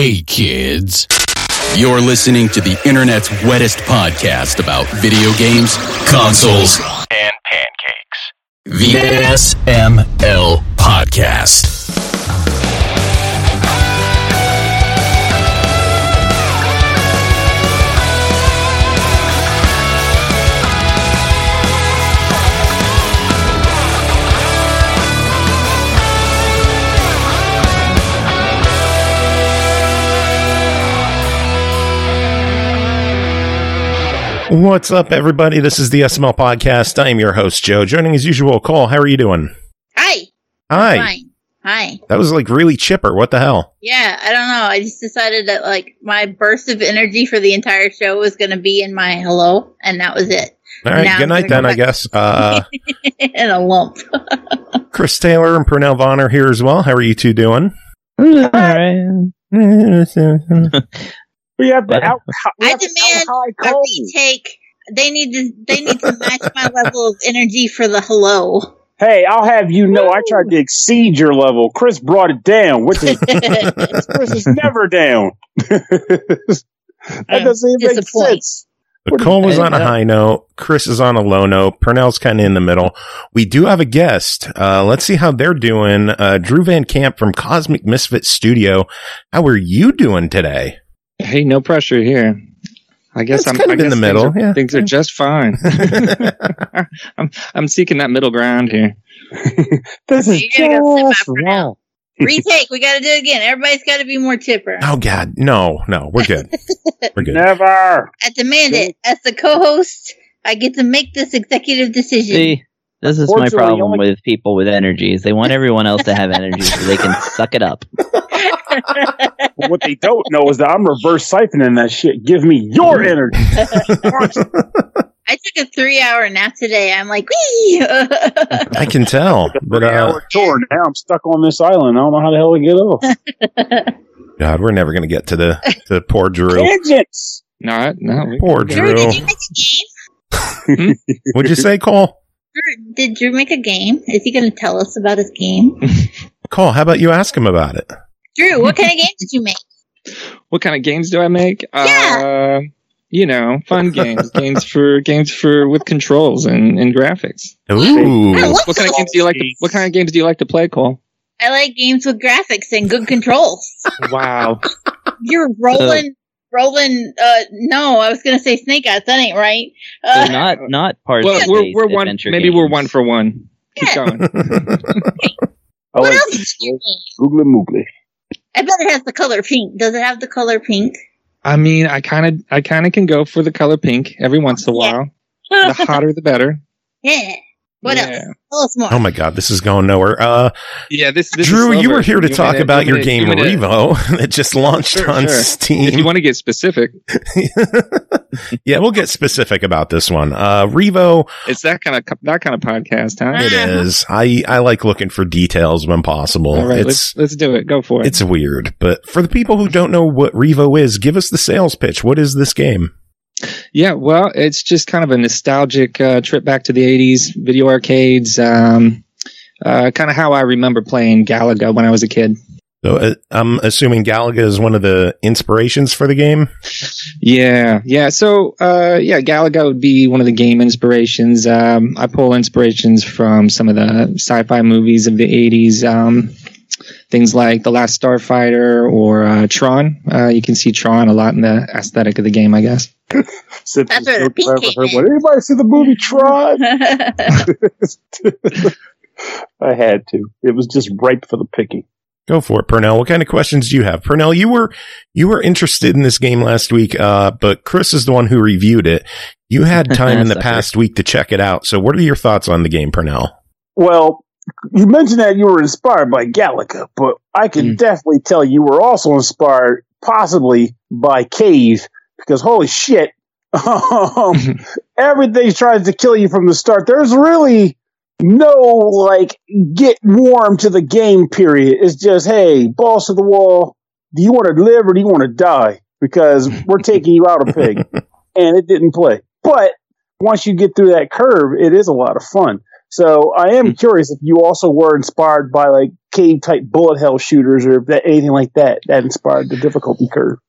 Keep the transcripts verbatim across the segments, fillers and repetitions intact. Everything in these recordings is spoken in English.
Hey, kids. You're listening to the internet's wettest podcast about video games, consoles, and pancakes. The S M L Podcast. What's up, everybody? This is the S M L Podcast. I am your host, Joe. Joining as usual, Cole. How are you doing? Hi. Hi. Fine. Hi. That was like really chipper. What the hell? Yeah, I don't know. I just decided that like my burst of energy for the entire show was going to be in my hello, and that was it. All right. Now Good night, then, I guess. Uh, in a lump. Chris Taylor and Pernell Vaughn are here as well. How are you two doing? All right. We have the out. We I have demand the a retake. They need to. They need to match my level of energy for the hello. Hey, I'll have you know, I tried to exceed your level. Chris brought it down, which is Chris is never down. That doesn't even make sense. But Cole was on a high note. Chris is on a low note. Pernell's kind of in the middle. We do have a guest. Uh, let's see how they're doing. Uh, Drew Van Camp from Cosmic Misfit Studio. How are you doing today? Hey, no pressure here. I guess That's I'm kind I of guess in the things middle. Are, yeah. things are just fine. I'm I'm seeking that middle ground here. This is You gotta go just step out for wrong. now. Retake. We got to do it again. Everybody's got to be more chipper. Oh, God. No, no. We're good. We're good. Never. I demand it. As the co-host, I get to make this executive decision. See, this is my Unfortunately, problem only- with people with energies. They want everyone else to have energy so they can suck it up. What they don't know is that I'm reverse siphoning that shit. Give me your energy. I took a three-hour nap today. I'm like, wee! I can tell. But, uh, Hour tour. Now I'm stuck on this island. I don't know how the hell to get off. God, we're never going to get to the to poor Drew. Tangents. No, no. we- Poor Drew, Drew. did you make a game? What'd you say, Cole? Drew, did Drew make a game? Is he going to tell us about his game? Cole, how about you ask him about it? Drew, what kind of game did you make? What kind of games do I make? Yeah. Uh, you know, fun games, games for games for with controls and, and graphics. Ooh. I love What kind of games do you like? To, what kind of games do you like to play, Cole? I like games with graphics and good controls. Wow. You're rolling, rolling. Uh, no, I was going to say Snake Eyes. That ain't right. So Uh, not not part Well, of we're we're one. Maybe we're one for one. Keep Yeah. going. I what like else did you make? Oogly Moogly. I bet it has the color pink. Does it have the color pink? I mean, I kind of I kind of can go for the color pink every once in a Yeah. while. The hotter, the better. Yeah. What Yeah. else? Tell us more. Oh my God, this is going nowhere. Uh, Yeah, this, this Drew, is you over. were here to You talk want me about you your want me game you want me to- Revo that just launched Sure, on sure. Steam. If you want to get specific, Yeah, we'll get specific about this one. Uh, Revo, it's that kind of that kind of podcast, huh? it is. I, I like looking for details when possible. All right, it's let's let's do it. Go for it. it's weird, but for the people who don't know what Revo is, give us the sales pitch. What is this game? Yeah, well, it's just kind of a nostalgic uh, trip back to the eighties, video arcades. Um, uh, kind of how I remember playing Galaga when I was a kid. So uh, I'm assuming Galaga is one of the inspirations for the game. Yeah, yeah. So, uh, yeah, Galaga would be one of the game inspirations. Um, I pull inspirations from some of the sci-fi movies of the eighties. Um, things like The Last Starfighter or uh, Tron. Uh, you can see Tron a lot in the aesthetic of the game, I guess. That's where the pink came in. Would anybody see the movie Tron? I had to. It was just ripe for the picking. Go for it, Pernell. What kind of questions do you have? Pernell, you were you were interested in this game last week, uh, but Chris is the one who reviewed it. You had time in the Sucker. past week to check it out. So what are your thoughts on the game, Pernell? Well, you mentioned that you were inspired by Galaga, but I can Mm. definitely tell you were also inspired possibly by Cave, because holy shit, um, everything tries to kill you from the start. There's really no, like, get warm to the game period. It's just, hey, balls to the wall. Do you want to live or do you want to die? Because we're taking you out of Pig. And it didn't play. But once you get through that curve, it is a lot of fun. So I am curious if you also were inspired by like cave type bullet hell shooters or if that, anything like that that inspired the difficulty curve.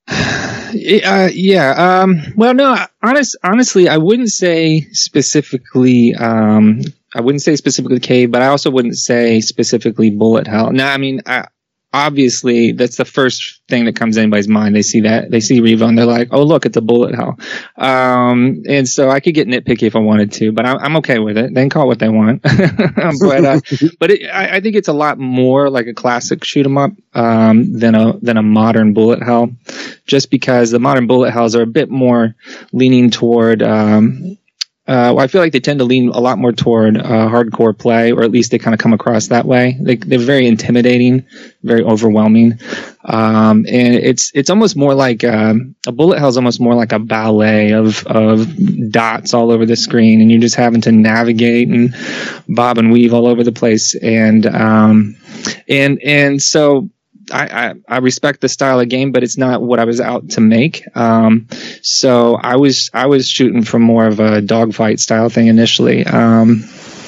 Uh, yeah. Um, well, no. Honest, honestly, I wouldn't say specifically. Um, I wouldn't say specifically cave, but I also wouldn't say specifically bullet hell. No, I mean, I, obviously, that's the first thing that comes to anybody's mind. They see that, they see Revo, and they're like, "Oh, look, it's a bullet hell." Um, and so I could get nitpicky if I wanted to, but I, I'm okay with it. They can call it what they want. but uh, but it, I, I think it's a lot more like a classic shoot 'em up um, than a than a modern bullet hell, just because the modern bullet hells are a bit more leaning toward. Um, Uh, well, I feel like they tend to lean a lot more toward uh, hardcore play, or at least they kind of come across that way. They, they're very intimidating, very overwhelming, um, and it's it's almost more like um, a bullet hell is almost more like a ballet of of dots all over the screen, and you're just having to navigate and bob and weave all over the place, and um, and and so. I, I, I respect the style of game, but it's not what I was out to make. Um, so I was I was shooting for more of a dogfight style thing initially. Um,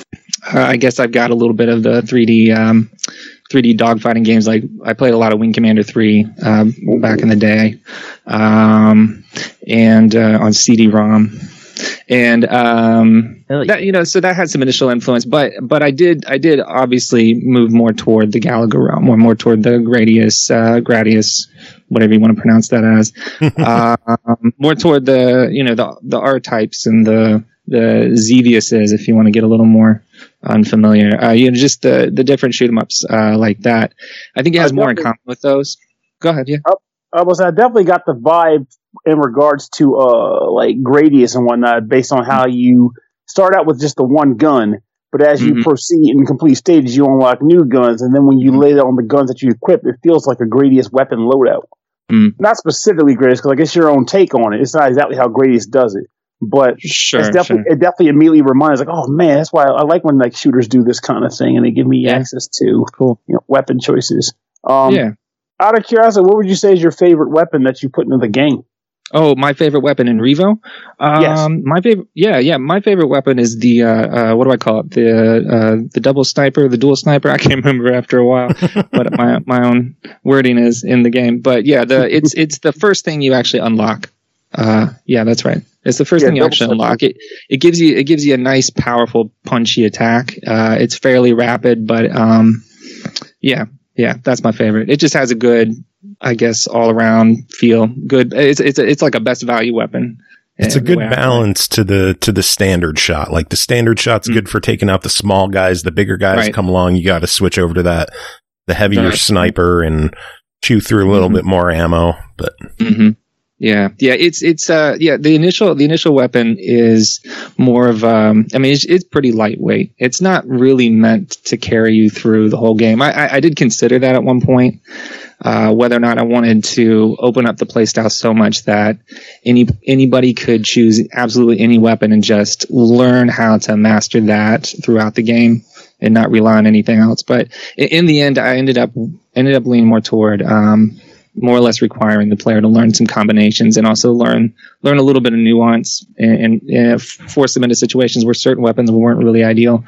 I guess I've got a little bit of the three D um, three D dogfighting games. Like I played a lot of Wing Commander three um, back in the day, um, and uh, on C D ROM. And um, that, you know, so that had some initial influence, but but I did I did obviously move more toward the Galaga realm, or more toward the Gradius, uh, Gradius, whatever you want to pronounce that as, um, more toward the you know the the R types and the the Xeviouses, if you want to get a little more unfamiliar. Uh, you know, just the the different shoot 'em ups uh, like that. I think it has more in common with those. Go ahead, yeah. I was I definitely got the vibe in regards to uh like Gradius and whatnot, based on how you start out with just the one gun, but as you mm-hmm. proceed in complete stages, you unlock new guns, and then when you lay on the guns that you equip, it feels like a Gradius weapon loadout. Mm. Not specifically Gradius, because I guess your own take on it. It's not exactly how Gradius does it, but sure, it's definitely sure. it definitely immediately reminds like, oh man, that's why I like when like shooters do this kind of thing, and they give me yeah. access to cool you know weapon choices. Um, yeah. Out of curiosity, what would you say is your favorite weapon that you put into the game? Oh, my favorite weapon in Revo? Um, yes. My favorite, yeah, yeah. My favorite weapon is the uh, uh, what do I call it? The uh, the double sniper, the dual sniper. I can't remember after a while what my my own wording is in the game. But yeah, the it's it's the first thing you actually unlock. Uh, yeah, that's right. It's the first yeah, thing you actually sniper. unlock. It it gives you it gives you a nice, powerful, punchy attack. Uh, it's fairly rapid, but um, yeah. Yeah, that's my favorite. It just has a good, I guess, all around feel. Good. It's it's it's like a best value weapon. It's a good balance to the to the standard shot. Like the standard shot's mm-hmm. good for taking out the small guys. The bigger guys right. come along, you got to switch over to that the heavier right. sniper and chew through a little mm-hmm. bit more ammo. But mm-hmm. yeah, yeah, it's it's uh yeah the initial the initial weapon is more of um I mean it's it's pretty lightweight. It's not really meant to carry you through the whole game. I I, I did consider that at one point, uh, whether or not I wanted to open up the playstyle so much that any anybody could choose absolutely any weapon and just learn how to master that throughout the game and not rely on anything else. But in, in the end, I ended up ended up leaning more toward um. more or less requiring the player to learn some combinations and also learn learn a little bit of nuance and, and, and force them into situations where certain weapons weren't really ideal.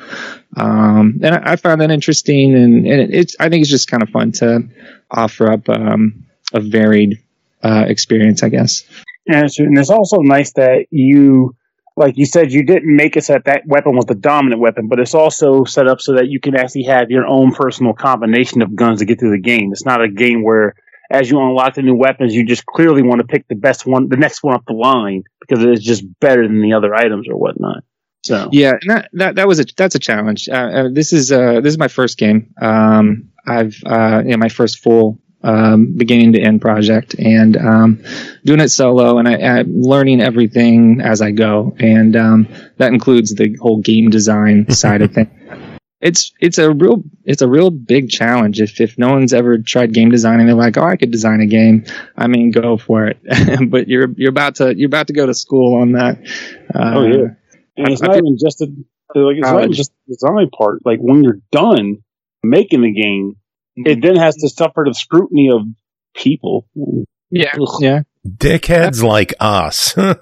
Um, and I, I found that interesting, and, and it, it's I think it's just kind of fun to offer up um, a varied uh, experience, I guess. And it's, and it's also nice that you, like you said, you didn't make it so that that weapon was the dominant weapon, but it's also set up so that you can actually have your own personal combination of guns to get through the game. It's not a game where as you unlock the new weapons, you just clearly want to pick the best one, the next one up the line, because it's just better than the other items or whatnot. So yeah, and that that, that was a that's a challenge. Uh, uh, this is uh this is my first game. Um, I've uh, you know, my first full um, beginning to end project, and um, doing it solo, and I, I'm learning everything as I go, and um, that includes the whole game design side of things. It's it's a real it's a real big challenge. If if no one's ever tried game designing, they're like, oh, I could design a game. I mean, go for it. But you're you're about to you're about to go to school on that. Uh, oh yeah, and it's I, not I even just a like it's not just the design part. Like when you're done making the game, mm-hmm. it then has to suffer the scrutiny of people. Yeah, Ugh. yeah. Dickheads like us. We don't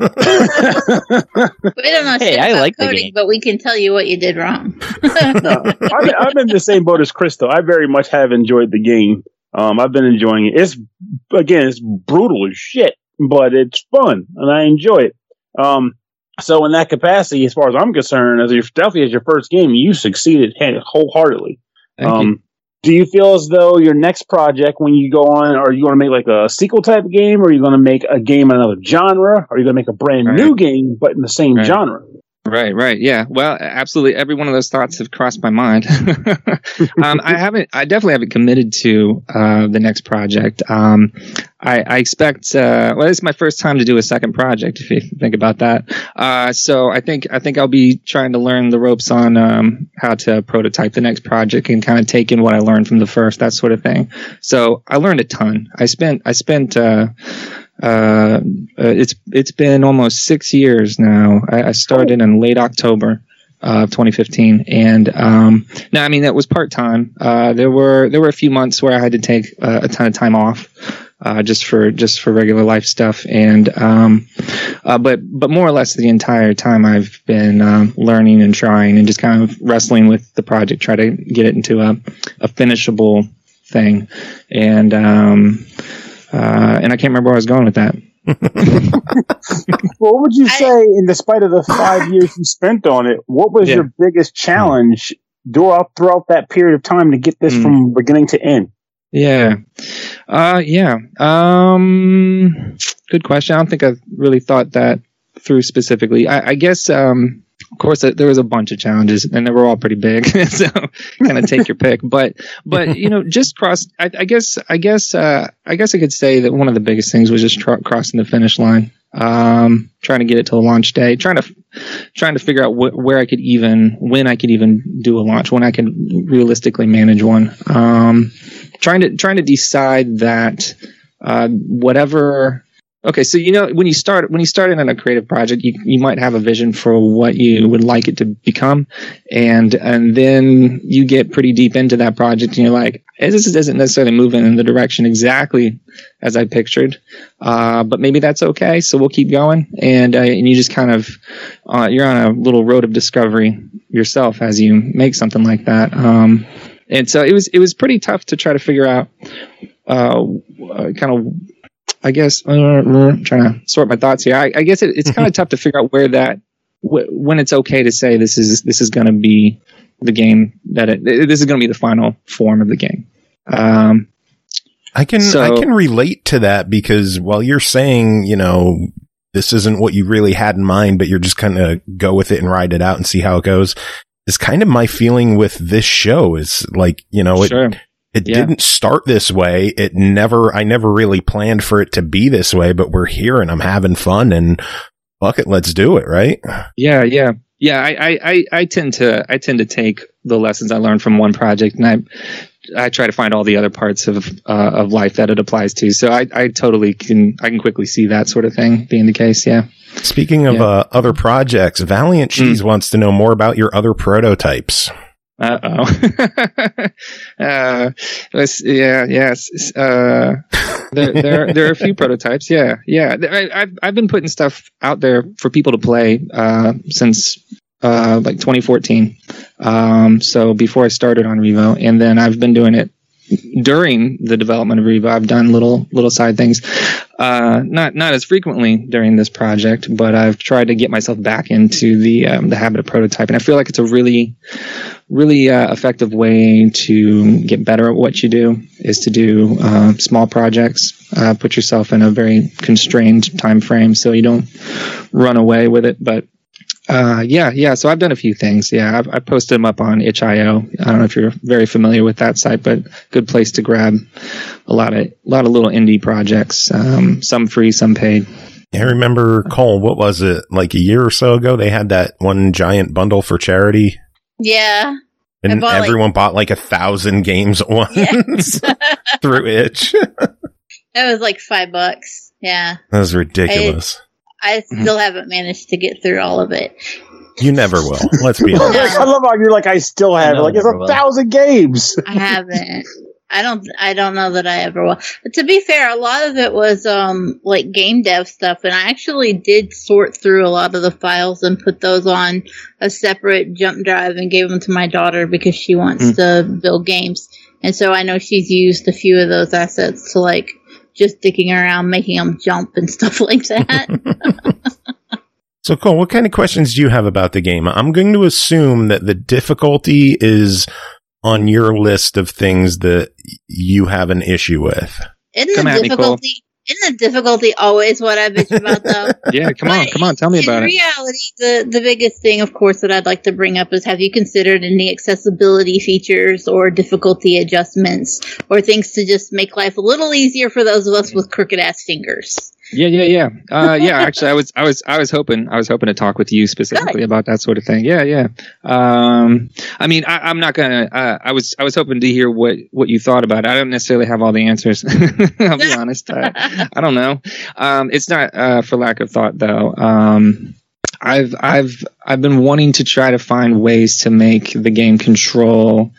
know Hey, shit I about like the coding, game. but we can tell you what you did wrong. No, I'm, I'm in the same boat as Crystal. I very much have enjoyed the game. Um, I've been enjoying it. It's again, it's brutal as shit, but it's fun and I enjoy it. Um, so in that capacity, as far as I'm concerned, as your definitely as your first game, you succeeded wholeheartedly. Thank um, you. Do you feel as though your next project, when you go on, are you going to make like a sequel type game, or are you going to make a game in another genre, or are you going to make a brand Right. new game but in the same Right. genre? Right, right. Yeah. Well, absolutely. Every one of those thoughts have crossed my mind. um, I haven't, I definitely haven't committed to, uh, the next project. Um, I, I expect, uh, well, it's my first time to do a second project, if you think about that. Uh, so I think, I think I'll be trying to learn the ropes on, um, how to prototype the next project and kind of take in what I learned from the first, that sort of thing. So I learned a ton. I spent, I spent, uh, Uh, uh, it's it's been almost six years now. I, I started in late October of twenty fifteen, and um, now I mean that was part time. Uh, there were there were a few months where I had to take uh, a ton of time off, uh, just for just for regular life stuff, and um, uh, but but more or less the entire time I've been um, learning and trying and just kind of wrestling with the project, try to get it into a a finishable thing, and um. Uh, and I can't remember where I was going with that. Well, what would you I- say, in despite of the five years you spent on it, what was Yeah. your biggest challenge throughout, throughout that period of time to get this Mm. from beginning to end? Yeah. Uh, yeah. Um, good question. I don't think I've really thought that through specifically. I, I guess, um, of course, uh, there was a bunch of challenges, and they were all pretty big. So, kind of take your pick. But, but you know, just cross. I, I guess, I guess, uh, I guess I could say that one of the biggest things was just tr- crossing the finish line. Um, trying to get it to the launch day. Trying to, trying to figure out wh- where I could even, when I could even do a launch, when I could realistically manage one. Um, trying to, trying to decide that, uh, whatever. Okay, so you know when you start when you start in a creative project, you you might have a vision for what you would like it to become, and and then you get pretty deep into that project, and you're like, this isn't necessarily moving in the direction exactly as I pictured, uh, but maybe that's okay. So we'll keep going, and uh, and you just kind of uh, you're on a little road of discovery yourself as you make something like that. Um, and so it was it was pretty tough to try to figure out uh, uh, kind of. I guess uh, I'm trying to sort my thoughts here. I, I guess it, it's kind of tough to figure out where that wh- when it's okay to say this is this is going to be the game that it, this is going to be the final form of the game. Um, I can So- I can relate to that because while you're saying, you know, this isn't what you really had in mind, but you're just kind of go with it and ride it out and see how it goes. It's kind of my feeling with this show is like, you know, it, sure. it Yeah. didn't start this way. It never, I never really planned for it to be this way, but we're here and I'm having fun and fuck it, let's do it. Right. Yeah, yeah, yeah. I, I, I, I tend to I tend to take the lessons I learned from one project, and I I try to find all the other parts of uh, of life that it applies to. So I, I totally can I can quickly see that sort of thing being the case. Yeah. Speaking of Yeah. uh, other projects, Valiant Cheese wants to know more about your other prototypes. Uh oh. uh, let's, yeah, yes. Uh, there, there, there are a few prototypes. Yeah, yeah. I, I've, I've been putting stuff out there for people to play uh, since uh, like twenty fourteen. Um, so before I started on Revo, and then I've been doing it during the development of Revo. I've done little little side things, uh, not not as frequently during this project, but I've tried to get myself back into the um, the habit of prototyping. I feel like it's a really really uh, effective way to get better at what you do is to do uh, small projects. Uh, put yourself in a very constrained time frame so you don't run away with it. But uh, yeah, yeah. So I've done a few things. Yeah, I've, I posted them up on itch dot io. I don't know if you're very familiar with that site, but good place to grab a lot of a lot of little indie projects. Um, some free, some paid. I remember, Cole, what was it, like a year or so ago? They had that one giant bundle for charity. Yeah. And I bought, like- everyone bought like a thousand games at once Yeah. through itch. That was like five bucks. Yeah. That was ridiculous. I still haven't managed to get through all of it. You never will. Let's be honest. Like, I love how you're like, I still have it. No, Like, it's never a will. thousand games. I haven't. I don't. I don't know that I ever will. But to be fair, a lot of it was um like game dev stuff, and I actually did sort through a lot of the files and put those on a separate jump drive and gave them to my daughter because she wants mm. to build games, and so I know she's used a few of those assets to like just dicking around, making them jump and stuff like that. So, Cole, what kind of questions do you have about the game? I'm going to assume that the difficulty is on your list of things that you have an issue with. Isn't the difficulty, me, isn't the difficulty always what I bitch about, though? Yeah, come on, come on, tell me about it. In reality, the, the biggest thing, of course, that I'd like to bring up is, have you considered any accessibility features or difficulty adjustments or things to just make life a little easier for those of us with crooked-ass fingers? Yeah, yeah, yeah. Uh, yeah, actually, I was, I was, I was hoping, I was hoping to talk with you specifically Good. about that sort of thing. Yeah, yeah. Um, I mean, I, I'm not gonna. Uh, I was, I was hoping to hear what, what you thought about it. I don't necessarily have all the answers. I'll be honest. I, I don't know. Um, it's not uh, for lack of thought, though. Um, I've, I've, I've been wanting to try to find ways to make the game control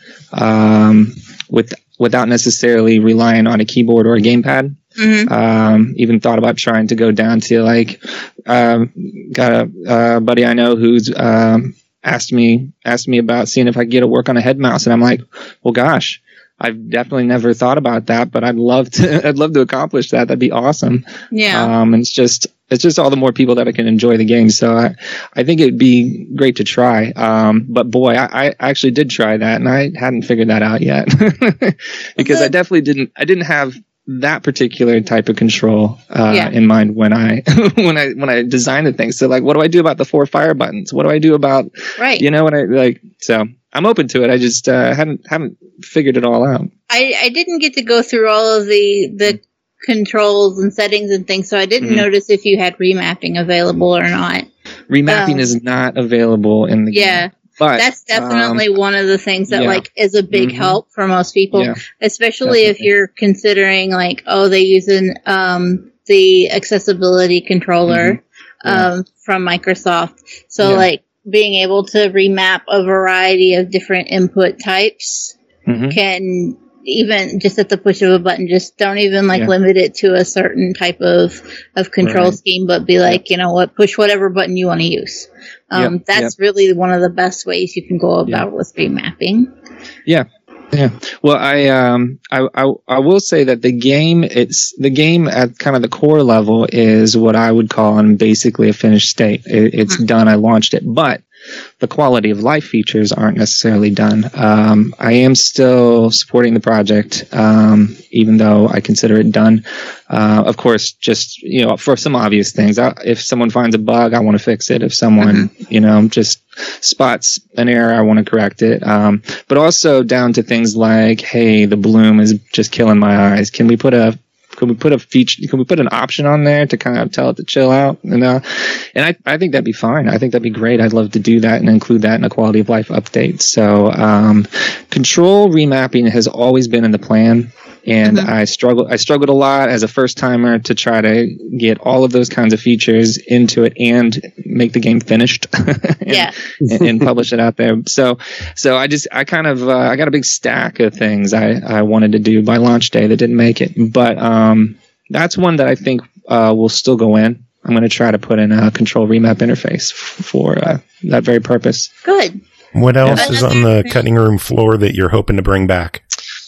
um, with, without necessarily relying on a keyboard or a gamepad. Mm-hmm. Um, even thought about trying to go down to like, um, got a uh, buddy I know who's um, asked me asked me about seeing if I could get to work on a head mouse, and I'm like, well, gosh, I've definitely never thought about that, but I'd love to. I'd love to accomplish that. That'd be awesome. Yeah. Um, and it's just it's just all the more people that I can enjoy the game. So I I think it'd be great to try. Um, but boy, I, I actually did try that, and I hadn't figured that out yet because I definitely didn't. I didn't have that particular type of control uh, yeah. in mind when I when I when I designed the thing. So like, what do I do about the four fire buttons? What do I do about right? You know, when I like so. I'm open to it. I just uh, haven't haven't figured it all out. I, I didn't get to go through all of the the controls and settings and things, so I didn't mm-hmm. notice if you had remapping available or not. Remapping um, is not available in the yeah. game. But that's definitely um, one of the things that yeah. like is a big mm-hmm. help for most people, yeah. especially definitely. if you're considering like, oh, they using um, the accessibility controller mm-hmm. yeah. um, from Microsoft. So yeah. like being able to remap a variety of different input types mm-hmm. can even just at the push of a button, just don't even like yeah. limit it to a certain type of, of control right. scheme, but be like, yeah. you know what, push whatever button you want to use. Um, yep. That's yep. really one of the best ways you can go about yeah. with remapping. Yeah. Yeah. Well, I, um, I, I, I will say that the game, it's the game at kind of the core level is what I would call in basically a finished state. It, it's mm-hmm. done. I launched it, but the quality of life features aren't necessarily done. Um, I am still supporting the project, um, even though I consider it done. Uh, of course, just, you know, for some obvious things. I, if someone finds a bug, I want to fix it. If someone, mm-hmm. you know, just spots an error, I want to correct it. Um, but also down to things like, hey, the bloom is just killing my eyes. Can we put a Can we put a feature? Can we put an option on there to kind of tell it to chill out? And uh, and I, I think that'd be fine. I think that'd be great. I'd love to do that and include that in a quality of life update. So, um, control remapping has always been in the plan, and mm-hmm. I struggled. I struggled a lot as a first timer to try to get all of those kinds of features into it and make the game finished. and, yeah, and, and publish it out there. So, so I just I kind of uh, I got a big stack of things I I wanted to do by launch day that didn't make it, but um. Um, that's one that I think uh, will still go in. I'm going to try to put in a control remap interface f- for uh, that very purpose. Good. What else yeah. is on the cutting room floor that you're hoping to bring back?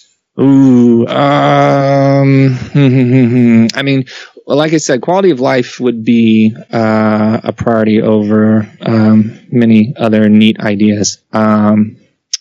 Ooh, um, I mean, like I said, quality of life would be uh, a priority over um, many other neat ideas. Um,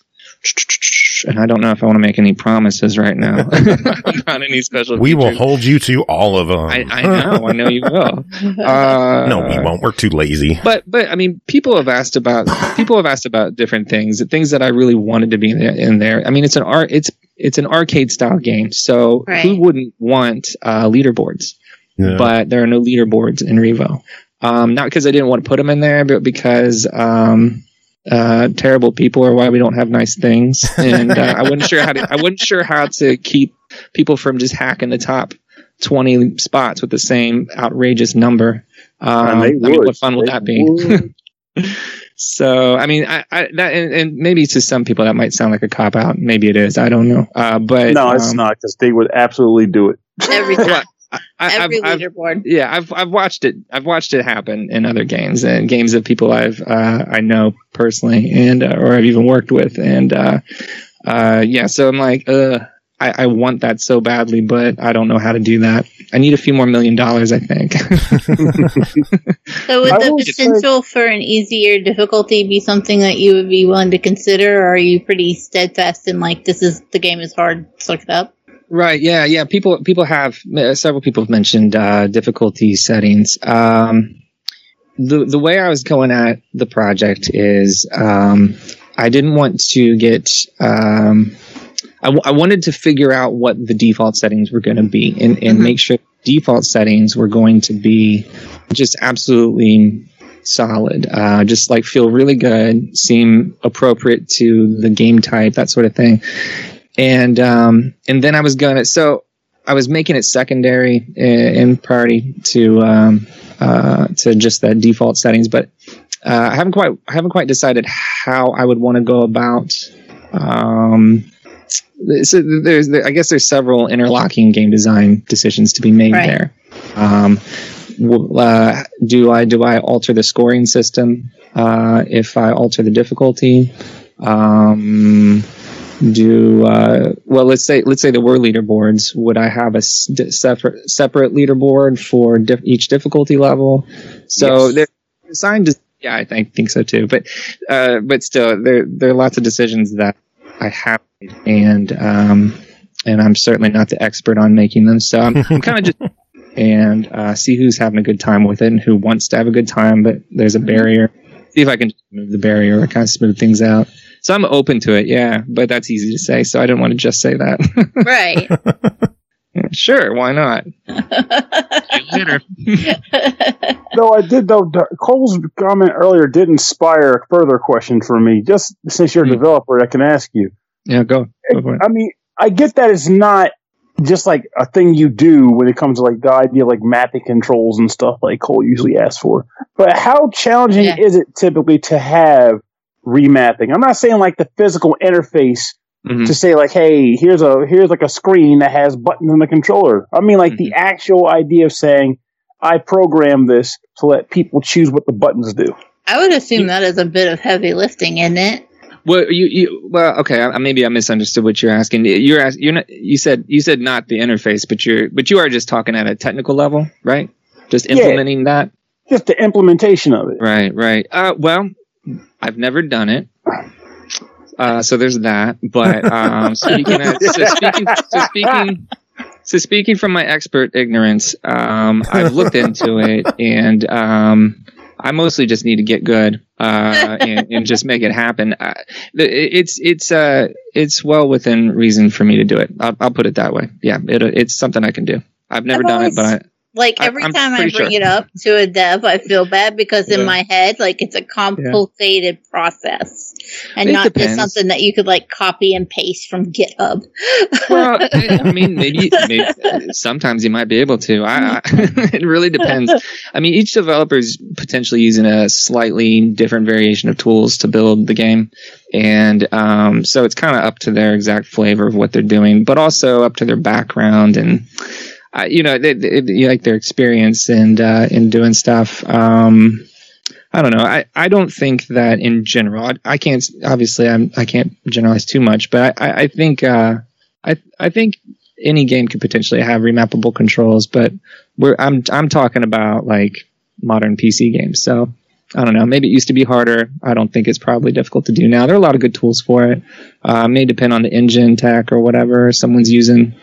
And I don't know if I want to make any promises right now about any special We features. will hold you to all of them. I, I know. I know you will. Uh, no, we won't. We're too lazy. But, but I mean, people have asked about people have asked about different things, things that I really wanted to be in there. In there. I mean, it's an art. It's it's an arcade style game. So right. who wouldn't want uh, leaderboards? Yeah. But there are no leaderboards in Revo. Um, not because I didn't want to put them in there, but because. Um, Uh, terrible people are why we don't have nice things, and uh, I wasn't sure how to. I wasn't sure how to keep people from just hacking the top twenty spots with the same outrageous number. Um, I mean, what fun would they that be? So, I mean, I, I that and, and maybe to some people that might sound like a cop out. Maybe it is. I don't know. Uh, but no, it's um, not, because they would absolutely do it every time. Well, I, Every I've, leaderboard. I've, yeah, I've I've watched it. I've watched it happen in other games and games of people I've uh, I know personally and uh, or I've even worked with, and uh, uh, yeah. So I'm like, uh, I, I want that so badly, but I don't know how to do that. I need a few more million dollars, I think. So would the potential for an easier difficulty be something that you would be willing to consider, or are you pretty steadfast in like this is the game is hard, suck it up? Right. Yeah. Yeah. People, people have, uh, several people have mentioned, uh, difficulty settings. Um, the, the way I was going at the project is, um, I didn't want to get, um, I, w- I wanted to figure out what the default settings were going to be and, and mm-hmm. make sure default settings were going to be just absolutely solid. Uh, just like feel really good, seem appropriate to the game type, that sort of thing. And um, and then I was gonna, so I was making it secondary in, in priority to um, uh, to just the default settings, but uh, I haven't quite I haven't quite decided how I would want to go about. Um, so there's there, I guess there's several interlocking game design decisions to be made right. there. Um, uh, do I do I alter the scoring system uh, if I alter the difficulty? Um, Do uh, well. Let's say let's say there were leaderboards. Would I have a separate separate leaderboard for diff- each difficulty level? So yes. they're assigned to. Yeah, I think think so too. But uh, but still, there there are lots of decisions that I have, and um, and I'm certainly not the expert on making them. So I'm, I'm kind of just and uh, see who's having a good time with it and who wants to have a good time. But there's a barrier. See if I can move the barrier or kind of smooth things out. So I'm open to it, yeah, but that's easy to say, so I didn't want to just say that. Right. Sure, why not? Later. No, I did, though. Cole's comment earlier did inspire a further question for me. Just since you're a mm. developer, I can ask you. Yeah, go. go for it. I mean, I get that it's not just like a thing you do when it comes to like the idea of like mapping controls and stuff like Cole usually asks for. But how challenging yeah. is it typically to have remapping? I'm not saying like the physical interface mm-hmm. to say like, hey, here's a here's like a screen that has buttons in the controller. I mean like mm-hmm. the actual idea of saying, I program this to let people choose what the buttons do. I would assume that is a bit of heavy lifting, isn't it? Well, you, you well, okay. I, maybe I misunderstood what you're asking. You're ask, you're not. You said you said not the interface, but you're but you are just talking at a technical level, right? Just implementing yeah, that. Just the implementation of it. Right, right. Uh, well. I've never done it, uh, so there's that. But um, speaking, of, so speaking, so speaking, so speaking from my expert ignorance, um, I've looked into it, and um, I mostly just need to get good uh, and, and just make it happen. Uh, it's it's uh, it's well within reason for me to do it. I'll, I'll put it that way. Yeah, it, it's something I can do. I've never I've done always- it, but I. Like, every I, time I bring sure. it up to a dev, I feel bad because yeah. in my head, like, it's a complicated yeah. process. And it not depends. Just something that you could, like, copy and paste from GitHub. Well, I mean, maybe, maybe sometimes you might be able to. I, I, it really depends. I mean, each developer is potentially using a slightly different variation of tools to build the game. And um, so it's kind of up to their exact flavor of what they're doing, but also up to their background and... Uh, you know, they, they, they like their experience and uh, in doing stuff. Um, I don't know. I, I don't think that in general. I, I can't obviously I'm I can't generalize too much, but I, I think uh, I I think any game could potentially have remappable controls. But we're I'm I'm talking about like modern P C games. So I don't know. Maybe it used to be harder. I don't think it's probably difficult to do now. There are a lot of good tools for it. Uh, may depend on the engine tech or whatever someone's using.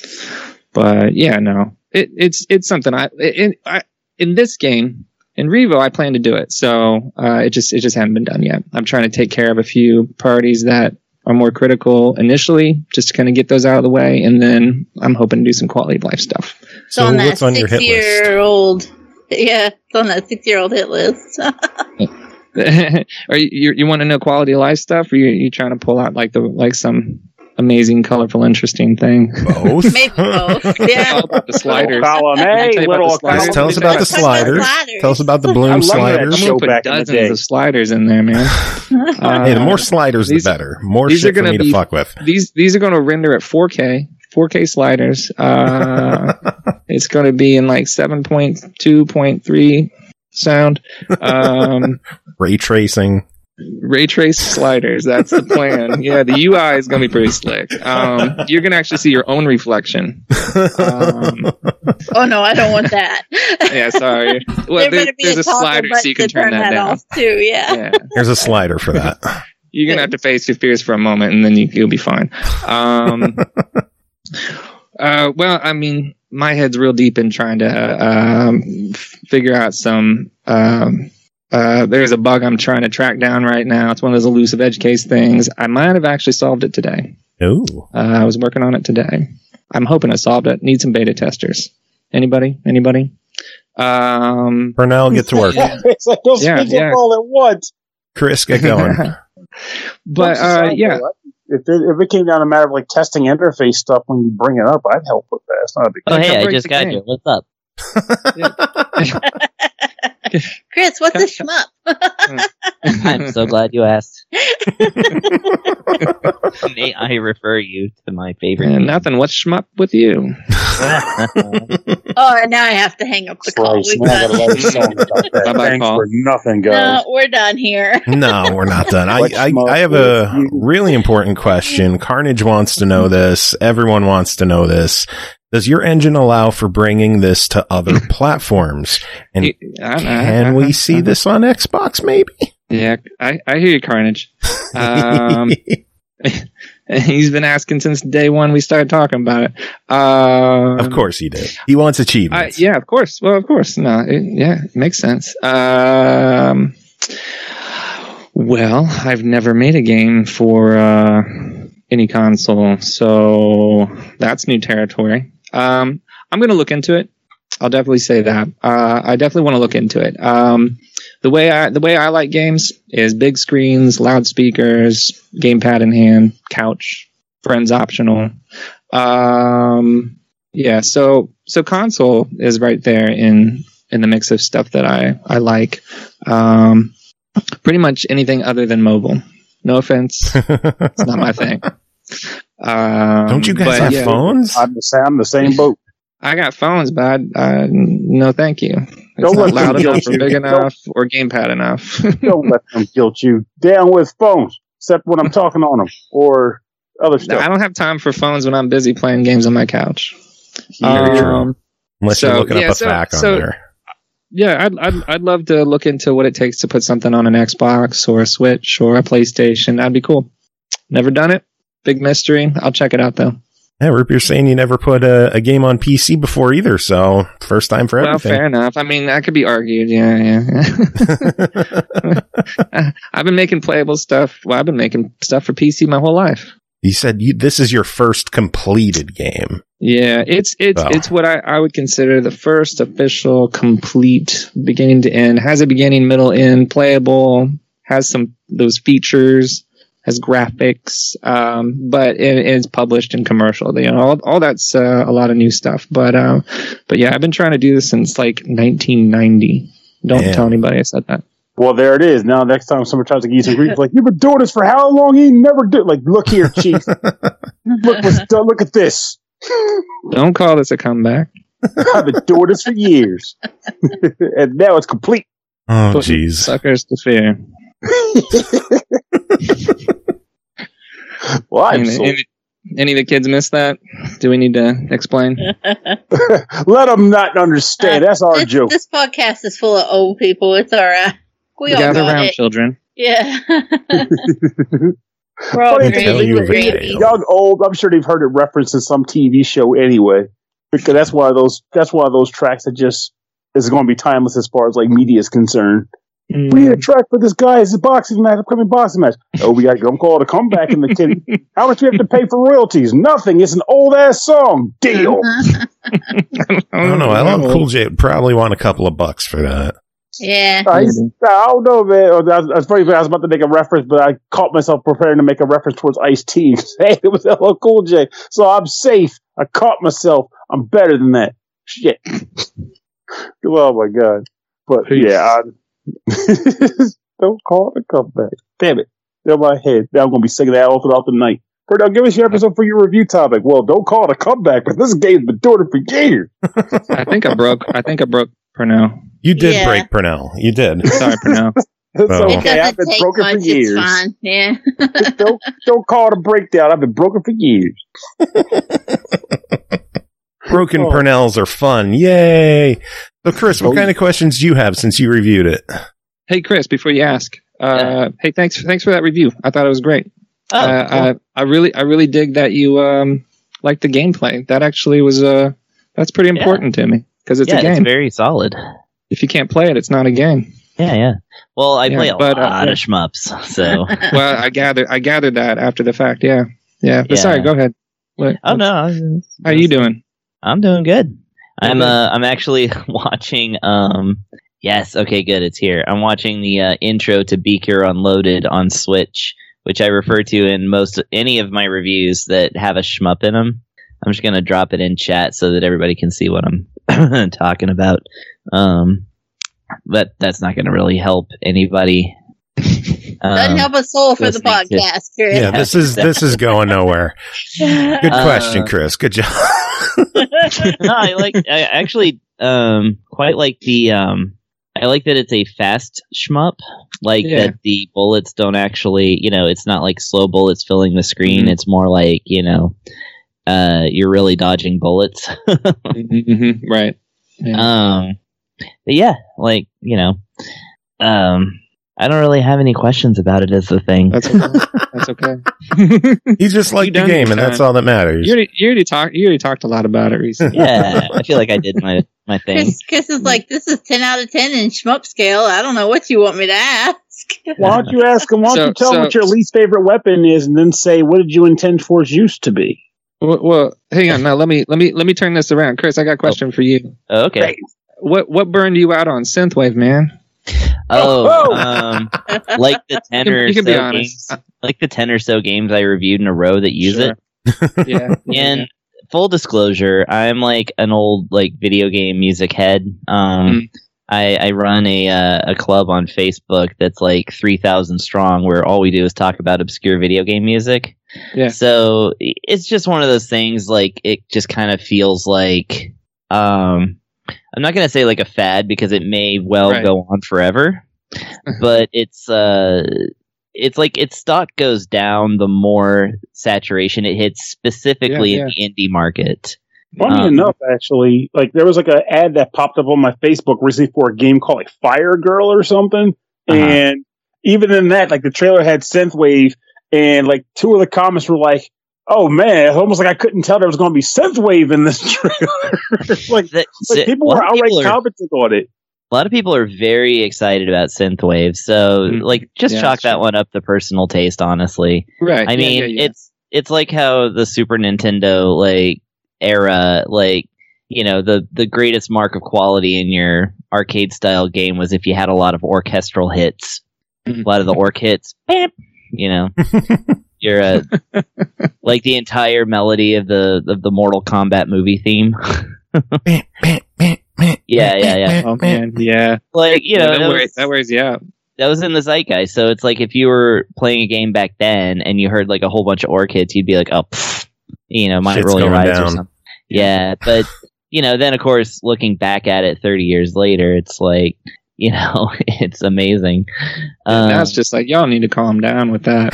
But yeah, no, it, it's it's something I in, I in this game in Revo I plan to do it. So uh, it just it just hasn't been done yet. I'm trying to take care of a few parties that are more critical initially, just to kind of get those out of the way, and then I'm hoping to do some quality of life stuff. So, so on what's that on your hit list? Old, yeah, it's on that six-year-old hit list. Are you you want to know quality of life stuff, or you you trying to pull out like the like some amazing, colorful, interesting thing. Both. Maybe both. Yeah. All about the sliders. Column Let me A, tell you about little the sliders. Just tell us about the sliders. sliders. Tell us about the I Bloom love that sliders. I'm show gonna put back in the dozens day. of sliders in there, man. Uh, Hey, the more sliders, these- the better. More these shit are for gonna me be- to fuck with. These these are going to render at four K, four K sliders. Uh, it's going to be in like seven point two point three sound. Um, Ray tracing. ray trace sliders. That's the plan. Yeah, the U I is going to be pretty slick. Um, you're going to actually see your own reflection. Um, Oh no, I don't want that. yeah, sorry. Well, there there, better be there's a, a toggle slider so you can button to turn that down. off too. Yeah. Yeah. Here's a slider for that. You're gonna have to face your fears for a moment, and then you, you'll be fine. Um, uh, well, I mean, my head's real deep in trying to uh, um, f- figure out some. Um, uh, there's a bug I'm trying to track down right now. It's one of those elusive edge case things. I might have actually solved it today. Ooh. Uh, I was working on it today. I'm hoping I solved it. Need some beta testers. Anybody? Anybody? Um, Purnell, get to work. It's like those Yeah, things yeah. all at once. Chris, get going. but uh, yeah. If it, if it came down to a matter of like testing interface stuff when you bring it up, I'd help with that. It's not a big Oh, deal. hey, I break just the got game. you. What's up? Chris, what's a shmup? I'm so glad you asked. May I refer you to my favorite? Yeah, game? nothing. What's shmup with you? Oh, and now I have to hang up the call. Christ, We've man, I gotta done. write a song about that. Bye-bye, Thanks Paul. for nothing, No, guys. we're done here. No, we're not done. I, What I, schmuck I have a is you? really important question. Carnage wants to know this. Everyone wants to know this. Does your engine allow for bringing this to other platforms? And I- I- can I- we see this on Xbox, maybe? Yeah, I, I hear you, Carnage. Um, he's been asking since day one we started talking about it. Um, Of course he did. He wants I, achievements. yeah, of course. Well, of course. No, it, yeah, it makes sense. Um, well, I've never made a game for uh, any console, so that's new territory. Um, I'm going to look into it. I'll definitely say that. Uh, I definitely want to look into it. Um, the way I the way I like games is big screens, loudspeakers, gamepad in hand, couch, friends optional. Um, yeah, so so console is right there in in the mix of stuff that I I like. Um, pretty much anything other than mobile. No offense, it's not my thing. Um, Don't you guys but have yeah, phones? I'm the same, I'm the same boat. I got phones, but I, uh, no, thank you. It's Don't not let them loud enough guilt or you. big Don't- enough or gamepad enough. Don't let them guilt you. Down with phones, except when I'm talking on them or other No, stuff. I don't have time for phones when I'm busy playing games on my couch. Very true. Um, Unless so, you're looking yeah, up a so- fact on so- there. Yeah, I'd, I'd I'd love to look into what it takes to put something on an Xbox or a Switch or a PlayStation. That'd be cool. Never done it. Big mystery. I'll check it out though. Yeah, Rip, you're saying you never put a, a game on P C before either, so first time for Well, everything. fair enough. I mean, that could be argued. Yeah, yeah. I've been making playable stuff. Well, I've been making stuff for P C my whole life. You said you, this is your first completed game. Yeah, it's it's Oh. it's what I, I would consider the first official complete beginning to end. Has a beginning, middle, end, playable, has some those features, has graphics, um, but it, it's published and commercial. You know, all, all that's uh, a lot of new stuff. But uh, but yeah, I've been trying to do this since like nineteen ninety. Don't Damn. tell anybody I said that. Well, there it is. Now, next time somebody tries to give you some grief, like, you've been doing this for how long? You never do. Like, look here, Chief. look what's done. Look at this. Don't call this a comeback. I've been doing this for years. And now it's complete. Oh, Put jeez. Suckers to fear. Well, I'm Any, so- any, any of the kids miss that? Do we need to explain? Let them not understand. That's our this, joke. This podcast is full of old people. It's all right. We all Gather got round, it. children. Yeah. We're all Funny great. tell you We're a great. tale. Young, old. I'm sure they've heard it referenced in some T V show anyway. Because that's one of those. That's one of those tracks that just is going to be timeless as far as like media is concerned. Mm. We need a track for this guy. It's a boxing match, upcoming boxing match. Oh, we got to come call it a comeback in the kitty. How much do we have to pay for royalties? Nothing. It's an old ass song. Deal. I don't know. I love Cool J. Would probably want a couple of bucks for that. Yeah. I, I don't know, man. I was, I was funny. I was about to make a reference, but I caught myself preparing to make a reference towards Ice-T. Hey, it was L L Cool J, so I'm safe. I caught myself. I'm better than that. Shit. Oh my god. But Peace. yeah, I, don't call it a comeback. Damn it. In my head. Now I'm going to be singing that all throughout the night. Pernell, give us your episode for your review topic. Well, don't call it a comeback, but this game's been doing it for years. I think I broke. I think I broke Pernell. You did Yeah. break Pernell. You did. Sorry, Pernell. It's Oh. It okay. I've doesn't been take broken much. for years. It's fine. Yeah. don't, don't call it a breakdown. I've been broken for years. Broken Oh. Pernells are fun. Yay. So, Chris, what Oh. kind of questions do you have since you reviewed it? Hey, Chris. Before you ask, uh, hey, thanks. Thanks for that review. I thought it was great. Oh, uh, cool. I, I really, I really dig that you um liked the gameplay. That actually was uh that's pretty important to me because it's yeah, a game. it's very solid. If you can't play it, it's not a game. Yeah, yeah. Well, I Yeah, play a but, uh, lot yeah. of shmups, so. Well, I gathered, I gathered that after the fact. Yeah, yeah. But Yeah. sorry, go ahead. What, Oh no, I- how are you doing? I'm doing good. I'm Okay. uh I'm actually watching um yes, okay, good, it's here. I'm watching the uh, intro to Be Cure Unloaded on Switch, which I refer to in most any of my reviews that have a shmup in them. I'm just gonna drop it in chat so that everybody can see what I'm talking about. Um, but that's not gonna really help anybody. Doesn't Um, help a soul for the listening to- podcast, Chris. Yeah, this is this is going nowhere. Good Uh, question, Chris. Good job. no, I like. I actually um quite like the um. I like that it's a fast shmup. Like Yeah. that the bullets don't actually, you know, it's not like slow bullets filling the screen. Mhm. It's more like, you know, uh, you're really dodging bullets. Mm-hmm, right. Yeah. um, but yeah, like you know, um, I don't really have any questions about it. As the thing. That's okay. That's okay. You just like You the done game, your and that's time. all that matters. You already, you already talked. You already talked a lot about it recently. Yeah, I feel like I did my my thing. Chris, Chris is like, this is ten out of ten in shmup scale. I don't know what you want me to ask. Why don't you ask him? Why don't So- you tell him so- what your least favorite weapon is, and then say, "What did you intend for its use to be?" Well, well, hang on. Now let me let me let me turn this around, Chris. I got a question for you. Oh, okay. What what burned you out on synthwave, man? Oh, Oh. um, like the ten You or can, you can so be honest. games, like the ten or so games I reviewed in a row that use Sure. it. Yeah. And full disclosure, I'm like an old like video game music head. Um, Mm. I, I run a uh, a club on Facebook that's like three thousand strong, where all we do is talk about obscure video game music. Yeah. So it's just one of those things. Like it just kind of feels like um, I'm not gonna say like a fad because it may well Right. go on forever, but it's uh. It's like its stock goes down the more saturation it hits, specifically Yeah, in the indie market. Funny Um, enough, actually, like there was like an ad that popped up on my Facebook recently for a game called like Fire Girl or something, Uh-huh. and even in that, like the trailer had synthwave, and like two of the comments were like, "Oh man, it's almost like I couldn't tell there was going to be synthwave in this trailer." like, That- like people a lot were of outright people are- commenting on it. A lot of people are very excited about synthwave, so Mhm. like just Yeah, chalk that's that true. one up to personal taste. Honestly, Right. I yeah, mean yeah, yeah. it's it's like how the Super Nintendo like era, like you know the the greatest mark of quality in your arcade style game was if you had a lot of orchestral hits, Mhm. a lot of the orc hits, beep, you know. You're uh, like the entire melody of the of the Mortal Kombat movie theme. Yeah, yeah, yeah. Oh man, yeah. Like you know, Yeah, that, that wears, was, that wears you out. that was in the zeitgeist. So it's like if you were playing a game back then and you heard like a whole bunch of orc hits, you'd be like, oh, pfft, you know, might Shit's roll your going eyes or down. something. Yeah, but you know, then of course, looking back at it thirty years later, it's like you know, it's amazing. Um, now it's just like y'all need to calm down with that.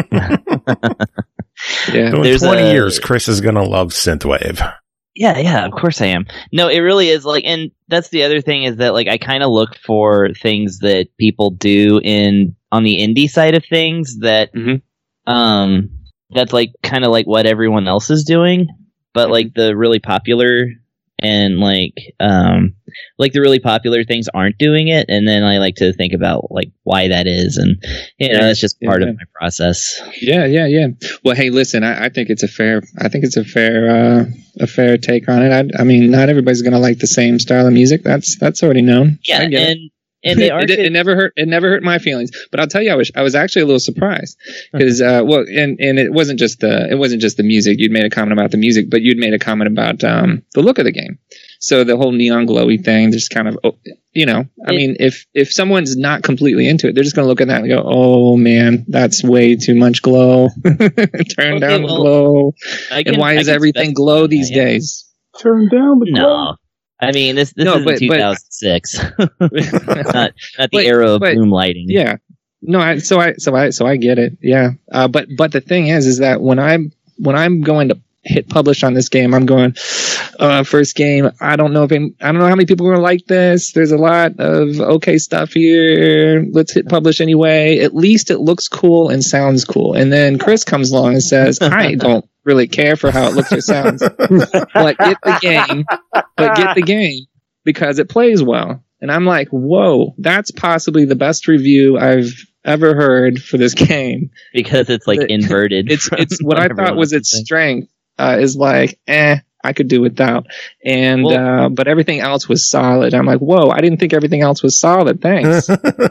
Yeah. So in There's twenty a- years, Chris is going to love synthwave. Yeah, yeah, of course I am. No, it really is like, and that's the other thing is that like I kind of look for things that people do in on the indie side of things that, Mhm. um, that's like kind of like what everyone else is doing, but like the really popular and like, um, like the really popular things aren't doing it, and then I like to think about like why that is, and you know that's just part Yeah. of my process. Yeah, yeah, yeah. Well, hey, listen, I, I think it's a fair, I think it's a fair, uh, a fair take on it. I, I mean, not everybody's gonna like the same style of music. That's that's already known. Yeah, I get it. and and they are. it, it never hurt. It never hurt my feelings. But I'll tell you, I was I was actually a little surprised because uh, well, and and it wasn't just the it wasn't just the music. You'd made a comment about the music, but you'd made a comment about um, the look of the game. So the whole neon glowy thing, just kind of, you know, I it, mean, if if someone's not completely into it, they're just going to look at that and go, "Oh man, that's way too much glow. Turn okay, down well, the glow." Can, and why I is everything glow these that, yeah. days? Turn down the glow. No. I mean, this this no, is two thousand six, not, not the but, era of but, bloom lighting. Yeah, no, I, so I so I so I get it. Yeah, uh, but but the thing is, is that when I'm when I'm going to hit publish on this game, I'm going uh, first game. I don't know if I'm, I don't know how many people are going to like this. There's a lot of okay stuff here. Let's hit publish anyway. At least it looks cool and sounds cool. And then Chris comes along and says, I don't really care for how it looks or sounds, but get the game, but get the game because it plays well. And I'm like, whoa, that's possibly the best review I've ever heard for this game because it's like inverted. It's it's what I thought was its strength uh, is like, eh, I could do without. And well, uh, but everything else was solid. I'm like, whoa, I didn't think everything else was solid. Thanks.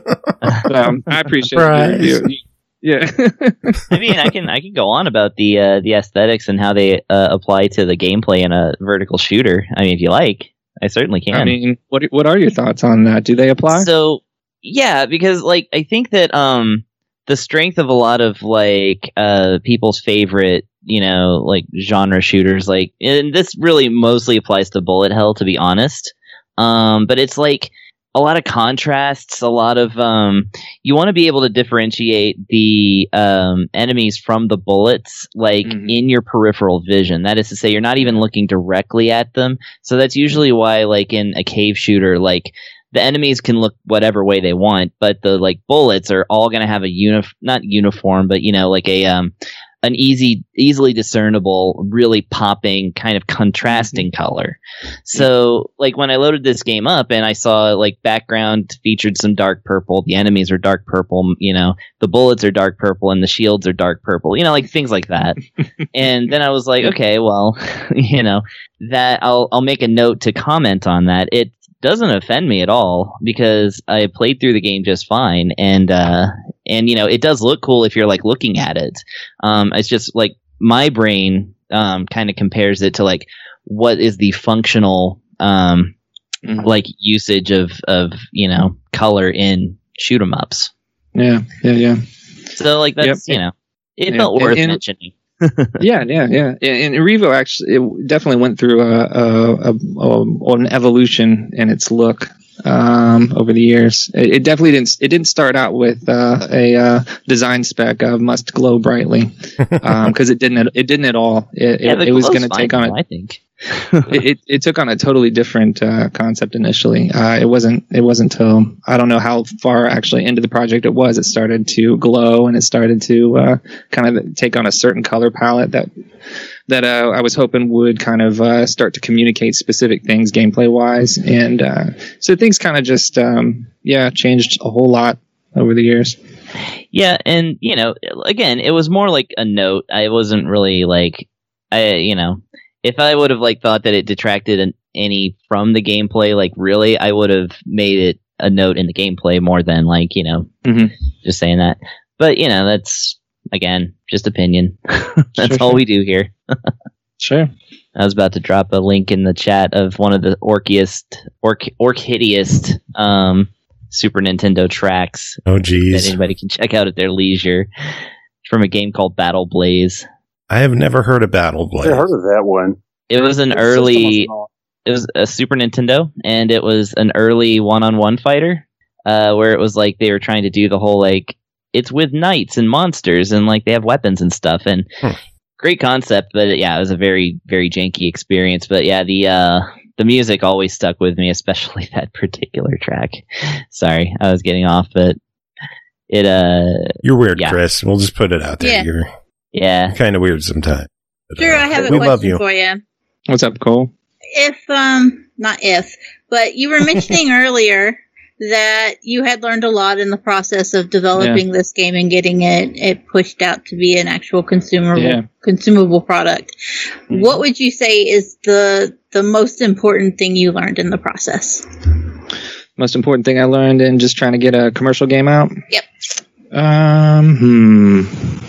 um, I appreciate it. You, you, Yeah, I mean, I can I can go on about the uh, the aesthetics and how they uh, apply to the gameplay in a vertical shooter. I mean, if you like, I certainly can. I mean, what what are your thoughts on that? Do they apply? So, yeah, because like I think that um the strength of a lot of like uh people's favorite, you know, like genre shooters, like, and this really mostly applies to bullet hell, to be honest. Um, but it's like a lot of contrasts, a lot of um you want to be able to differentiate the um enemies from the bullets, like mm-hmm. in your peripheral vision. That is to say, you're not even looking directly at them. So that's usually why, like in a cave shooter, like the enemies can look whatever way they want, but the like bullets are all going to have a uni not uniform, but you know, like a um an easy, easily discernible, really popping kind of contrasting color. So, like, when I loaded this game up and I saw, like, background featured some dark purple, the enemies are dark purple, you know, the bullets are dark purple and the shields are dark purple, you know, like things like that. And then I was like, okay, well, you know, that I'll, I'll make a note to comment on that. It doesn't offend me at all because I played through the game just fine, and uh and you know, it does look cool if you're like looking at it. Um it's just like my brain um kind of compares it to like what is the functional um mm-hmm. like usage of of you know, color in shoot 'em ups. Yeah, yeah, yeah. So like that's yep. you know, it yeah. felt worth and, and, mentioning. yeah, yeah, yeah. And, and Revo actually it definitely went through a, a, a, a an evolution in its look um, over the years. It, it definitely didn't. It didn't start out with uh, a uh, design spec of must glow brightly because um, it didn't. It didn't at all. It, yeah, it, it was going to take on. A, I think. it, it it took on a totally different uh, concept initially. Uh, it wasn't it wasn't till I don't know how far actually into the project it was. It started to glow and it started to uh, kind of take on a certain color palette that that uh, I was hoping would kind of uh, start to communicate specific things gameplay wise. And uh, so things kind of just um, yeah changed a whole lot over the years. Yeah, and you know, again, it was more like a note. I wasn't really like I you know. If I would have like thought that it detracted an, any from the gameplay, like really, I would have made it a note in the gameplay more than like, you know, mm-hmm. just saying that. But you know, that's again just opinion. That's sure, all sure. we do here. Sure. I was about to drop a link in the chat of one of the orkiest, orc, orchidiest um, Super Nintendo tracks. Oh, geez. That anybody can check out at their leisure. From a game called Battle Blaze. I have never heard of Battle Blaze. I heard of that one. It was an early, it was a Super Nintendo, and it was an early one-on-one fighter, uh, where it was like they were trying to do the whole like it's with knights and monsters, and like they have weapons and stuff, and hmm. great concept, but yeah, it was a very very janky experience. But yeah, the uh, the music always stuck with me, especially that particular track. Sorry, I was getting off, but it uh, you're weird, yeah. Chris. We'll just put it out there. Yeah. You're Yeah, kind of weird sometimes. But, sure, uh, I have a we question love you. for you. What's up, Cole? If, um, not if, but you were mentioning earlier that you had learned a lot in the process of developing yeah. this game and getting it, it pushed out to be an actual consumable yeah. consumable product. Mm-hmm. What would you say is the the most important thing you learned in the process? Most important thing I learned in just trying to get a commercial game out? Yep. Um, hmm.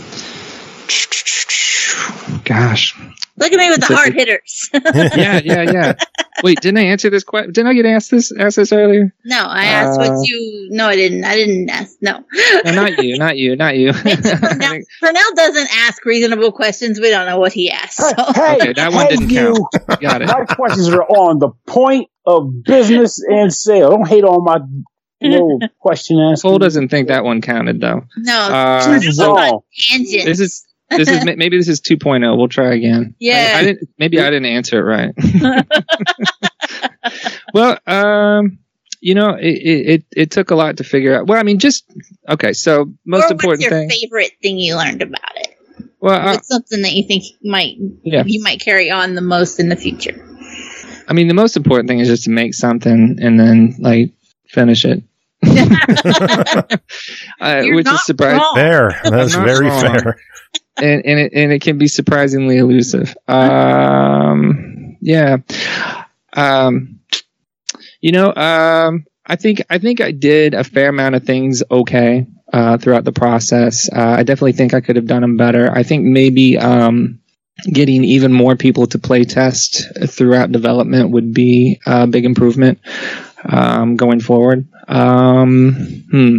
Gosh. Look at me with the hard hitters. yeah, yeah, yeah. Wait, didn't I answer this question? Didn't I get asked this asked this earlier? No, I asked uh, what you. No, I didn't. I didn't ask. No. no not you. Not you. Not you. Pernell, Pernell doesn't ask reasonable questions. We don't know what he asked. So. Hey, okay, that hey, one didn't you, count. Got it. My questions are on the point of business and sale. Don't hate on my little question asking. Cole doesn't think that one counted though. No, uh, she's wrong. Tangent. This is. This is maybe this is two point oh. We'll try again. Yeah. I, I didn't. Maybe I didn't answer it right. Well, um, you know, it, it it took a lot to figure out. Well, I mean, just okay. So most or important what's your thing. favorite thing you learned about it? Well, uh, what's something that you think might yeah. you might carry on the most in the future? I mean, the most important thing is just to make something and then like finish it. uh, which is surprising. Wrong. There, that's very wrong. fair. And and it, and it can be surprisingly elusive. Um, yeah. Um, you know, um, I think I think I did a fair amount of things okay uh, throughout the process. Uh, I definitely think I could have done them better. I think maybe um, getting even more people to play test throughout development would be a big improvement um, going forward. Um, hmm.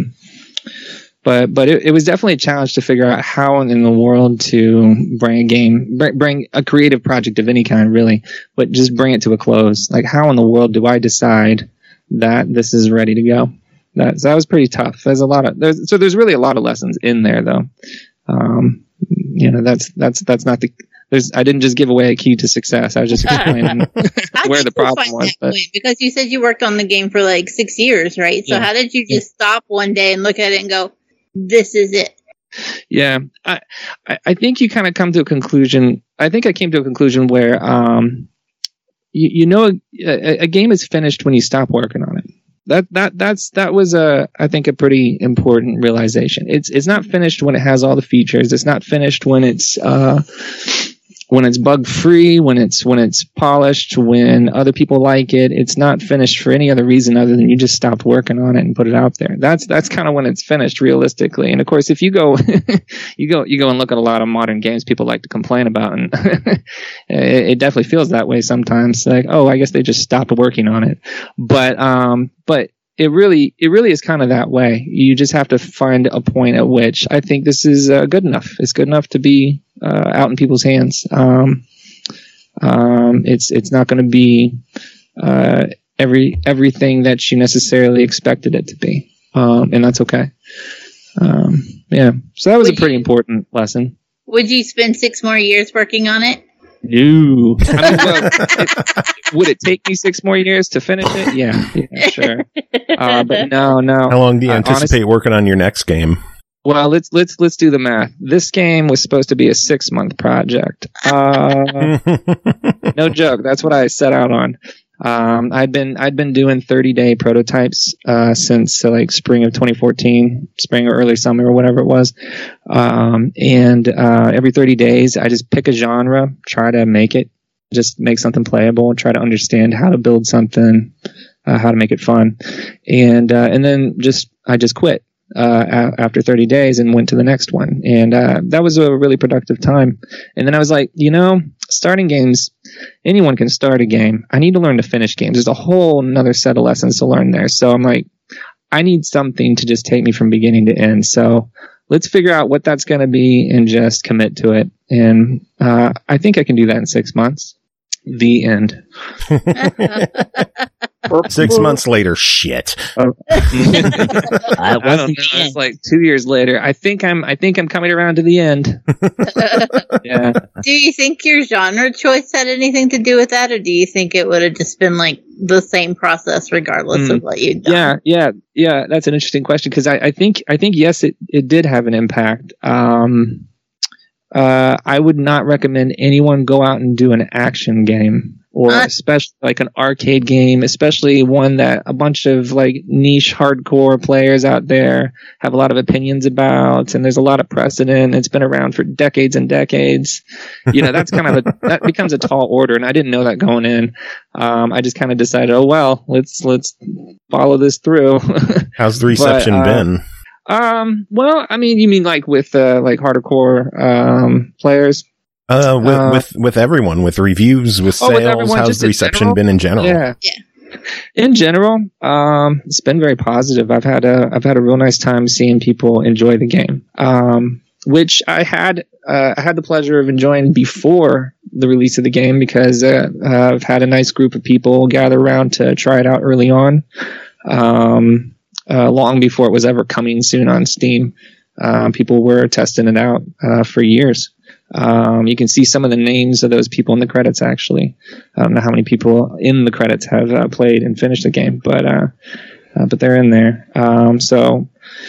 But but it, it was definitely a challenge to figure out how in the world to bring a game, bring, bring a creative project of any kind, really, but just bring it to a close. Like, how in the world do I decide that this is ready to go? That that was pretty tough. There's a lot of there's, so there's really a lot of lessons in there, though. Um, you know, that's that's that's not the. There's, I didn't just give away a key to success. I was just explaining where the problem was. But, because you said you worked on the game for like six years, right? So yeah. how did you just yeah. stop one day and look at it and go, this is it? Yeah, I, I think you kind of come to a conclusion. I think I came to a conclusion where, um, you, you know, a, a game is finished when you stop working on it. That that that's that was a I think a pretty important realization. It's it's not finished when it has all the features. It's not finished when it's uh, when it's bug free, when it's when it's polished, when other people like it. It's not finished for any other reason other than you just stopped working on it and put it out there. That's that's kind of when it's finished realistically. And of course, if you go you go you go and look at a lot of modern games people like to complain about, and it, it definitely feels that way sometimes. Like, oh, I guess they just stopped working on it. But um, but it really it really is kind of that way. You just have to find a point at which I think this is uh, good enough. It's good enough to be uh, out in people's hands. Um, um, it's it's not going to be uh, every everything that you necessarily expected it to be, um, and that's okay. Um, yeah, so that was would a pretty you, important lesson. Would you spend six more years working on it? No. I mean, well, it, would it take me six more years to finish it? Yeah, yeah, sure. Uh, but no, no. How long do you uh, anticipate honestly, working on your next game? Well, let's let's let's do the math. This game was supposed to be a six month project. Uh, no joke. That's what I set out on. Um, I'd been I'd been doing thirty day prototypes uh, since uh, like spring of twenty fourteen, spring or early summer or whatever it was. Um, and uh, every thirty days, I just pick a genre, try to make it, just make something playable, try to understand how to build something, uh, how to make it fun, and uh, and then just I just quit uh, a- after thirty days and went to the next one, and uh, that was a really productive time. And then I was like, you know, starting games. Anyone can start a game. I need to learn to finish games. There's a whole another set of lessons to learn there. So I'm like, I need something to just take me from beginning to end. So let's figure out what that's going to be and just commit to it. And uh, I think I can do that in six months. The end. Six months later, shit. Uh, I don't know. It's like two years later. I think I'm. I think I'm coming around to the end. Yeah. Do you think your genre choice had anything to do with that, or do you think it would have just been like the same process regardless mm. of what you'd done? Yeah, yeah, yeah. That's an interesting question because I, I think I think yes, it it did have an impact. Um, uh, I would not recommend anyone go out and do an action game. Or uh, especially like an arcade game, especially one that a bunch of like niche hardcore players out there have a lot of opinions about, and there's a lot of precedent. It's been around for decades and decades. You know, that's kind of a, that becomes a tall order, and I didn't know that going in. Um, I just kind of decided, oh well, let's let's follow this through. How's the reception but, uh, been? Um, well, I mean, you mean like with uh, like hardcore um, players? Uh, with, uh, with with everyone, with reviews, with oh, sales. with everyone, how's the reception general? been in general? Yeah, yeah. In general, um, it's been very positive. I've had a I've had a real nice time seeing people enjoy the game, um, which I had uh, I had the pleasure of enjoying before the release of the game because uh, I've had a nice group of people gather around to try it out early on. Um, Uh, long before it was ever coming soon on Steam. Um, people were testing it out uh, for years. Um, you can see some of the names of those people in the credits, actually. I don't know how many people in the credits have uh, played and finished the game, but uh, uh, but they're in there. Um, so,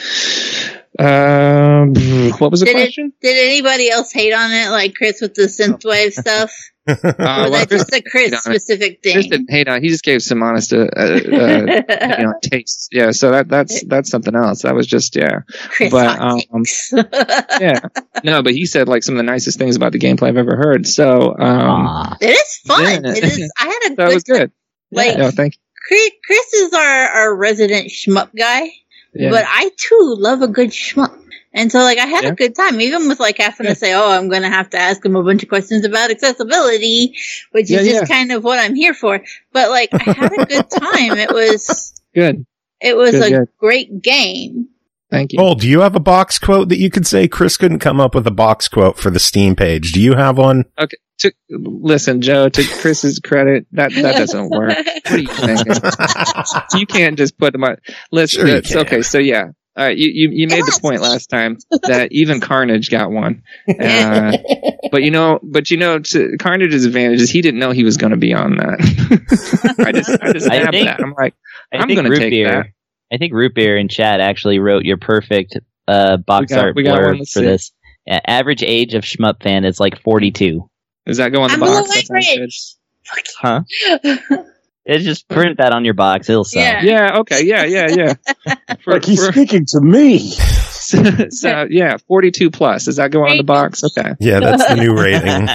uh, what was the did question? It, did anybody else hate on it, like Chris with the synthwave stuff? Uh, or was well, that Chris just a Chris specific thing? Chris didn't hate on. He just gave some honest, uh, uh, you know, tastes. Yeah, so that that's that's something else. That was just yeah. Chris but um, yeah, no, but he said like some of the nicest things about the gameplay I've ever heard. So um, it is fun. Yeah. It is. I had a that good was good. Like, yeah, no, thank you. Chris, Chris is our, our resident shmup guy, Yeah. but I too love a good shmup. And so, like, I had Yeah. a good time, even with, like, having Yeah. to say, oh, I'm going to have to ask him a bunch of questions about accessibility, which Yeah, is just yeah. kind of what I'm here for. But, like, I had a good time. It was, Good. it was Good, a good. great game. Thank you. Oh, do you have a box quote that you could say? Chris couldn't come up with a box quote for the Steam page. Do you have one? Okay. To, listen, Joe, to Chris's credit, that, that doesn't work. What are you thinking? You can't just put them on. Listen, Sure you that's- can. okay, so yeah. All right, you, you, you made the point last time that even Carnage got one. Uh, but you know, but you know, to Carnage's advantage is he didn't know he was going to be on that. I just, I just I nabbed think- that. I'm like, I I'm think gonna Root take Beer, that. I think Root Beer in chat actually wrote your perfect uh, box We got- art we got one. blurb Let's for see. this. Yeah, average age of Shmup fan is like forty-two. does that go on the I'm box? below That sounds good. average. Huh? It's just print that on your box. It'll sell. Yeah. Yeah. Okay. Yeah. Yeah. Yeah. For, Like he's for- speaking to me. so, yeah, forty-two plus. Does that go on the box? Okay. Yeah, that's the new rating.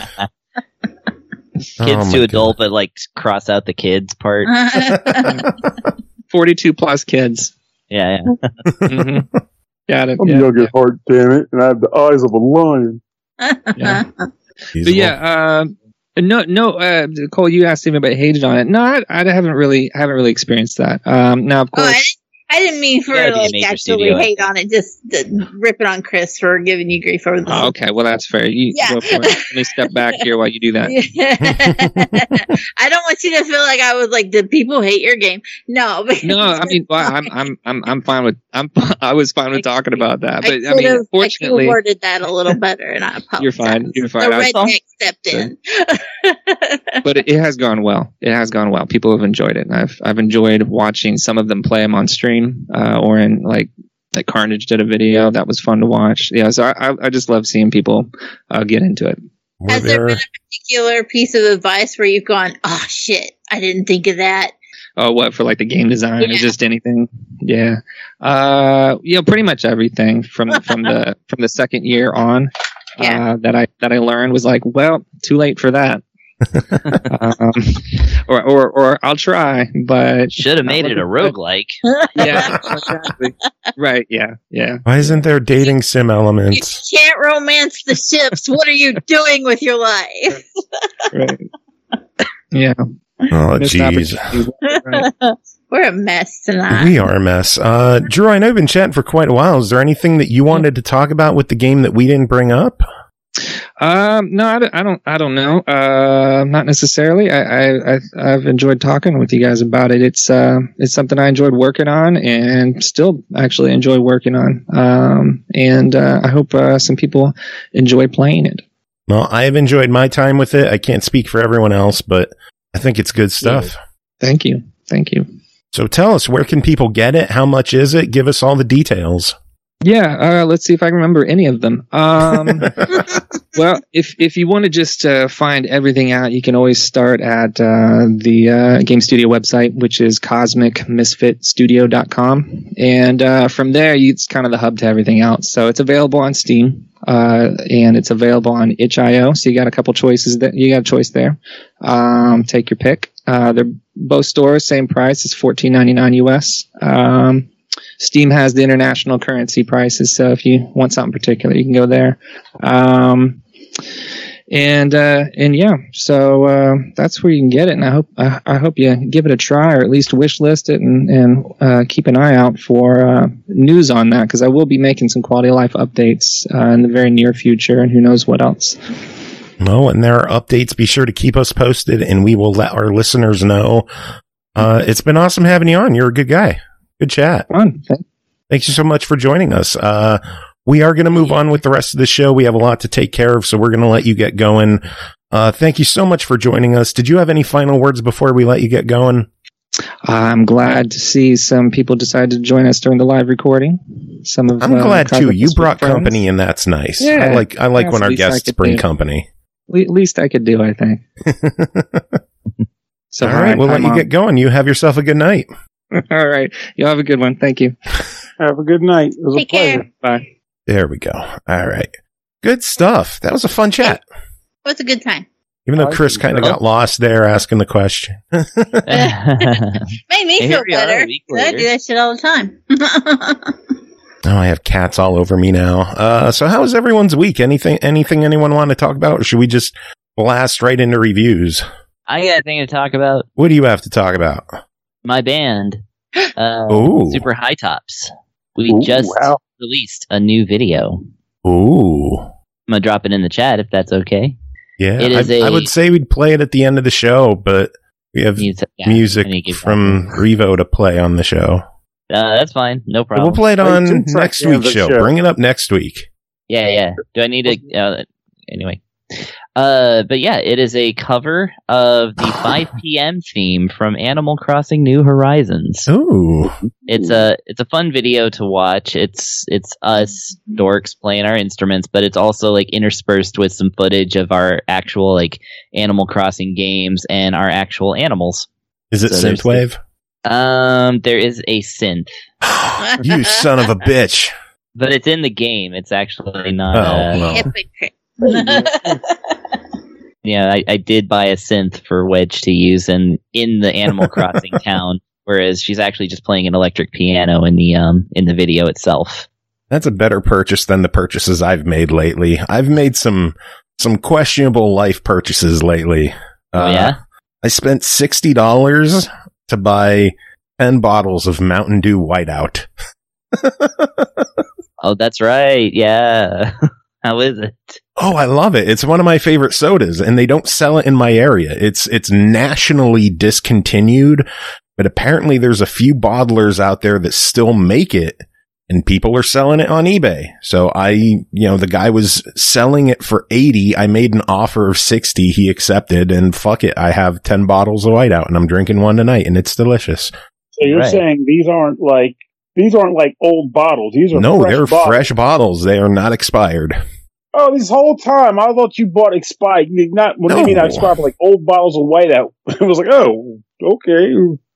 Kids Oh my to adult, but like cross out the kids part. forty-two plus kids. Yeah, yeah. hmm Got it. I'm Yeah. young at heart, damn it, and I have the eyes of a lion. Yeah. He's But yeah, uh, no, no. Uh, Cole, you asked him about hated on it. No, I, I haven't really, haven't really experienced that. Um, now, of Oh, I course, didn't, I didn't mean for, Yeah, it'd be a like, major actually studio, I hate think. on it, just uh, rip it on Chris for giving you grief over the oh, okay. Well, that's fair. You Yeah. go for it. Let me step back here while you do that. I don't want you to feel like I was like, did people hate your game? No, but No, I mean, well, I'm, I'm, I'm, I'm fine with. I'm, I was fine with talking about that. But I, I mean, could've- fortunately, I worded that a little better, and I apologize. You're fine. You're fine. The I saw- redneck stepped in. but it, it has gone well. It has gone well. People have enjoyed it. And I've I've enjoyed watching some of them play them on stream uh, or in like like Carnage did a video that was fun to watch. Yeah, so I I, I just love seeing people uh, get into it. Were Has there there, been a particular piece of advice where you've gone, oh shit, I didn't think of that? Oh, what for like the game design or Yeah. just anything? Yeah, uh, you know, pretty much everything from from the from the second year on. Yeah. Uh, that I that I learned was like, well, too late for that. um, or, or or I'll try, but Should have made it a roguelike. yeah, exactly. Right, yeah, yeah. why isn't there dating sim You elements? can't romance the ships. What are you doing with your life? Right. Yeah. Oh, Missed jeez. opportunity. Right. We're a mess tonight. We are a mess. Uh, Drew, I know you've been chatting for quite a while. Is there anything that you wanted to talk about with the game that we didn't bring up? Um, no, I don't, I don't, I don't know. Uh, not necessarily. I, I, I, I've enjoyed talking with you guys about it. It's, uh, it's something I enjoyed working on and still actually enjoy working on. Um, and, uh, I hope, uh, some people enjoy playing it. Well, I have enjoyed my time with it. I can't speak for everyone else, but I think it's good stuff. Thank you. Thank you. So tell us, where can people get it? How much is it? Give us all the details. Yeah, uh, let's see if I can remember any of them. Um, well, if if you want to just uh, find everything out, you can always start at uh, the uh, Game Studio website, which is cosmic misfit studio dot com. And uh, from there, you, it's kind of the hub to everything else. So it's available on Steam, uh, and it's available on itch dot io. So you got a couple choices. That you got a choice there. Um, take your pick. Uh, they're both stores, same price. It's fourteen ninety-nine U S. Um, Steam has the international currency prices, so if you want something particular, you can go there. Um, and uh, and yeah, so uh, that's where you can get it. And I hope I, I hope you give it a try, or at least wish list it, and and uh, keep an eye out for uh, news on that, because I will be making some quality of life updates uh, in the very near future, and who knows what else. No, and there are updates. Be sure to keep us posted, and we will let our listeners know. Uh, it's been awesome having you on. You're a good guy. Good chat. Fun. Thank you so much for joining us. Uh, we are going to move on with the rest of the show. We have a lot to take care of, so we're going to let you get going. Uh, thank you so much for joining us. Did you have any final words before we let you get going? I'm glad to see some people decide to join us during the live recording. Some of I'm uh, glad too. You brought friends. company, and that's nice. Yeah, I like I like yeah, when our guests bring do. company. Le- least I could do, I think. So, all right, we'll let you Mom. get going. You have yourself a good night. All right. You have a good one. Thank you. Have a good night. It was Take a pleasure. care. Bye. There we go. All right. Good stuff. That was a fun chat. It was a good time. Even though Chris kind of got lost there asking the question. Made me Here feel we are, a better. week 'Cause I later. do that shit all the time. Oh, I have cats all over me now. Uh, so how was everyone's week? Anything, anything anyone want to talk about? Or should we just blast right into reviews? I got a thing to talk about. What do you have to talk about? My band, uh, Ooh. Super High Tops. We Ooh, just wow. released a new video. Ooh. I'm gonna drop it in the chat if that's okay. Yeah, It is I, a- I would say we'd play it at the end of the show, but we have Music, yeah, music I need to get from Revo to play on the show. Uh, that's fine. No But problem. we'll play it Wait, on it's next at the end week's of the show. show. Bring it up next week. Yeah, yeah. Do I need to? Uh, anyway. Uh, but yeah, it is a cover of the five p.m. theme from Animal Crossing: New Horizons. Ooh. It's a it's a fun video to watch. It's it's us dorks playing our instruments, but it's also like interspersed with some footage of our actual like Animal Crossing games and our actual animals. Is it So there's synthwave? Um, there is a synth, You son of a bitch. but it's in the game. It's actually not. Oh, uh, well. Hypocrite. Yeah, I, I did buy a synth for Wedge to use in in the Animal Crossing town, whereas she's actually just playing an electric piano in the um in the video itself. That's a better purchase than the purchases I've made lately. I've made some some questionable life purchases lately. Oh yeah, I spent sixty dollars to buy ten bottles of Mountain Dew Whiteout. oh that's right. Yeah, how is it? Oh, I love it. It's one of my favorite sodas, and they don't sell it in my area. It's it's nationally discontinued, but apparently there's a few bottlers out there that still make it, and people are selling it on eBay. So I, you know, the guy was selling it for eighty. I made an offer of sixty. He accepted, and fuck it. I have ten bottles of Whiteout, and I'm drinking one tonight, and it's delicious. So you're Right. saying these aren't like these aren't like old bottles. These are No, fresh they're bottles. fresh bottles. They are not expired. Oh, this whole time I thought you bought expired. Not well, maybe No. not expired, but like old bottles of Whiteout. It was like, oh, okay.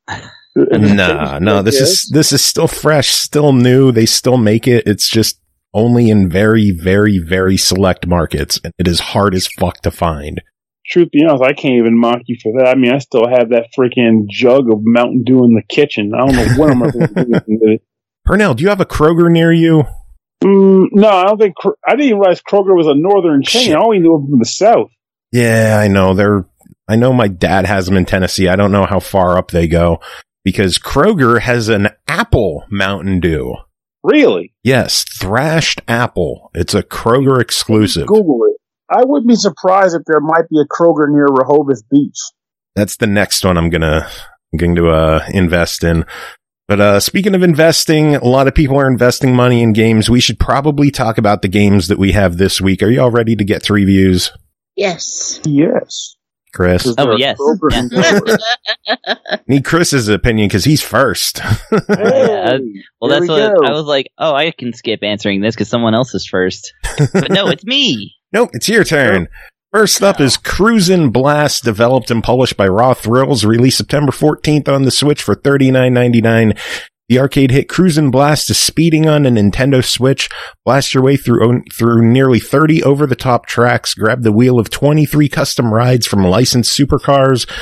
Nah, no, this is this is still fresh, still new. They still make it. It's just only in very, very, very select markets, and it is hard as fuck to find. Truth be honest, I can't even mock you for that. I mean, I still have that freaking jug of Mountain Dew in the kitchen. I don't know what I'm ever going to do with it. Pernell, do you have a Kroger near you? Mm, no, I don't think. Kro- I didn't even realize Kroger was a northern chain. Shit. I only knew it from the south. Yeah, I know. They're. I know my dad has them in Tennessee. I don't know how far up they go because Kroger has an apple Mountain Dew. Really? Yes, thrashed apple. It's a Kroger exclusive. Google it. I wouldn't be surprised if there might be a Kroger near Rehoboth Beach. That's the next one I'm gonna I'm going to uh, invest in. But uh, speaking of investing, a lot of people are investing money in games. We should probably talk about the games that we have this week. Are you all ready to get to reviews, Yes. Yes. Chris? Oh, There are yes. Kroger Yeah. and Kroger. Need Chris's opinion because he's first. Hey, Yeah, well, here that's we what go. I was like. Oh, I can skip answering this because someone else is first. But no, it's me. Nope, it's your turn. First up is Cruisin' Blast, developed and published by Raw Thrills, released September fourteenth on the Switch for thirty-nine ninety-nine. The arcade hit Cruisin' Blast is speeding on a Nintendo Switch. Blast your way through through nearly thirty over-the-top tracks. Grab the wheel of twenty-three custom rides from licensed supercars.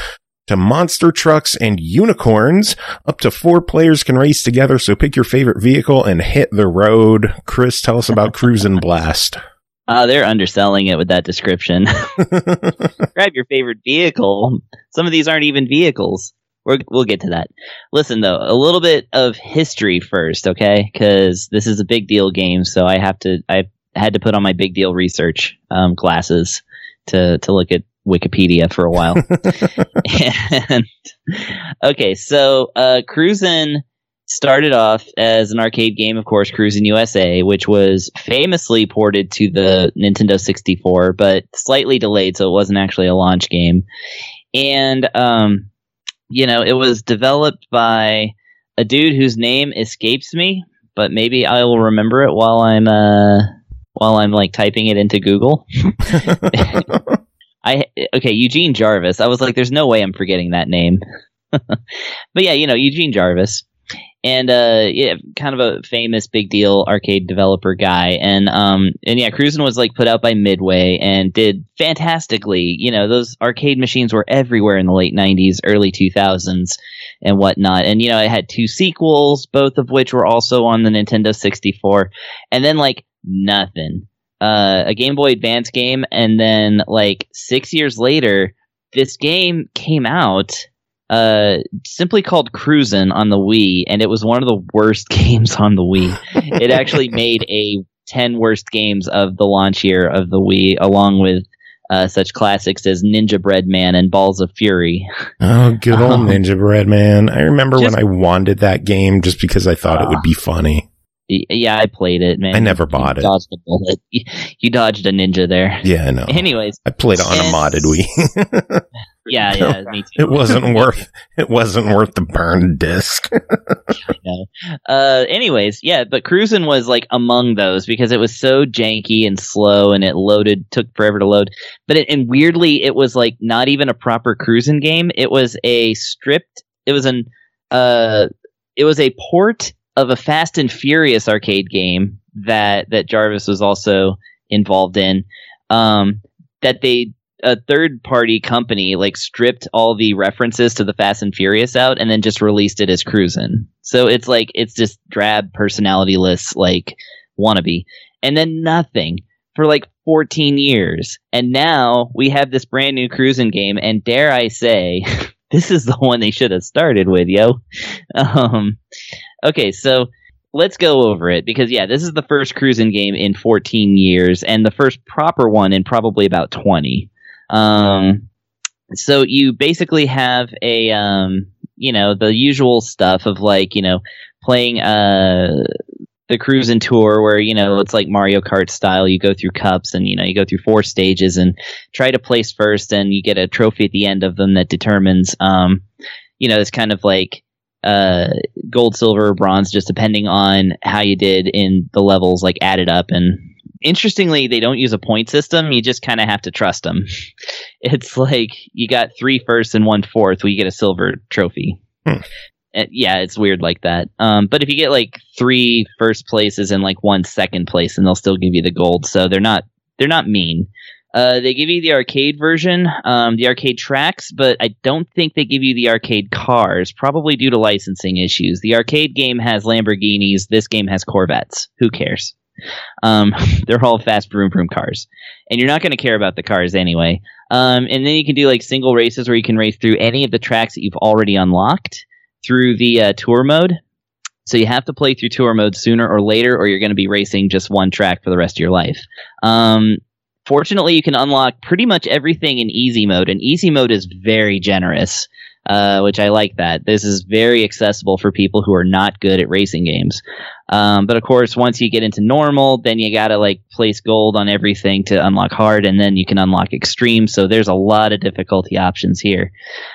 to monster trucks and unicorns. Up to four players can race together, so pick your favorite vehicle and hit the road. Chris, tell us about Cruisin' Blast. Uh, they're underselling it with that description. Grab your favorite vehicle. Some of these aren't even vehicles. We're, we'll get to that. Listen, though, a little bit of history first, okay? Because this is a big deal game, so I have to. I had to put on my big deal research um, glasses to to look at Wikipedia for a while. and, okay, so uh, Cruisin' started off as an arcade game, of course, Cruisin' U S A, which was famously ported to the Nintendo sixty-four, but slightly delayed, so it wasn't actually a launch game. And, um, you know, it was developed by a dude whose name escapes me, but maybe I will remember it while I'm, uh, while I'm like typing it into Google. I okay, Eugene Jarvis. I was like, there's no way I'm forgetting that name. But yeah, you know, Eugene Jarvis. And uh yeah, kind of a famous big deal arcade developer guy. And um and yeah, Cruisin' was like put out by Midway and did fantastically. You know, those arcade machines were everywhere in the late nineties, early two thousands and whatnot. And you know, it had two sequels, both of which were also on the Nintendo sixty-four. And then like nothing. Uh, a Game Boy Advance game, and then like six years later, this game came out uh, simply called Cruisin' on the Wii, and it was one of the worst games on the Wii. It actually made a ten worst games of the launch year of the Wii, along with uh, such classics as Ninja Bread Man and Balls of Fury. Oh, good old um, Ninja Bread Man. I remember just, when I wanted that game just because I thought uh, it would be funny. Yeah, I played it, man. I never bought you it. Dodged a bullet. You dodged a ninja there. Yeah, I know. Anyways, I played it on and, a modded Wii. yeah, yeah, me too. It wasn't worth. It wasn't worth the burned disc. I know. Uh, anyways, yeah, but Cruisin' was like among those because it was so janky and slow, and it loaded took forever to load. But it, and weirdly, it was like not even a proper Cruisin' game. It was a stripped. It was an. Uh, it was a port of a Fast and Furious arcade game that that Jarvis was also involved in, um, that they a third party company like stripped all the references to the Fast and Furious out and then just released it as Cruisin'. So it's like it's just drab, personality-less, like wannabe, and then nothing for like fourteen years, and now we have this brand new Cruisin' game, and dare I say, this is the one they should have started with, yo. Um, Okay, so let's go over it because, yeah, this is the first Cruisin' game in fourteen years and the first proper one in probably about twenty. Um, so you basically have a, um, you know, the usual stuff of like, you know, playing uh, the Cruisin' Tour where, you know, it's like Mario Kart style. You go through cups and, you know, you go through four stages and try to place first and you get a trophy at the end of them that determines, um, you know, it's kind of like, uh gold, silver, or bronze, just depending on how you did in the levels, like added up. And interestingly, they don't use a point system. You just kind of have to trust them. It's like you got three firsts and one fourth, well, you get a silver trophy. Hmm. And yeah, it's weird like that. Um, but if you get like three first places and like one second place, then they'll still give you the gold. So they're not they're not mean. Uh, they give you the arcade version, um, the arcade tracks, but I don't think they give you the arcade cars, probably due to licensing issues. The arcade game has Lamborghinis. This game has Corvettes. Who cares? Um, they're all fast vroom vroom cars. And you're not going to care about the cars anyway. Um, and then you can do like single races where you can race through any of the tracks that you've already unlocked through the uh, tour mode. So you have to play through tour mode sooner or later, or you're going to be racing just one track for the rest of your life. Um, Fortunately, you can unlock pretty much everything in easy mode, and easy mode is very generous, uh, which I like that. This is very accessible for people who are not good at racing games. Um, but of course, once you get into normal, then you gotta like place gold on everything to unlock hard, and then you can unlock extreme, so there's a lot of difficulty options here.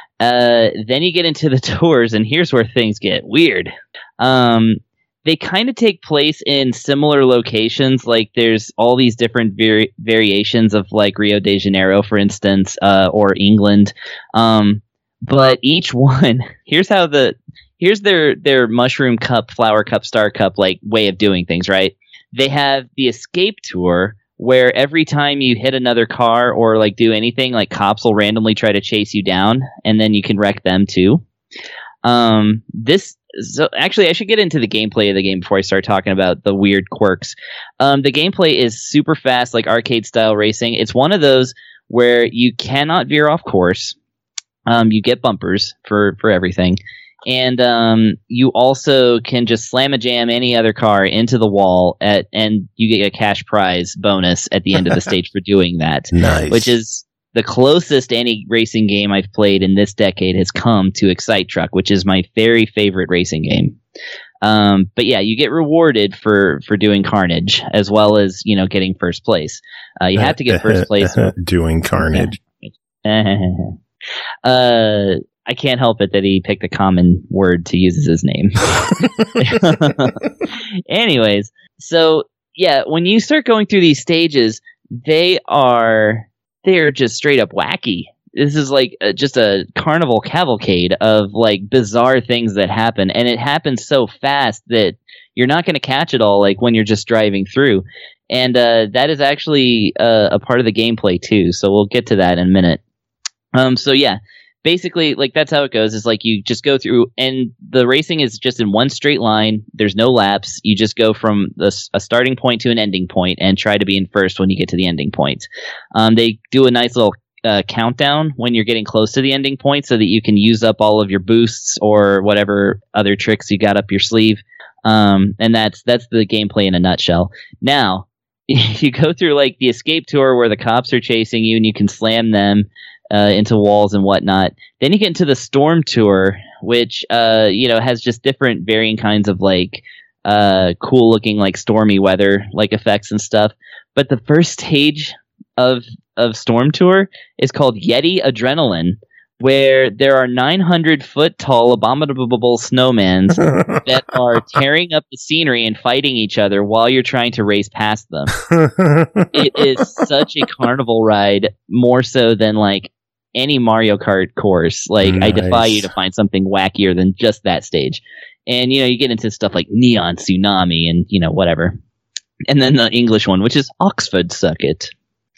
Uh, then you get into the tours, and here's where things get weird. Um... They kind of take place in similar locations. Like there's all these different vari- variations of like Rio de Janeiro, for instance, uh, or England. Um, but each one, here's how the, here's their, their mushroom cup, flower cup, star cup, like way of doing things, right? They have the escape tour where every time you hit another car or like do anything, like cops will randomly try to chase you down, and then you can wreck them too. Um, this so actually, I should get into the gameplay of the game before I start talking about the weird quirks. Um, the gameplay is super fast, like arcade style racing. It's one of those where you cannot veer off course. Um, you get bumpers for for everything. And um, you also can just slam a jam any other car into the wall, at, and you get a cash prize bonus at the end of the stage for doing that. Nice. Which is the closest any racing game I've played in this decade has come to Excite Truck, which is my very favorite racing game. Um, but yeah, you get rewarded for, for doing Carnage, as well as, you know, getting first place. Uh, you have to get first place. Doing Carnage. uh... I can't help it that he picked a common word to use as his name. Anyways, so yeah, when you start going through these stages, they are they are just straight up wacky. This is like a, just a carnival cavalcade of like bizarre things that happen, and it happens so fast that you're not going to catch it all like when you're just driving through. And uh, that is actually uh, a part of the gameplay too. So we'll get to that in a minute. Um, so yeah. Basically, like, that's how it goes. Is like you just go through, and the racing is just in one straight line. There's no laps. You just go from the, a starting point to an ending point and try to be in first when you get to the ending point. Um, they do a nice little uh, countdown when you're getting close to the ending point so that you can use up all of your boosts or whatever other tricks you got up your sleeve. Um, and that's that's the gameplay in a nutshell. Now, you go through, like, the escape tour where the cops are chasing you and you can slam them Uh, into walls and whatnot. Then you get into the Storm Tour, which uh, you know has just different varying kinds of like uh, cool looking like stormy weather like effects and stuff. But the first stage of of Storm Tour is called Yeti Adrenaline, where there are nine hundred foot tall abominable snowmans that are tearing up the scenery and fighting each other while you're trying to race past them. It is such a carnival ride, more so than like any Mario Kart course. Like, nice. I defy you to find something wackier than just that stage. And, you know, you get into stuff like Neon Tsunami and, you know, whatever. And then the English one, which is Oxford Circuit.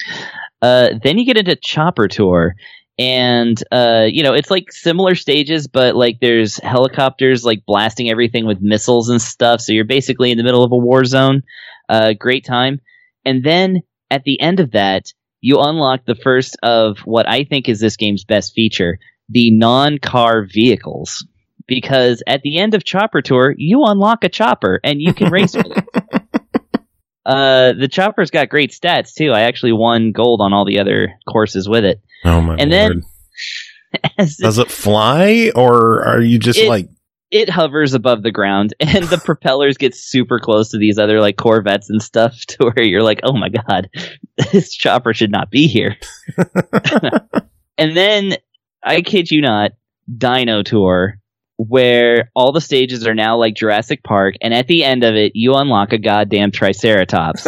Uh, then you get into Chopper Tour. And, uh, you know, it's like similar stages, but like there's helicopters like blasting everything with missiles and stuff. So you're basically in the middle of a war zone. Uh, great time. And then at the end of that, you unlock the first of what I think is this game's best feature, the non-car vehicles. Because at the end of Chopper Tour, you unlock a chopper and you can race with it. Uh, the chopper's got great stats too. I actually won gold on all the other courses with it. Oh my and lord. Then, does it fly, or are you just it, like... It hovers above the ground, and the propellers get super close to these other like Corvettes and stuff to where you're like, oh my god, this chopper should not be here. And then, I kid you not, Dino Tour, where all the stages are now like Jurassic Park, and at the end of it, you unlock a goddamn Triceratops.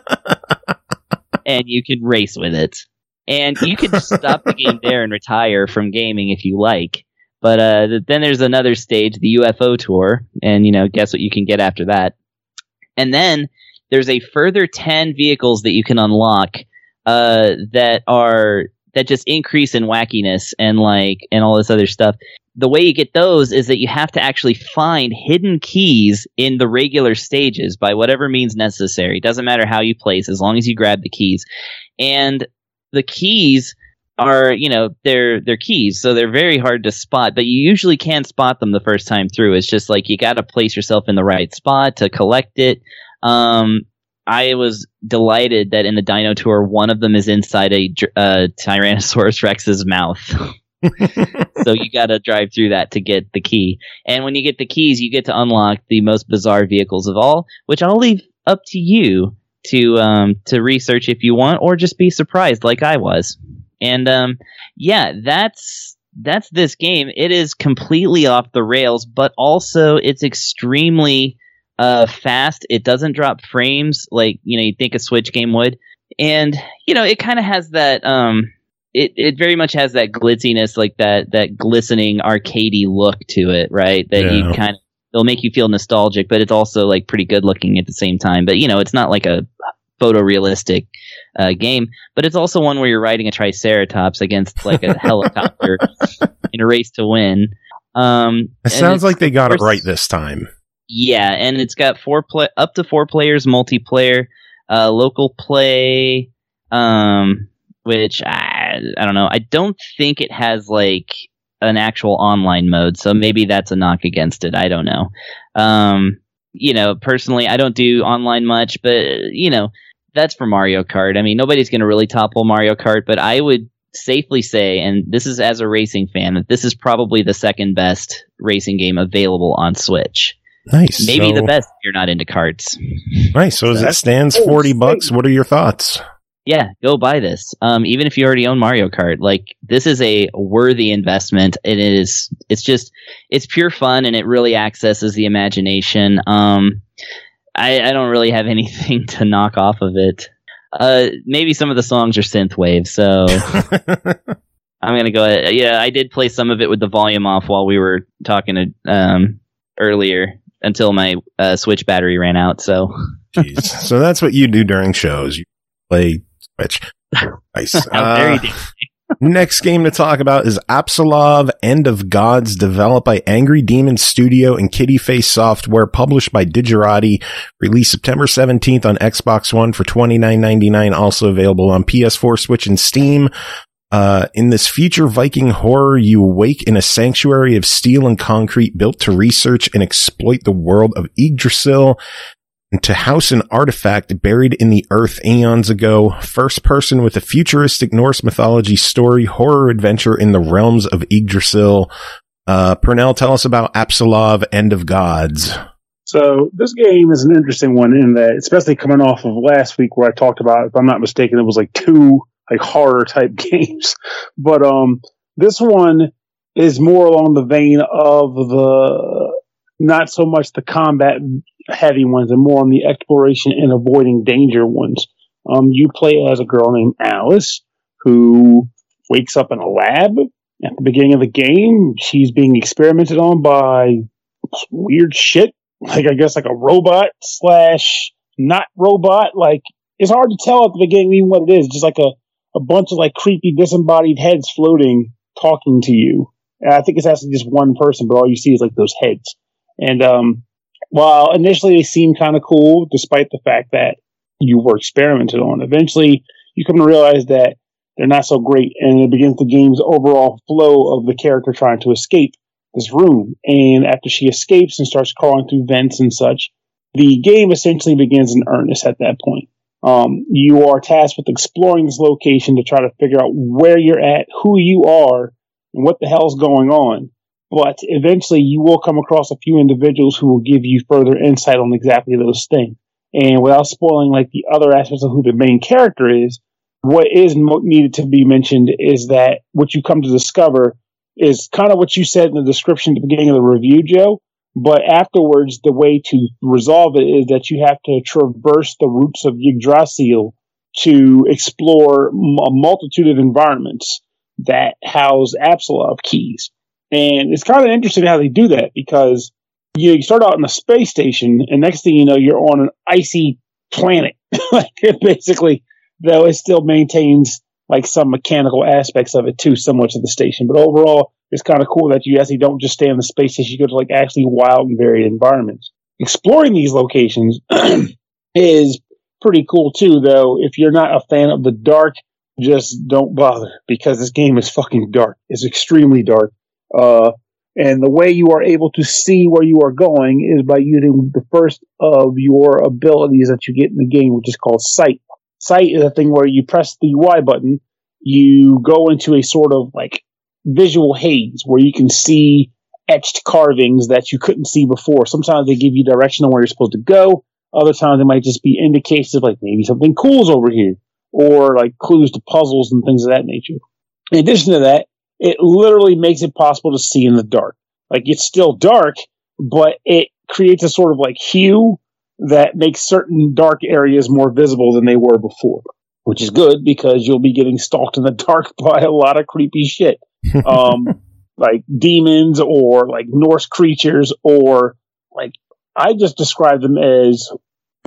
And you can race with it. And you can just stop the game there and retire from gaming if you like. But uh, then there's another stage, the U F O Tour, and, you know, guess what you can get after that. And then there's a further ten vehicles that you can unlock uh, that are that just increase in wackiness and like and all this other stuff. The way you get those is that you have to actually find hidden keys in the regular stages by whatever means necessary. Doesn't matter how you place, as long as you grab the keys. And the keys are, you know, they're they're keys, so they're very hard to spot, but you usually can spot them the first time through. It's just like you got to place yourself in the right spot to collect it. Um, I was delighted that in the Dino Tour, one of them is inside a uh, Tyrannosaurus Rex's mouth. So you got to drive through that to get the key. And when you get the keys, you get to unlock the most bizarre vehicles of all, which I'll leave up to you to um, to research if you want, or just be surprised like I was. And um, yeah, that's that's this game. It is completely off the rails, but also it's extremely uh, fast. It doesn't drop frames like, you know, you'd think a Switch game would. And, you know, it kind of has that, um, it, it very much has that glitziness, like that, that glistening arcadey look to it, right? That yeah. you kind of, it'll make you feel nostalgic, but it's also like pretty good looking at the same time. But, you know, it's not like a photorealistic uh, game, but it's also one where you're riding a Triceratops against like a helicopter in a race to win. Um, it sounds like they got it right this time. Yeah, and it's got four play up to four players multiplayer, uh, local play, um, which I, I don't know. I don't think it has like an actual online mode, so maybe that's a knock against it. I don't know. Um, you know, personally, I don't do online much, but you know, that's for Mario Kart. I mean, nobody's going to really topple Mario Kart, but I would safely say, and this is as a racing fan, that this is probably the second best racing game available on Switch. Nice. Maybe so, the best if you're not into karts. Nice. So as it stands, forty bucks. What are your thoughts? Yeah, go buy this. Um, even if you already own Mario Kart, like this is a worthy investment. It is. It's just. It's pure fun, and it really accesses the imagination. Um, I, I don't really have anything to knock off of it. Uh, maybe some of the songs are synthwave, so I'm gonna go ahead. Yeah, I did play some of it with the volume off while we were talking to, um earlier until my uh, Switch battery ran out. So, jeez. So that's what you do during shows. You play Switch. Nice. Uh, next game to talk about is Apsalov End of Gods, developed by Angry Demon Studio and Kitty Face Software, published by Digerati, released September seventeenth on Xbox One for twenty-nine ninety-nine, also available on P S four, Switch, and Steam. Uh, in this future Viking horror, you awake in a sanctuary of steel and concrete built to research and exploit the world of Yggdrasil and to house an artifact buried in the earth eons ago. First person with a futuristic Norse mythology story, horror adventure in the realms of Yggdrasil. Uh, Pernell, tell us about Apsalov End of Gods. So this game is an interesting one in that, especially coming off of last week where I talked about, if I'm not mistaken, it was like two like horror type games. But um, this one is more along the vein of the, not so much the combat heavy ones and more on the exploration and avoiding danger ones. Um, you play as a girl named Alice who wakes up in a lab at the beginning of the game. She's being experimented on by weird shit. Like, I guess like a robot slash not robot. Like, it's hard to tell at the beginning even what it is. Just like a, a bunch of like creepy disembodied heads floating, talking to you. And I think it's actually just one person, but all you see is like those heads. And um, while initially they seem kind of cool, despite the fact that you were experimented on, eventually you come to realize that they're not so great, and it begins the game's overall flow of the character trying to escape this room. And after she escapes and starts crawling through vents and such, the game essentially begins in earnest at that point. Um, you are tasked with exploring this location to try to figure out where you're at, who you are, and what the hell's going on. But eventually you will come across a few individuals who will give you further insight on exactly those things. And without spoiling like the other aspects of who the main character is, what is mo- needed to be mentioned is that what you come to discover is kind of what you said in the description at the beginning of the review, Joe. But afterwards, the way to resolve it is that you have to traverse the roots of Yggdrasil to explore a multitude of environments that house Apsalov keys. And it's kind of interesting how they do that, because you, know, you start out in a space station, and next thing you know, you're on an icy planet. Like, basically, though it still maintains like some mechanical aspects of it too, similar to the station. But overall, it's kind of cool that you actually don't just stay in the space station, you go to like actually wild and varied environments. Exploring these locations is pretty cool too, though. If you're not a fan of the dark, just don't bother, because this game is fucking dark. It's extremely dark. Uh, and the way you are able to see where you are going is by using the first of your abilities that you get in the game, which is called Sight. Sight is a thing where you press the Y button, you go into a sort of like visual haze where you can see etched carvings that you couldn't see before. Sometimes they give you direction on where you're supposed to go. Other times it might just be indications of like maybe something cool's over here, or like clues to puzzles and things of that nature. In addition to that, it literally makes it possible to see in the dark. Like, it's still dark, but it creates a sort of like hue that makes certain dark areas more visible than they were before, which is good because you'll be getting stalked in the dark by a lot of creepy shit. Um, like demons or like Norse creatures, or like, I just describe them as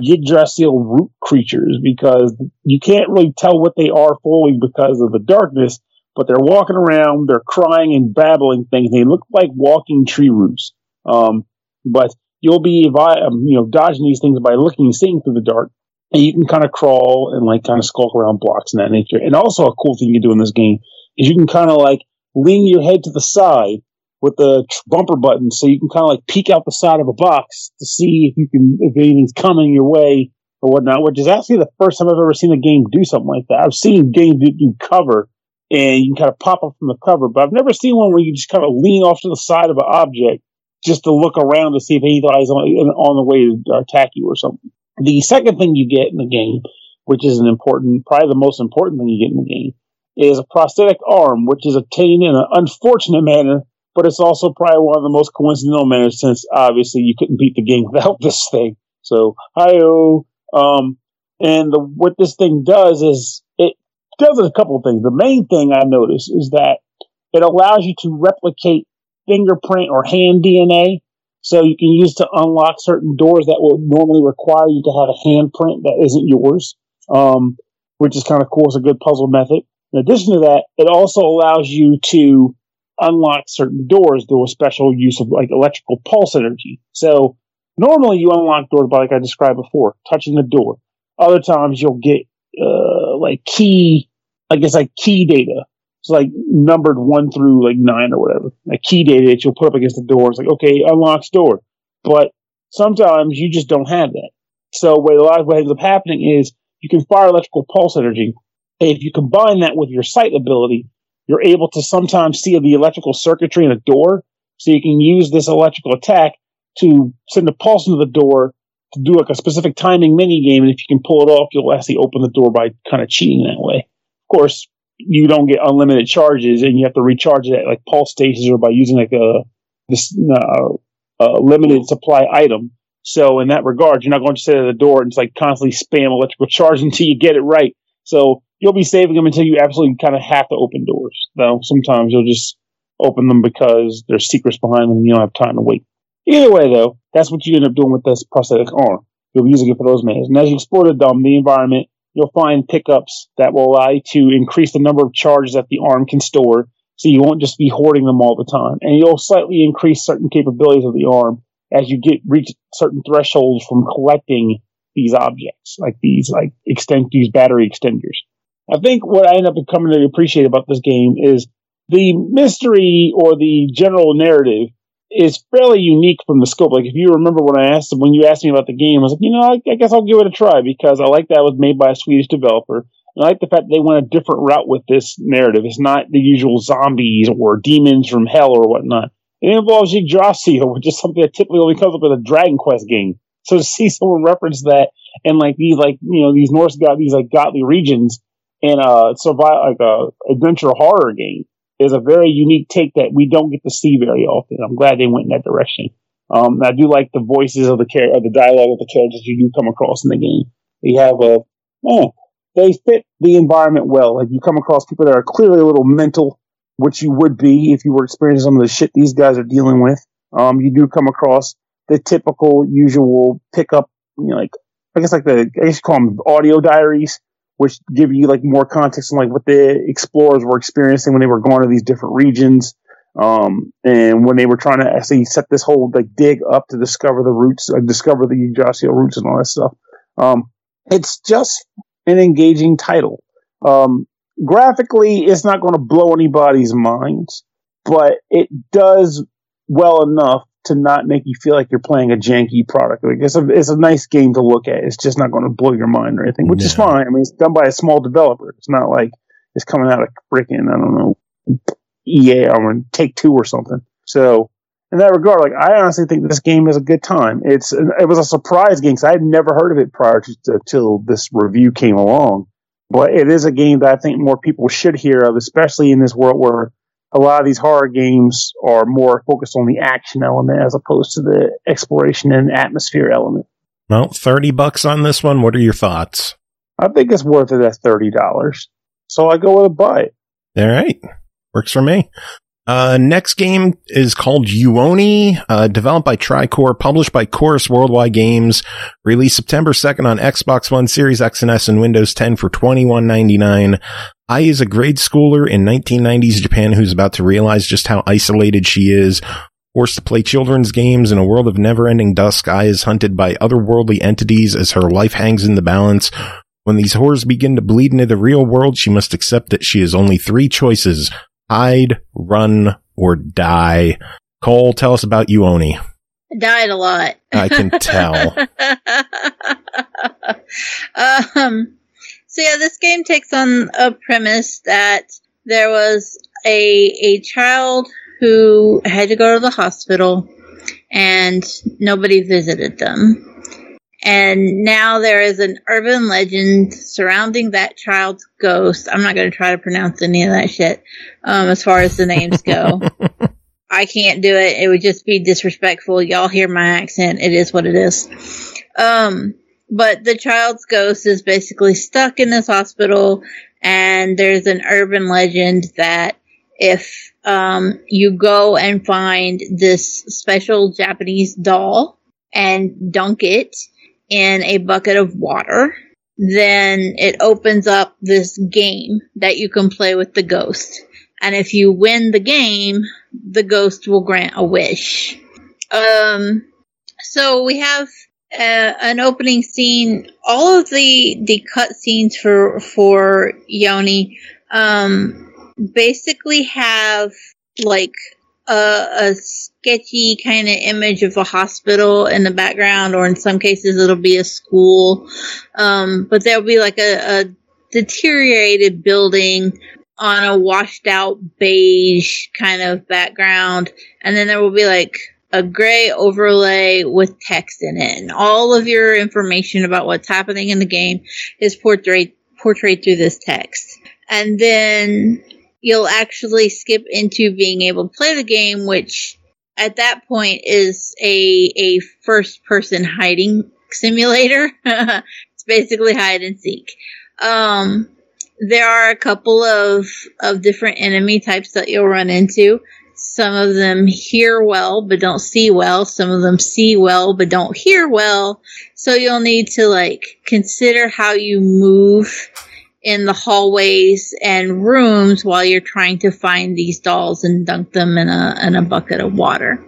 Yggdrasil root creatures, because you can't really tell what they are fully because of the darkness, but they're walking around, they're crying and babbling things. They look like walking tree roots. Um, but you'll be, um, you know, dodging these things by looking and seeing through the dark. And you can kind of crawl and like kind of skulk around blocks and that nature. And also a cool thing you do in this game is you can kind of like lean your head to the side with the bumper button, so you can kind of like peek out the side of a box to see if you can, if anything's coming your way or whatnot, which is actually the first time I've ever seen a game do something like that. I've seen games do, do cover, and you can kind of pop up from the cover, but I've never seen one where you just kind of lean off to the side of an object just to look around to see if anybody's on, on the way to attack you or something. The second thing you get in the game, which is an important, probably the most important thing you get in the game, is a prosthetic arm, which is obtained in an unfortunate manner, but it's also probably one of the most coincidental manners, since obviously you couldn't beat the game without this thing. So, hi-oh. Um, and the, what this thing does is it does a couple of things. The main thing I noticed is that it allows you to replicate fingerprint or hand D N A. So you can use to unlock certain doors that will normally require you to have a handprint that isn't yours, um, which is kind of cool. It's a good puzzle method. In addition to that, it also allows you to unlock certain doors through a special use of like electrical pulse energy. So normally you unlock doors by, like I described before, touching the door. Other times you'll get uh, like key, I guess like key data. It's like numbered one through like nine or whatever. Like key data that you'll put up against the door. It's like, okay, unlocks door. But sometimes you just don't have that. So what a lot of what ends up happening is you can fire electrical pulse energy. And if you combine that with your sight ability, you're able to sometimes see the electrical circuitry in a door. So you can use this electrical attack to send a pulse into the door to do like a specific timing mini game. And if you can pull it off, you'll actually open the door by kind of cheating that way. Of course, you don't get unlimited charges, and you have to recharge it at like pulse stations or by using like a this uh, a limited supply item. So in that regard, you're not going to sit at the door and just like constantly spam electrical charge until you get it right. So you'll be saving them until you absolutely kind of have to open doors. Though sometimes you'll just open them because there's secrets behind them and you don't have time to wait. Either way, though, that's what you end up doing with this prosthetic arm. You'll be using it for those manners. And as you explore the um, the environment, you'll find pickups that will allow you to increase the number of charges that the arm can store, so you won't just be hoarding them all the time. And you'll slightly increase certain capabilities of the arm as you get reach certain thresholds from collecting these objects, like these like extend these battery extenders. I think what I end up coming to appreciate about this game is the mystery or the general narrative is fairly unique from the scope. Like if you remember when I asked when you asked me about the game, I was like, you know, I, I guess I'll give it a try because I like that it was made by a Swedish developer. And I like the fact that they went a different route with this narrative. It's not the usual zombies or demons from hell or whatnot. It involves Yggdrasil, which is something that typically only comes up with a Dragon Quest game. So to see someone reference that and like these like you know these Norse god these like godly regions in a survival like a adventure horror game is a very unique take that we don't get to see very often. I'm glad they went in that direction. Um, I do like the voices of the char- of the dialogue of the characters you do come across in the game. They have a oh, they fit the environment well. Like you come across people that are clearly a little mental, which you would be if you were experiencing some of the shit these guys are dealing with. Um, you do come across the typical, usual pickup, you know, like I guess like the I guess you call them audio diaries, which give you like more context on like what the explorers were experiencing when they were going to these different regions, um, and when they were trying to actually set this whole like dig up to discover the roots, like discover the Yggdrasil roots and all that stuff. Um, it's just an engaging title. Um, graphically, it's not going to blow anybody's minds, but it does well enough to not make you feel like you're playing a janky product. Like it's a it's a nice game to look at. It's just not going to blow your mind or anything, which no. is fine. I mean, it's done by a small developer. It's not like it's coming out of freaking I don't know E A or Take Two or something. So in that regard, like I honestly think this game is a good time. It's it was a surprise game because I had never heard of it prior to, to till this review came along. But it is a game that I think more people should hear of, especially in this world where a lot of these horror games are more focused on the action element as opposed to the exploration and atmosphere element. Well, thirty bucks on this one. What are your thoughts? I think it's worth it at thirty dollars. So I go with a buy it. All right. Works for me. Uh, next game is called Uoni, uh, developed by Tricore, published by Chorus Worldwide Games, released September second on Xbox One, Series X and S, and Windows ten for twenty-one ninety-nine. Ai is a grade schooler in nineteen nineties Japan who's about to realize just how isolated she is. Forced to play children's games in a world of never-ending dusk, Ai is hunted by otherworldly entities as her life hangs in the balance. When these horrors begin to bleed into the real world, she must accept that she has only three choices: hide, run, or die. Cole, tell us about Uoni. I died a lot. I can tell. um, so yeah, this game takes on a premise that there was a a child who had to go to the hospital and nobody visited them. And now there is an urban legend surrounding that child's ghost. I'm not going to try to pronounce any of that shit um, as far as the names go. I can't do it. It would just be disrespectful. Y'all hear my accent. It is what it is. Um, but the child's ghost is basically stuck in this hospital, and there's an urban legend that if um, you go and find this special Japanese doll and dunk it in a bucket of water, then it opens up this game that you can play with the ghost. And if you win the game, the ghost will grant a wish. Um, so we have uh, an opening scene. All of the the cutscenes for for Uoni um, basically have like a, a sketchy kind of image of a hospital in the background, or in some cases it'll be a school. Um, but there'll be like a, a deteriorated building on a washed out beige kind of background. And then there will be like a gray overlay with text in it. And all of your information about what's happening in the game is portrayed, portrayed through this text. And then you'll actually skip into being able to play the game, which at that point is a a first-person hiding simulator. It's basically hide and seek. Um, there are a couple of, of different enemy types that you'll run into. Some of them hear well but don't see well. Some of them see well but don't hear well. So you'll need to like consider how you move in the hallways and rooms while you're trying to find these dolls and dunk them in a in a bucket of water.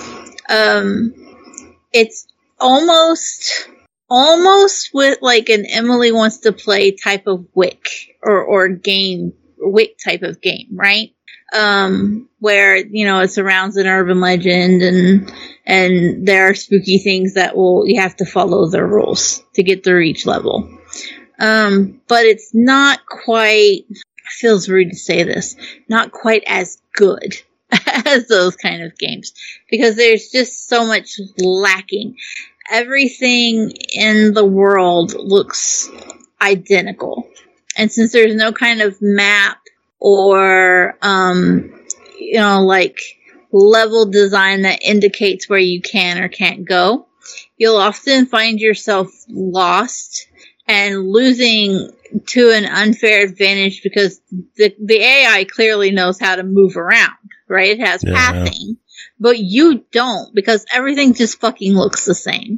Um, it's almost almost with like an Emily Wants to Play type of Wick or or game Wick type of game, right? Um, where you know it surrounds an urban legend and and there are spooky things that will you have to follow the rules to get through each level. Um, but it's not quite, it feels rude to say this, not quite as good as those kind of games. Because there's just so much lacking. Everything in the world looks identical. And since there's no kind of map or, um, you know, like level design that indicates where you can or can't go, you'll often find yourself lost and losing to an unfair advantage because the the A I clearly knows how to move around, right? It has yeah. pathing, but you don't because everything just fucking looks the same.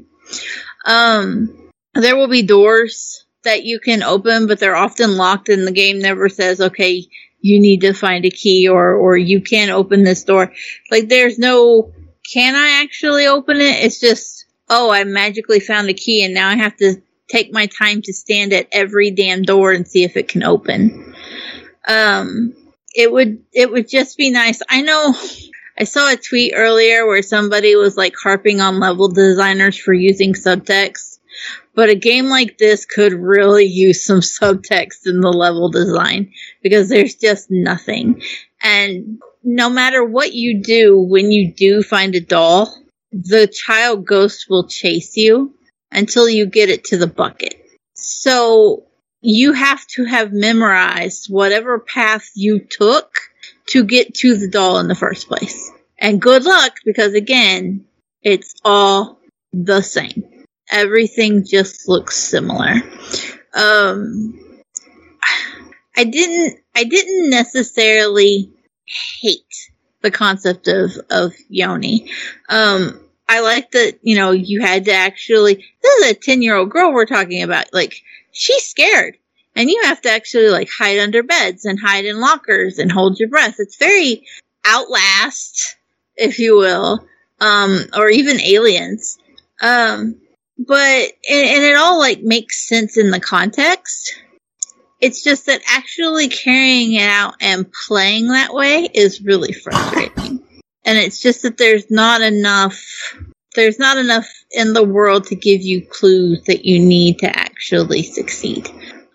Um, there will be doors that you can open, but they're often locked and the game never says, okay, you need to find a key or, or you can't open this door. Like there's no, can I actually open it? It's just, oh, I magically found a key and now I have to take my time to stand at every damn door and see if it can open. Um, it would, it would just be nice. I know I saw a tweet earlier where somebody was like harping on level designers for using subtext, but a game like this could really use some subtext in the level design because there's just nothing. And no matter what you do, when you do find a doll, the child ghost will chase you until you get it to the bucket. So you have to have memorized whatever path you took to get to the doll in the first place. And good luck, because again, it's all the same. Everything just looks similar. Um, I didn't, I didn't necessarily hate the concept of, of Yoni. Um, I like that, you know, you had to actually, this is a ten-year-old girl we're talking about. Like, she's scared. And you have to actually, like, hide under beds and hide in lockers and hold your breath. It's very Outlast, if you will, um, or even Aliens. Um, but, and, and it all, like, makes sense in the context. It's just that actually carrying it out and playing that way is really frustrating. And it's just that there's not enough, there's not enough in the world to give you clues that you need to actually succeed.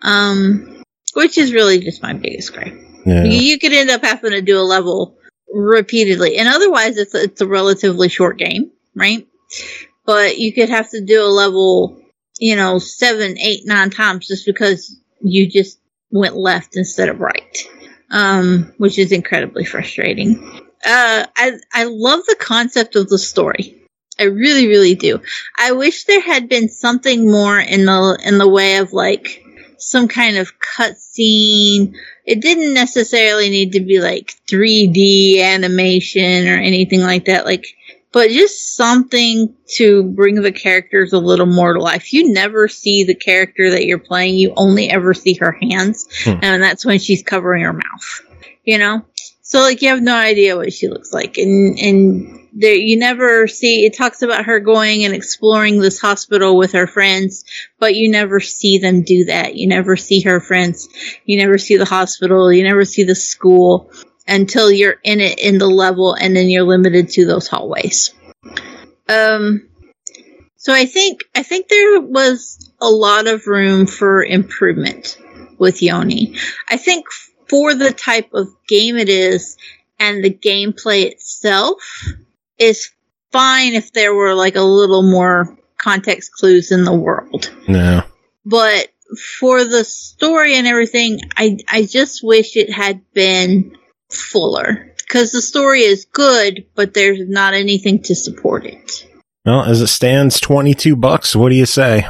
Um, which is really just my biggest gripe. Yeah. You, you could end up having to do a level repeatedly. And otherwise, it's, it's a relatively short game, right? But you could have to do a level, you know, seven, eight, nine times just because you just went left instead of right. Um, which is incredibly frustrating. Uh, I, I love the concept of the story. I really, really do. I wish there had been something more in the, in the way of like some kind of cutscene. It didn't necessarily need to be like three D animation or anything like that. Like, but just something to bring the characters a little more to life. You never see the character that you're playing. You only ever see her hands. Hmm. And that's when she's covering her mouth, you know? So, like, you have no idea what she looks like. And, and there, you never see, it talks about her going and exploring this hospital with her friends, but you never see them do that. You never see her friends. You never see the hospital. You never see the school until you're in it in the level, and then you're limited to those hallways. Um, so I think, I think there was a lot of room for improvement with Yoni. I think for the type of game it is and the gameplay itself is fine if there were like a little more context clues in the world. No. But for the story and everything, I, I just wish it had been fuller. Because the story is good, but there's not anything to support it. Well, as it stands, twenty-two bucks. What do you say?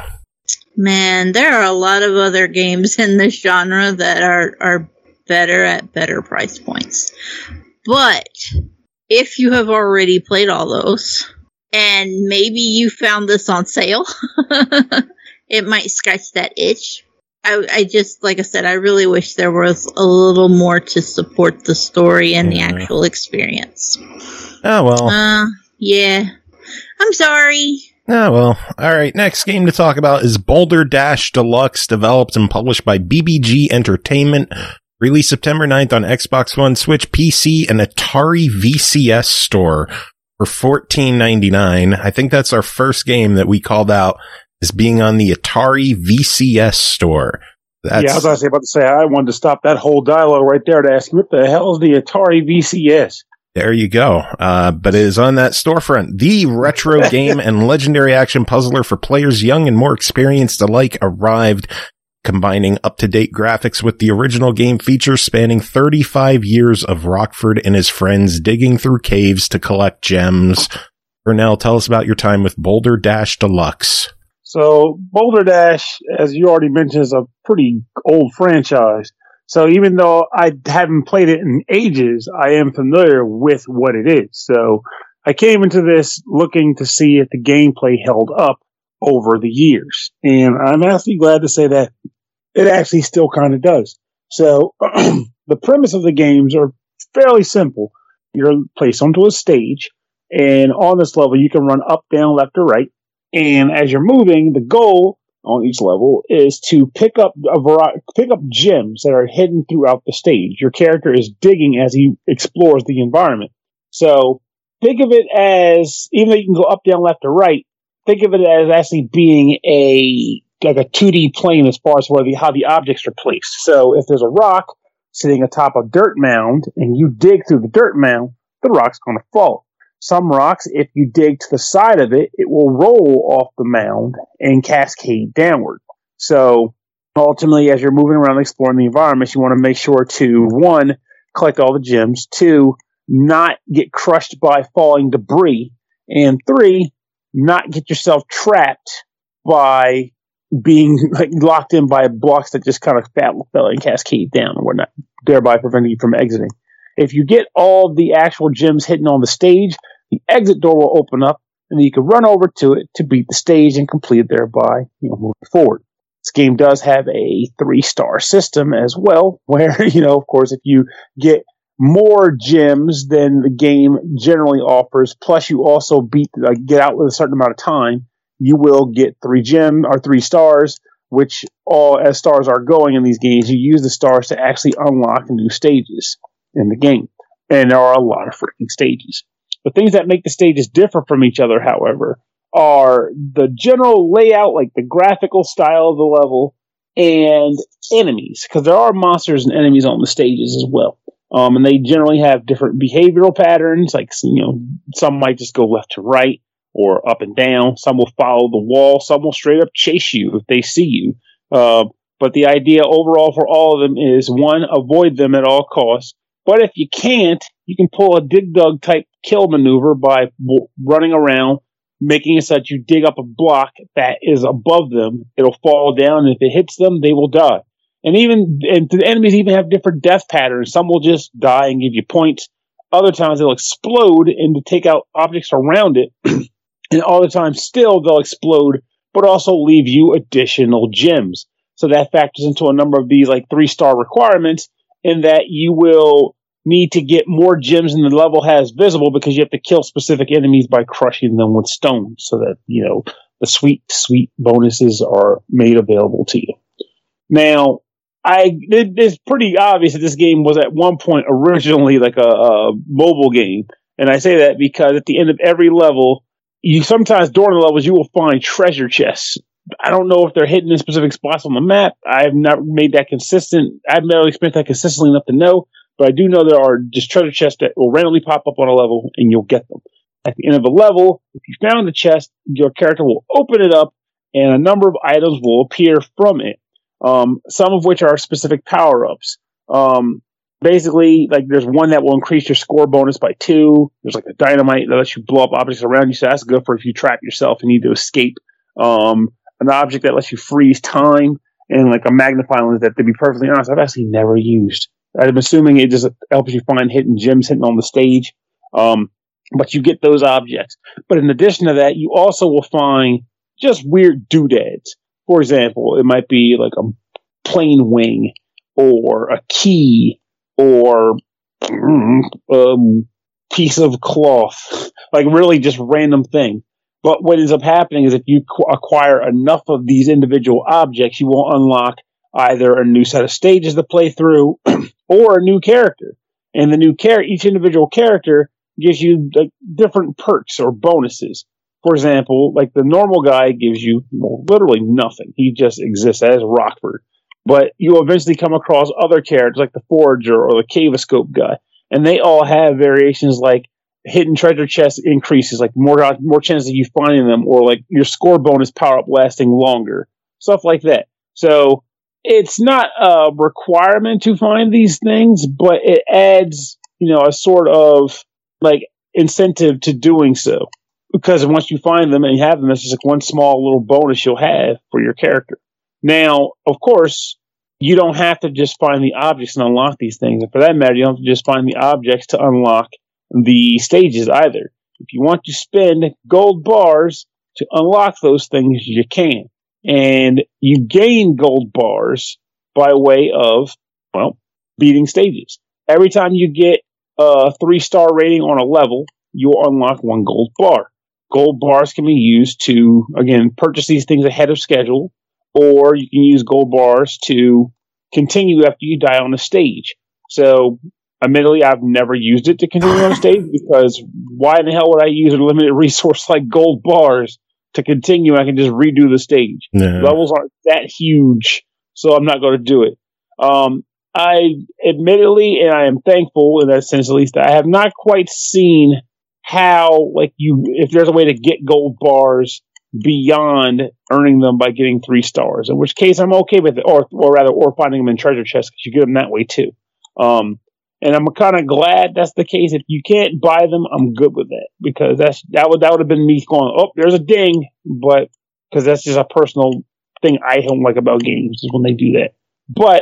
Man, there are a lot of other games in this genre that are, are better at better price points. But if you have already played all those, and maybe you found this on sale, it might scratch that itch. I, I just, like I said, I really wish there was a little more to support the story and yeah. the actual experience. Oh, well. Uh, yeah. I'm sorry. Oh, well. All right. Next game to talk about is Boulder Dash Deluxe, developed and published by B B G Entertainment. Released September ninth on Xbox One, Switch, P C, and Atari V C S store for fourteen ninety-nine. I think that's our first game that we called out as being on the Atari V C S store. That's, yeah, I was actually about to say, I wanted to stop that whole dialogue right there to ask you, what the hell is the Atari V C S? There you go. Uh, but it is on that storefront. The retro game and legendary action puzzler for players young and more experienced alike arrived, combining up-to-date graphics with the original game features spanning thirty-five years of Rockford and his friends digging through caves to collect gems. Vernell, tell us about your time with Boulder Dash Deluxe. So, Boulder Dash, as you already mentioned, is a pretty old franchise. So, even though I haven't played it in ages, I am familiar with what it is. So, I came into this looking to see if the gameplay held up over the years. And I'm actually glad to say that it actually still kind of does. So, the premise of the games are fairly simple. You're placed onto a stage, and on this level, you can run up, down, left, or right. And as you're moving, the goal on each level is to pick up a variety, pick up gems that are hidden throughout the stage. Your character is digging as he explores the environment. So think of it as, even though you can go up, down, left, or right, think of it as actually being a like a two D plane as far as where the, how the objects are placed. So if there's a rock sitting atop a dirt mound and you dig through the dirt mound, the rock's going to fall. Some rocks, if you dig to the side of it, it will roll off the mound and cascade downward. So ultimately, as you're moving around exploring the environment, you want to make sure to, one, collect all the gems, two, not get crushed by falling debris, and three, not get yourself trapped by being like, locked in by blocks that just kind of fell and cascade down and whatnot, thereby preventing you from exiting. If you get all the actual gems hidden on the stage, the exit door will open up, and then you can run over to it to beat the stage and complete it thereby, you know, moving forward. This game does have a three-star system as well, where, you know, of course, if you get more gems than the game generally offers, plus you also beat, uh, get out with a certain amount of time, you will get three gem or three stars, which all as stars are going in these games, you use the stars to actually unlock new stages in the game. And there are a lot of freaking stages. The things that make the stages differ from each other, however, are the general layout, like the graphical style of the level, and enemies, because there are monsters and enemies on the stages as well. Um, and they generally have different behavioral patterns, like, you know, some might just go left to right or up and down. Some will follow the wall. Some will straight up chase you if they see you. Uh, but the idea overall for all of them is, one, avoid them at all costs. But if you can't, you can pull a Dig Dug type kill maneuver by w- running around, making it so that you dig up a block that is above them. It'll fall down, and if it hits them, they will die. And even and the enemies even have different death patterns. Some will just die and give you points. Other times they'll explode and to take out objects around it. And other times still they'll explode, but also leave you additional gems. So that factors into a number of these like three-star requirements, in that you will need to get more gems than the level has visible, because you have to kill specific enemies by crushing them with stones, so that, you know, the sweet, sweet bonuses are made available to you. Now, I it, it's pretty obvious that this game was at one point originally like a, a mobile game, and I say that because at the end of every level, you sometimes during the levels you will find treasure chests. I don't know if they're hidden in specific spots on the map. I have not made that consistent. I've never experienced that consistently enough to know, but I do know there are just treasure chests that will randomly pop up on a level, and you'll get them. At the end of a level, if you found the chest, your character will open it up, and a number of items will appear from it. Um, some of which are specific power-ups. Um, basically, like there's one that will increase your score bonus by two. There's like a dynamite that lets you blow up objects around you, so that's good for if you trap yourself and need to escape. Um, an object that lets you freeze time, and like a magnifying lens that, to be perfectly honest, I've actually never used. I'm assuming it just helps you find hidden gems hidden on the stage. Um, but you get those objects. But in addition to that, you also will find just weird doodads. For example, it might be like a plane wing, or a key, or a um, piece of cloth, like really just random thing. But what ends up happening is if you qu- acquire enough of these individual objects, you will unlock either a new set of stages to play through or a new character. And the new character, each individual character gives you like different perks or bonuses. For example, like the normal guy gives you well, literally nothing. He just exists as Rockford. But you'll eventually come across other characters like the Forager or the Cavoscope guy. And they all have variations like hidden treasure chest increases, like more more chances of you finding them, or like your score bonus power up lasting longer. Stuff like that. So it's not a requirement to find these things, but it adds, you know, a sort of like incentive to doing so. Because once you find them and you have them, it's just like one small little bonus you'll have for your character. Now, of course, you don't have to just find the objects and unlock these things. And for that matter, you don't have to just find the objects to unlock the stages either. If you want to spend gold bars to unlock those things, you can. And you gain gold bars by way of, well, beating stages. Every time you get a three-star rating on a level, you'll unlock one gold bar. Gold bars can be used to, again, purchase these things ahead of schedule, or you can use gold bars to continue after you die on a stage. So, admittedly, I've never used it to continue on a stage, because why in the hell would I use a limited resource like gold bars to continue? I can just redo the stage. No. Levels aren't that huge, so I'm not going to do it. Um, I, admittedly, and I am thankful in that sense at least, I have not quite seen how, like, you, if there's a way to get gold bars beyond earning them by getting three stars, in which case I'm okay with it, or, or rather, or finding them in treasure chests, because you get them that way too. Um, and I'm kind of glad that's the case. If you can't buy them, I'm good with that, because that's, that would, that would have been me going, oh, there's a ding, but, because that's just a personal thing I don't like about games, is when they do that. But,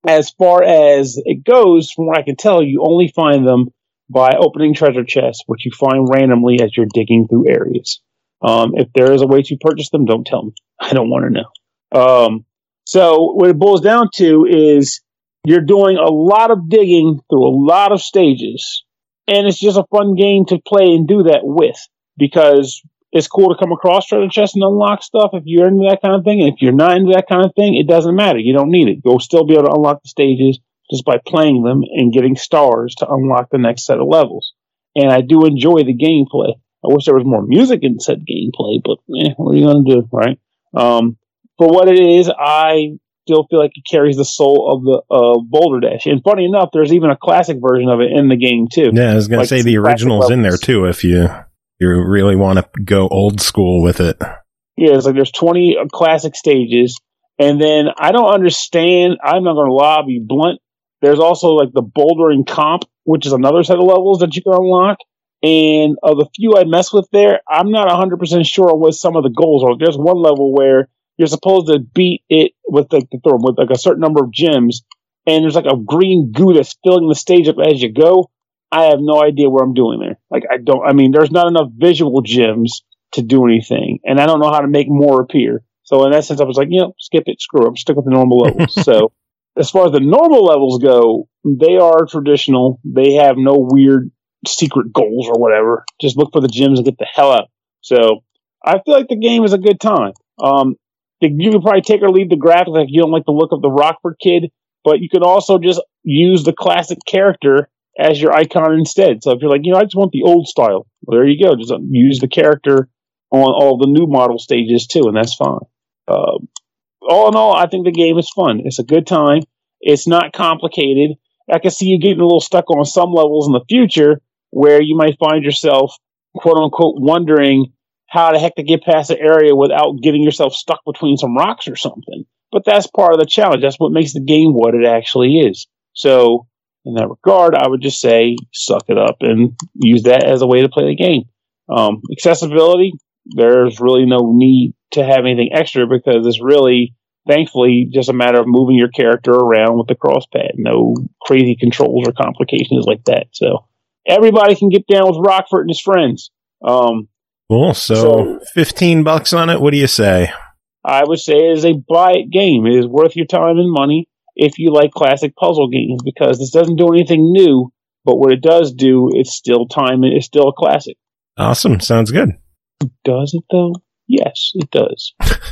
as far as it goes, from what I can tell, you only find them by opening treasure chests, which you find randomly as you're digging through areas. Um, if there is a way to purchase them, don't tell me. I don't want to know. Um, so what it boils down to is you're doing a lot of digging through a lot of stages, and it's just a fun game to play and do that with, because it's cool to come across treasure chests and unlock stuff if you're into that kind of thing. And if you're not into that kind of thing, it doesn't matter. You don't need it. You'll still be able to unlock the stages just by playing them and getting stars to unlock the next set of levels. And I do enjoy the gameplay. I wish there was more music in said gameplay, but eh, what are you going to do, right? Um, for what it is, I still feel like it carries the soul of the uh, Boulder Dash. And funny enough, there's even a classic version of it in the game, too. Yeah, I was going like to say the original's in there, too, if you, you really want to go old school with it. Yeah, it's like there's twenty classic stages. And then I don't understand, I'm not going to lie, I'll be blunt. There's also like the bouldering comp, which is another set of levels that you can unlock. And of the few I mess with there, I'm not one hundred percent sure what some of the goals are. There's one level where you're supposed to beat it with like, the, with like a certain number of gems, and there's like a green goo that's filling the stage up as you go. I have no idea what I'm doing there. Like, I don't, I mean, there's not enough visual gems to do anything, and I don't know how to make more appear. So in that sense, I was like, you know, skip it, screw it, I'm stick with the normal levels. So as far as the normal levels go, they are traditional. They have no weird secret goals or whatever. Just look for the gems and get the hell out. So I feel like the game is a good time. Um, you can probably take or leave the graphics if you don't like the look of the Rockford Kid, but you can also just use the classic character as your icon instead. So if you're like, you know, I just want the old style, well, there you go. Just use the character on all the new model stages too, and that's fine. Um, all in all, I think the game is fun. It's a good time. It's not complicated. I can see you getting a little stuck on some levels in the future where you might find yourself, quote unquote, wondering how the heck to get past the area without getting yourself stuck between some rocks or something. But that's part of the challenge. That's what makes the game what it actually is. So in that regard, I would just say suck it up and use that as a way to play the game. Um, accessibility, there's really no need to have anything extra because it's really, thankfully, just a matter of moving your character around with the cross pad. No crazy controls or complications like that. So everybody can get down with Rockford and his friends. Um, cool. So, so fifteen bucks on it. What do you say? I would say it is a buy it game. It is worth your time and money if you like classic puzzle games, because this doesn't do anything new, but what it does do, it's still time. It's still a classic. Awesome. Sounds good. Does it though? Yes, it does.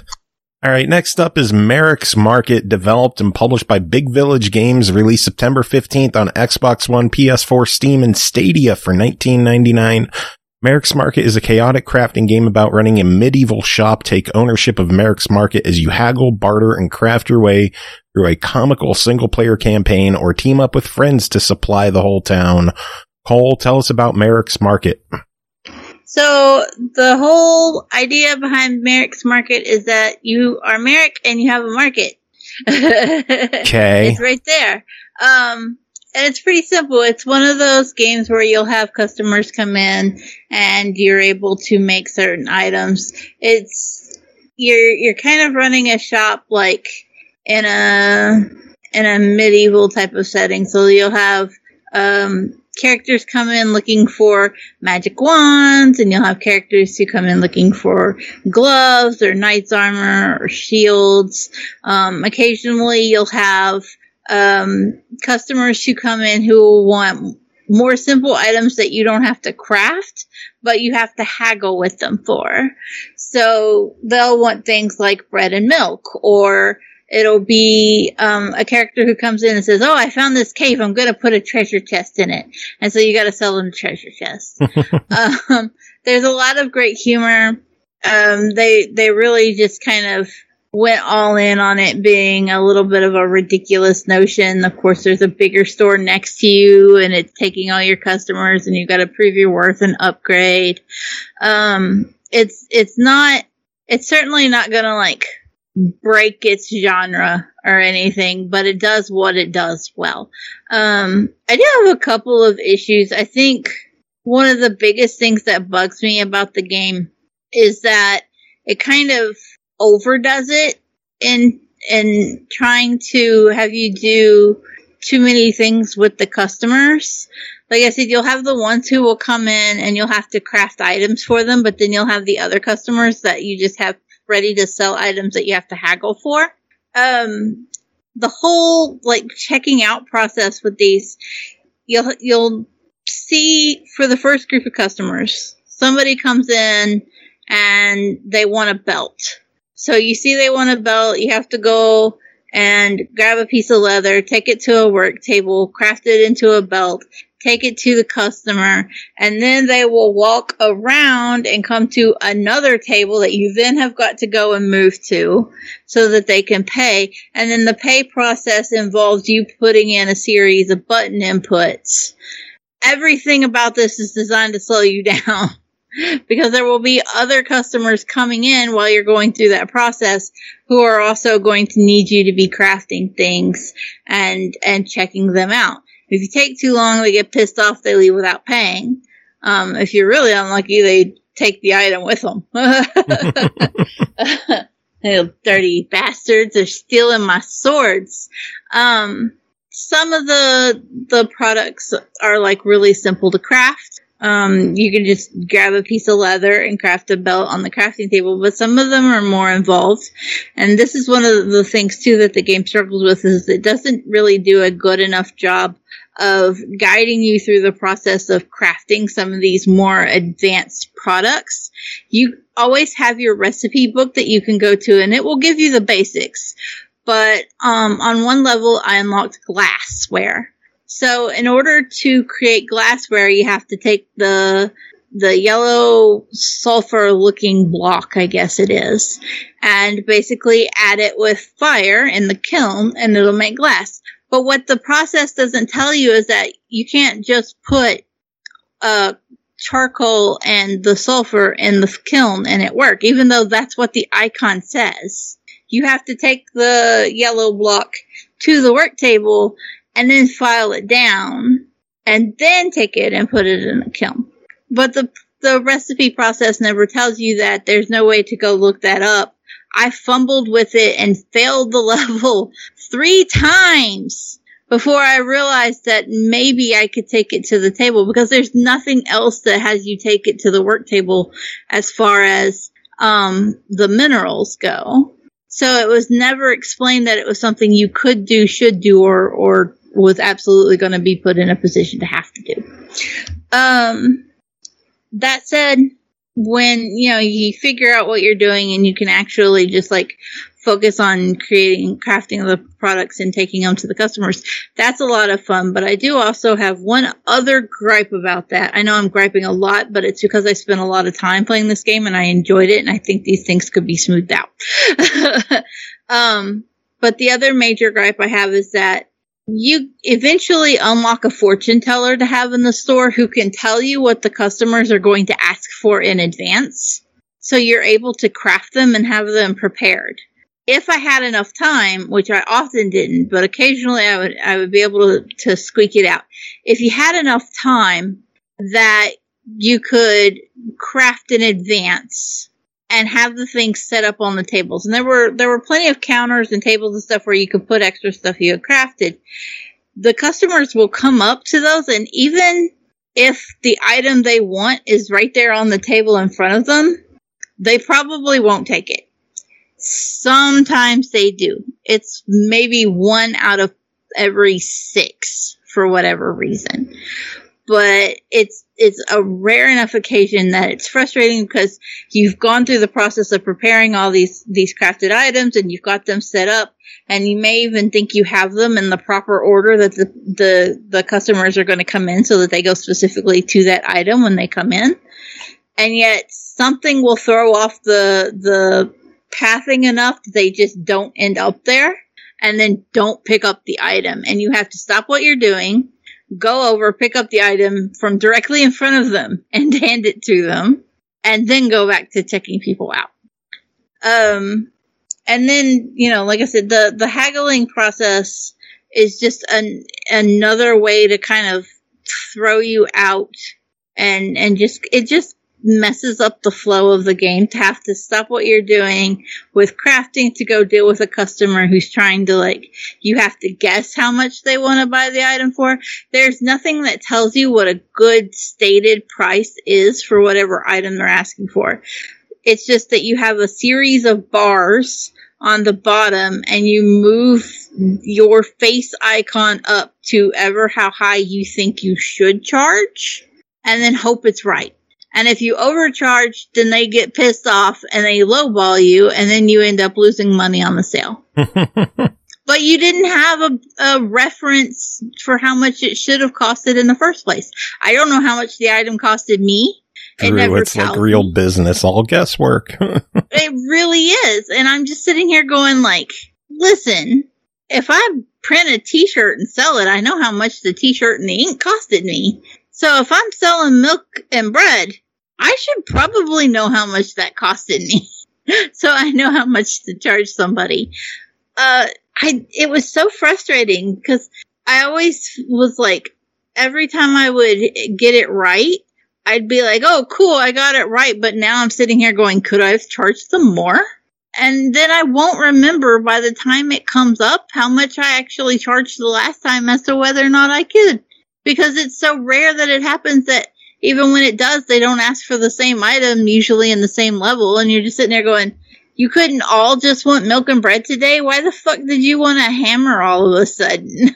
All right, next up is Merrick's Market, developed and published by Big Village Games, released September fifteenth on Xbox One, P S four, Steam, and Stadia for nineteen ninety-nine. Merrick's Market is a chaotic crafting game about running a medieval shop. Take ownership of Merrick's Market as you haggle, barter, and craft your way through a comical single-player campaign, or team up with friends to supply the whole town. Cole, tell us about Merrick's Market. So the whole idea behind Merrick's Market is that you are Merrick and you have a market. Okay. It's right there. Um, and it's pretty simple. It's one of those games where you'll have customers come in and you're able to make certain items. It's, you're, you're kind of running a shop like in a, in a medieval type of setting. So you'll have, um, characters come in looking for magic wands, and you'll have characters who come in looking for gloves or knight's armor or shields. Um, occasionally you'll have um, customers who come in who want more simple items that you don't have to craft, but you have to haggle with them for. So they'll want things like bread and milk, or it'll be um, a character who comes in and says, oh, I found this cave. I'm going to put a treasure chest in it. And so you got to sell them the treasure chest. um, there's a lot of great humor. Um, they they really just kind of went all in on it being a little bit of a ridiculous notion. Of course, there's a bigger store next to you, and it's taking all your customers, and you've got to prove your worth and upgrade. Um, it's it's not. It's certainly not going to like break its genre or anything, but it does what it does well. Um, I do have a couple of issues. I think one of the biggest things that bugs me about the game is that it kind of overdoes it in and trying to have you do too many things with the customers. Like I said, you'll have the ones who will come in and you'll have to craft items for them, but then you'll have the other customers that you just have ready to sell items that you have to haggle for. Um, the whole like checking out process with these, you'll you'll see for the first group of customers, somebody comes in and they want a belt. So you see they want a belt, you have to go and grab a piece of leather, take it to a work table, craft it into a belt, take it to the customer, and then they will walk around and come to another table that you then have got to go and move to so that they can pay. And then the pay process involves you putting in a series of button inputs. Everything about this is designed to slow you down. Because there will be other customers coming in while you're going through that process who are also going to need you to be crafting things and and checking them out. If you take too long, they get pissed off, they leave without paying. Um, if you're really unlucky, they take the item with them. Dirty bastards are stealing my swords. Um, some of the the products are like really simple to craft. Um, you can just grab a piece of leather and craft a belt on the crafting table, but some of them are more involved. And this is one of the things, too, that the game struggles with, is it doesn't really do a good enough job of guiding you through the process of crafting some of these more advanced products. You always have your recipe book that you can go to, and it will give you the basics. But um, on one level, I unlocked glassware. So in order to create glassware, you have to take the the yellow sulfur looking block, I guess it is, and basically add it with fire in the kiln and it'll make glass. But what the process doesn't tell you is that you can't just put uh, charcoal and the sulfur in the kiln and it work, even though that's what the icon says. You have to take the yellow block to the work table and then file it down, and then take it and put it in a kiln. But the the recipe process never tells you that. There's no way to go look that up. I fumbled with it and failed the level three times before I realized that maybe I could take it to the table, because there's nothing else that has you take it to the work table as far as um, the minerals go. So it was never explained that it was something you could do, should do, or, or was absolutely going to be put in a position to have to do. Um, that said, when, you know, you figure out what you're doing and you can actually just like focus on creating, crafting the products and taking them to the customers, that's a lot of fun. But I do also have one other gripe about that. I know I'm griping a lot, but it's because I spent a lot of time playing this game and I enjoyed it, and I think these things could be smoothed out. um, but the other major gripe I have is that you eventually unlock a fortune teller to have in the store who can tell you what the customers are going to ask for in advance. So you're able to craft them and have them prepared. If I had enough time, which I often didn't, but occasionally I would, I would be able to, to squeak it out. If you had enough time that you could craft in advance and have the things set up on the tables. And there were, there were plenty of counters and tables and stuff where you could put extra stuff you had crafted. The customers will come up to those, and even if the item they want is right there on the table in front of them, they probably won't take it. Sometimes they do. It's maybe one out of every six for whatever reason. But it's it's a rare enough occasion that it's frustrating, because you've gone through the process of preparing all these, these crafted items and you've got them set up, and you may even think you have them in the proper order that the, the, the customers are going to come in so that they go specifically to that item when they come in. And yet something will throw off the, the pathing enough that they just don't end up there, and then don't pick up the item. And you have to stop what you're doing, go over, pick up the item from directly in front of them and hand it to them, and then go back to checking people out. Um, and then, you know, like I said, the, the haggling process is just an, another way to kind of throw you out, and, and just, it just messes up the flow of the game to have to stop what you're doing with crafting to go deal with a customer who's trying to, like, you have to guess how much they want to buy the item for. There's nothing that tells you what a good stated price is for whatever item they're asking for. It's just that you have a series of bars on the bottom and you move your face icon up to ever how high you think you should charge and then hope it's right. And if you overcharge, then they get pissed off and they lowball you, and then you end up losing money on the sale. But you didn't have a, a reference for how much it should have costed in the first place. I don't know how much the item costed me. It Drew, never it's like real me. business, all guesswork. It really is. And I'm just sitting here going like, listen, if I print a t-shirt and sell it, I know how much the t-shirt and the ink costed me. So if I'm selling milk and bread, I should probably know how much that costed me. So I know how much to charge somebody. Uh, I, it was so frustrating because I always was like, every time I would get it right, I'd be like, oh, cool, I got it right. But now I'm sitting here going, could I have charged them more? And then I won't remember by the time it comes up how much I actually charged the last time as to whether or not I could. Because it's so rare that it happens that even when it does, they don't ask for the same item, usually in the same level. And you're just sitting there going, you couldn't all just want milk and bread today? Why the fuck did you want a hammer all of a sudden?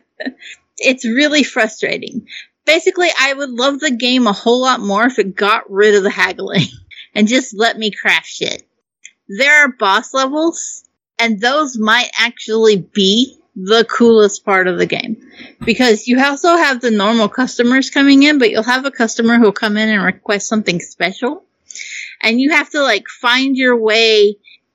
It's really frustrating. Basically, I would love the game a whole lot more if it got rid of the haggling and just let me craft shit. There are boss levels, and those might actually be the coolest part of the game. Because you also have the normal customers coming in, but you'll have a customer who'll come in and request something special. And you have to, like, find your way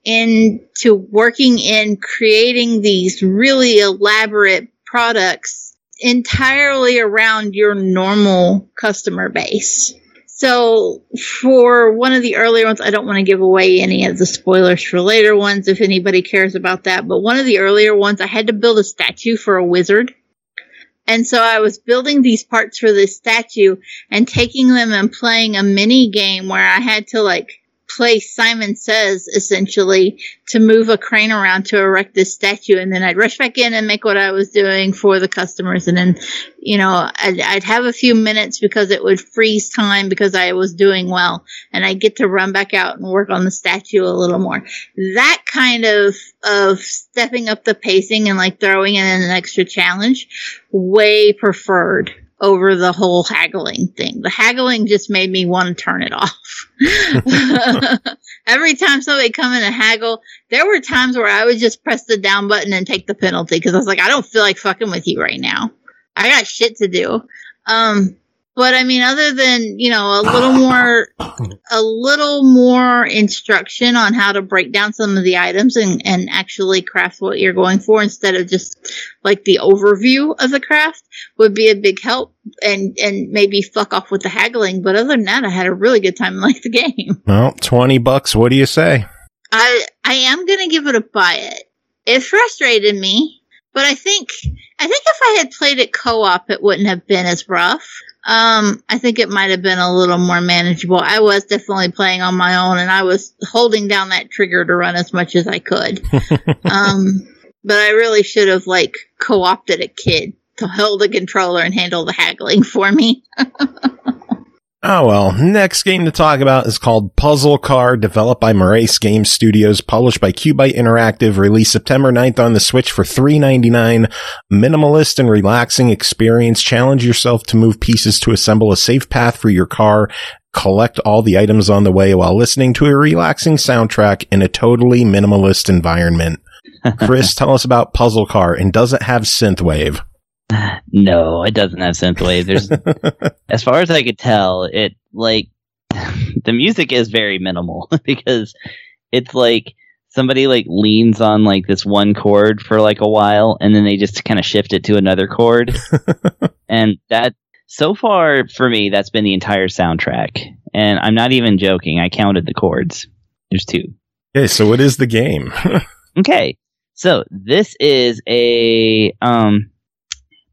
into working in creating these really elaborate products entirely around your normal customer base. So for one of the earlier ones, I don't want to give away any of the spoilers for later ones if anybody cares about that, but one of the earlier ones, I had to build a statue for a wizard. And so I was building these parts for this statue and taking them and playing a mini game where I had to, like, play Simon Says, essentially, to move a crane around to erect this statue. And then I'd rush back in and make what I was doing for the customers. And then, you know, I'd, I'd have a few minutes because it would freeze time because I was doing well. And I'd get to run back out and work on the statue a little more. That kind of, of stepping up the pacing and, like, throwing in an extra challenge, way preferred over the whole haggling thing. The haggling just made me want to turn it off. Every time somebody come in and haggle, there were times where I would just press the down button and take the penalty because I was like, I don't feel like fucking with you right now. I got shit to do. Um, but I mean, other than, you know, a little more, a little more instruction on how to break down some of the items and, and actually craft what you're going for instead of just like the overview of the craft would be a big help and, and maybe fuck off with the haggling. But other than that, I had a really good time and liked the game. Well, twenty bucks. What do you say? I, I am going to give it a buy it. It frustrated me, but I think, I think if I had played it co-op, it wouldn't have been as rough. Um, I think it might have been a little more manageable. I was definitely playing on my own and I was holding down that trigger to run as much as I could. um, but I really should have, like, co-opted a kid to hold the controller and handle the haggling for me. Oh, well, next game to talk about is called Puzzle Car, developed by Morace Game Studios, published by Cubite Interactive, released September ninth on the Switch for three ninety-nine. Minimalist and relaxing experience. Challenge yourself to move pieces to assemble a safe path for your car. Collect all the items on the way while listening to a relaxing soundtrack in a totally minimalist environment. Chris, tell us about Puzzle Car, and does it have synthwave? No, it doesn't have synthwave. There's, as far as I could tell, it like the music is very minimal because it's like somebody like leans on like this one chord for like a while, and then they just kind of shift it to another chord, and that so far for me that's been the entire soundtrack. And I'm not even joking. I counted the chords. There's two. Okay, so what is the game? Okay, so this is a um.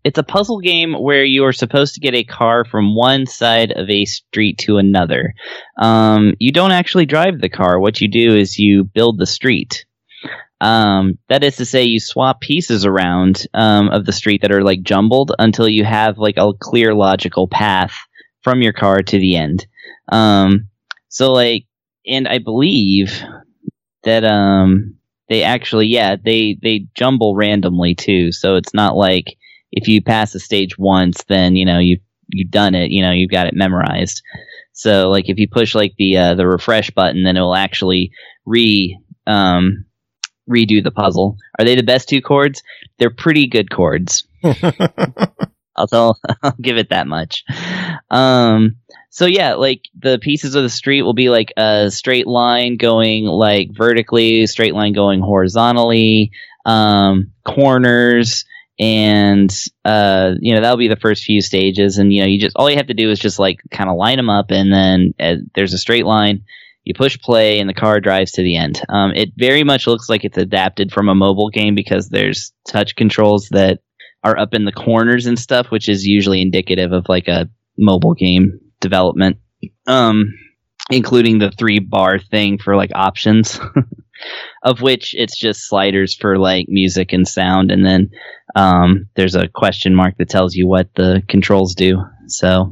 it's a puzzle game where you are supposed to get a car from one side of a street to another. Um, you don't actually drive the car. What you do is you build the street. Um, that is to say, you swap pieces around um, of the street that are like jumbled until you have like a clear, logical path from your car to the end. Um, so like, and I believe that um, they actually, yeah, they they jumble randomly too. So it's not like if you pass a stage once, then, you know, you, you've done it, you know, you've got it memorized. So, like, if you push, like, the uh, the refresh button, then it will actually re um, redo the puzzle. Are they the best two chords? They're pretty good chords. I'll, tell, I'll give it that much. Um, so, yeah, like, the pieces of the street will be, like, a straight line going, like, vertically, straight line going horizontally, um, corners. And, uh, you know, that'll be the first few stages. And, you know, you just, all you have to do is just like kind of line them up. And then uh, there's a straight line. You push play and the car drives to the end. Um, it very much looks like it's adapted from a mobile game because there's touch controls that are up in the corners and stuff, which is usually indicative of like a mobile game development. Um, including the three bar thing for like options. Of which it's just sliders for like music and sound, and then um, there's a question mark that tells you what the controls do. So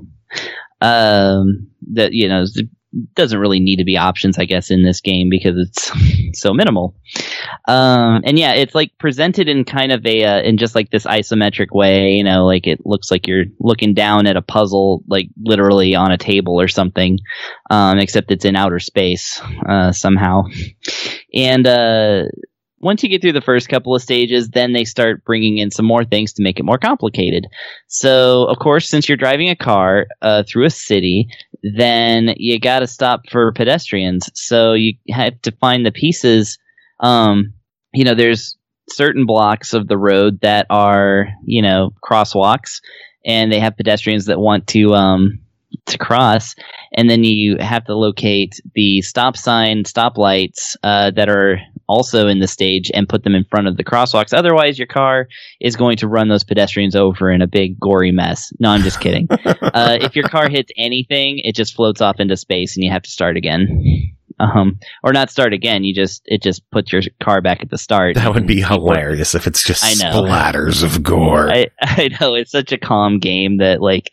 um, that, you know, it doesn't really need to be options, I guess, in this game because it's so minimal. Um, and yeah, it's like presented in kind of a uh, in just like this isometric way. You know, like it looks like you're looking down at a puzzle, like literally on a table or something. Um, except it's in outer space uh, somehow. And uh, once you get through the first couple of stages, then they start bringing in some more things to make it more complicated. So, of course, since you're driving a car uh, through a city, then you got to stop for pedestrians. So you have to find the pieces. Um, you know, there's certain blocks of the road that are, you know, crosswalks, and they have pedestrians that want to um, to cross. And then you have to locate the stop sign, stoplights uh, that are also in the stage and put them in front of the crosswalks. Otherwise, your car is going to run those pedestrians over in a big gory mess. No, I'm just kidding. uh, if your car hits anything, it just floats off into space and you have to start again. Um, or not start again. You just it just puts your car back at the start. That would be hilarious if it's just I know. splatters of gore. I, I know, it's such a calm game that like,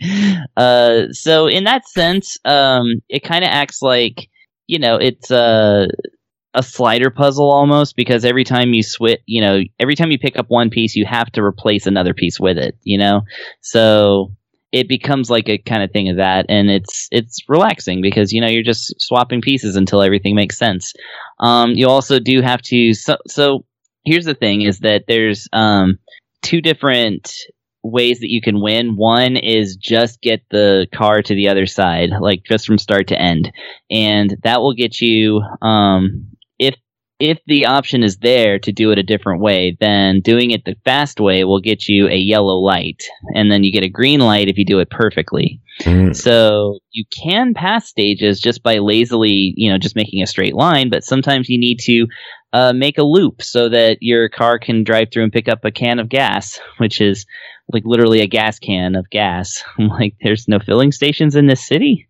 uh, so in that sense, um, it kind of acts like, you know, it's a a slider puzzle almost, because every time you switch, you know, every time you pick up one piece, you have to replace another piece with it. You know, so it becomes like a kind of thing of that, and it's it's relaxing because, you know, you're just swapping pieces until everything makes sense. Um, you also do have to. So, so here's the thing: is that there's um, two different ways that you can win. One is just get the car to the other side, like just from start to end, and that will get you. Um, if If the option is there to do it a different way, then doing it the fast way will get you a yellow light, and then you get a green light if you do it perfectly. Mm. So you can pass stages just by lazily, you know, just making a straight line, but sometimes you need to uh, make a loop so that your car can drive through and pick up a can of gas, which is like literally a gas can of gas. I'm like, there's no filling stations in this city.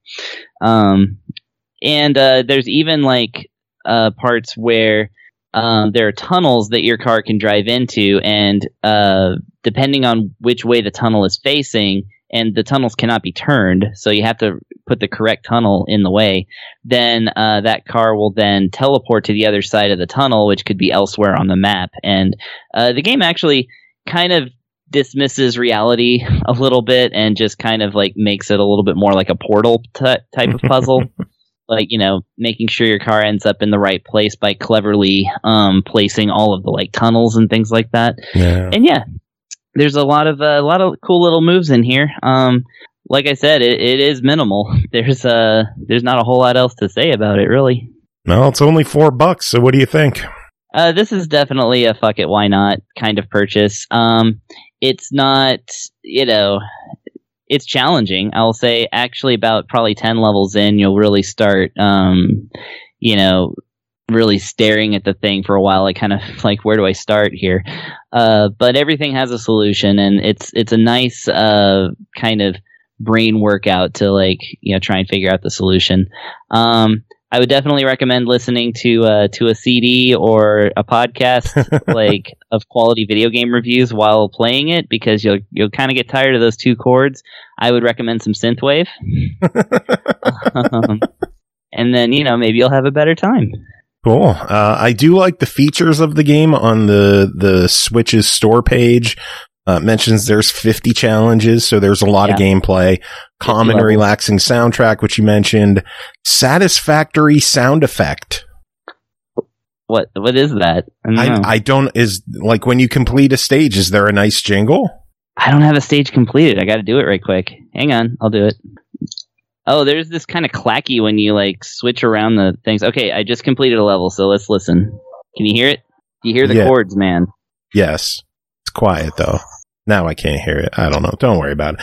Um, and uh, there's even like Uh, parts where um, there are tunnels that your car can drive into, and uh, depending on which way the tunnel is facing, and the tunnels cannot be turned, so you have to put the correct tunnel in the way, then uh, that car will then teleport to the other side of the tunnel, which could be elsewhere on the map. And uh, the game actually kind of dismisses reality a little bit and just kind of like makes it a little bit more like a Portal t- type of puzzle. Like, you know, making sure your car ends up in the right place by cleverly um, placing all of the like tunnels and things like that. Yeah. And yeah, there's a lot of uh, a lot of cool little moves in here. Um, like I said, it, it is minimal. There's uh there's not a whole lot else to say about it, really. Well, it's only four bucks. So what do you think? Uh, this is definitely a fuck it, why not kind of purchase. Um, it's not, you know. It's challenging. I'll say actually about probably ten levels in, you'll really start, um, you know, really staring at the thing for a while. Like kind of like, where do I start here? Uh, but everything has a solution, and it's it's a nice uh, kind of brain workout to like you know try and figure out the solution. Um, I would definitely recommend listening to uh, to a C D or a podcast like of quality video game reviews while playing it, because you'll you'll kind of get tired of those two chords. I would recommend some synthwave, um, and then you know maybe you'll have a better time. Cool. Uh, I do like the features of the game on the the Switch's store page. Uh, mentions there's fifty challenges, so there's a lot yeah. of gameplay. Calm and relaxing soundtrack, which you mentioned. Satisfactory sound effect. What what is that? I don't, I, I don't is like when you complete a stage, is there a nice jingle? I don't have a stage completed. I got to do it right quick. Hang on, I'll do it. Oh, there's this kind of clacky when you like switch around the things. Okay, I just completed a level, so let's listen. Can you hear it? Do you hear the yeah. chords, man? Yes. It's quiet though. Now I can't hear it. I don't know. Don't worry about it.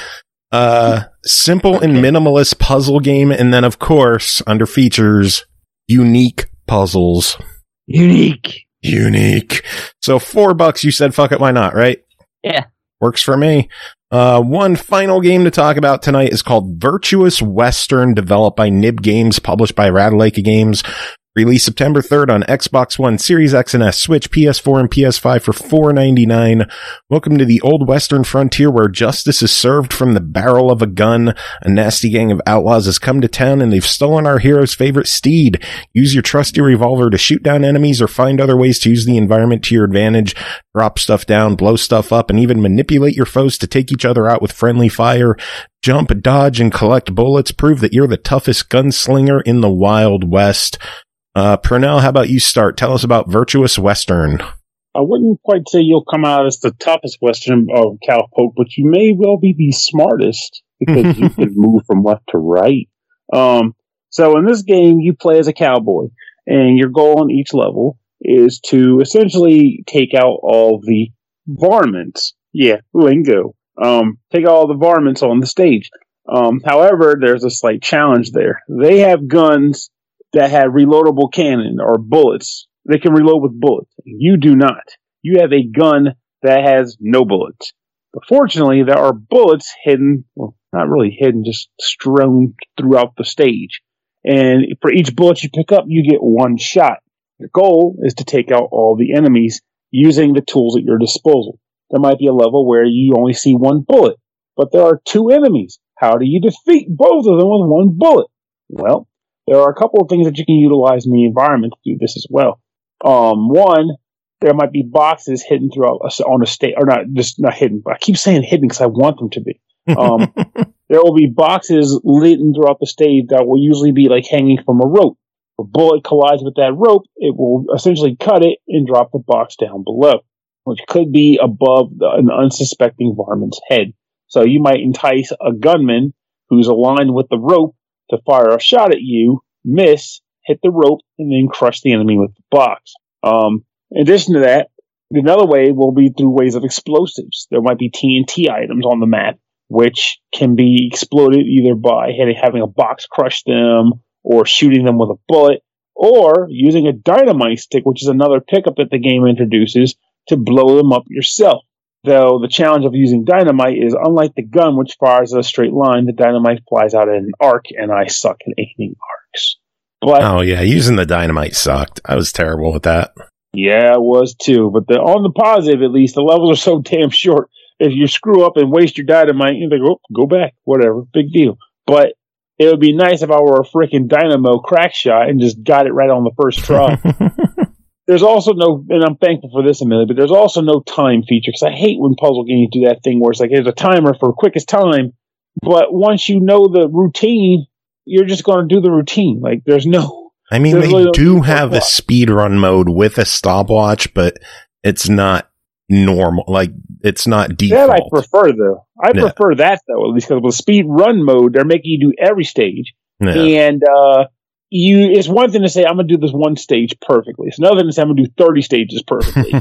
Uh, simple and minimalist puzzle game. And then, of course, under features, unique puzzles. Unique. Unique. So four bucks, you said, fuck it, why not, right? Yeah. Works for me. Uh, one final game to talk about tonight is called Virtuous Western, developed by Nib Games, published by Radalaika Games. Released September third on Xbox One, Series X and S, Switch, P S four, and P S five for four ninety-nine. Welcome to the old western frontier where justice is served from the barrel of a gun. A nasty gang of outlaws has come to town and they've stolen our hero's favorite steed. Use your trusty revolver to shoot down enemies or find other ways to use the environment to your advantage. Drop stuff down, blow stuff up, and even manipulate your foes to take each other out with friendly fire. Jump, dodge, and collect bullets. Prove that you're the toughest gunslinger in the Wild West. Uh, Purnell, how about you start? Tell us about Virtuous Western. I wouldn't quite say you'll come out as the toughest Western of Cowpoke, but you may well be the smartest because you can move from left to right. Um, so in this game, you play as a cowboy, and your goal on each level is to essentially take out all the varmints. Yeah, lingo. Um, take out all the varmints on the stage. Um, however, there's a slight challenge there. They have guns that have reloadable cannon or bullets. They can reload with bullets. You do not. You have a gun that has no bullets. But fortunately, there are bullets hidden, well, not really hidden, just strewn throughout the stage. And for each bullet you pick up, you get one shot. Your goal is to take out all the enemies using the tools at your disposal. There might be a level where you only see one bullet, but there are two enemies. How do you defeat both of them with one bullet? Well, there are a couple of things that you can utilize in the environment to do this as well. Um, one, there might be boxes hidden throughout a, on a stage, or not just not hidden, but I keep saying hidden because I want them to be. Um, there will be boxes hidden throughout the stage that will usually be like hanging from a rope. If a bullet collides with that rope, it will essentially cut it and drop the box down below, which could be above the, an unsuspecting varmint's head. So you might entice a gunman who's aligned with the rope to fire a shot at you, miss, hit the rope, and then crush the enemy with the box. Um, in addition to that, another way will be through ways of explosives. There might be T N T items on the map, which can be exploded either by having a box crush them, or shooting them with a bullet, or using a dynamite stick, which is another pickup that the game introduces, to blow them up yourself. Though the challenge of using dynamite is, unlike the gun, which fires in a straight line, the dynamite flies out in an arc, and I suck at aiming arcs. But, oh, yeah, using the dynamite sucked. I was terrible with that. Yeah, I was too. But the, on the positive, at least, the levels are so damn short. If you screw up and waste your dynamite, you think, oh, go back, whatever, big deal. But it would be nice if I were a freaking dynamo crack shot and just got it right on the first try. There's also no, and I'm thankful for this, Amelia, but there's also no time feature, because I hate when puzzle games do that thing where it's like, there's a timer for quickest time, but once you know the routine, you're just going to do the routine. Like, there's no... I mean, they really do have a speedrun mode with a stopwatch, but it's not normal. Like, it's not default. That I prefer, though. I yeah. prefer that, though, at least, because with speedrun mode, they're making you do every stage. Yeah. And, uh... You, it's one thing to say, I'm going to do this one stage perfectly. It's another thing to say, I'm going to do thirty stages perfectly.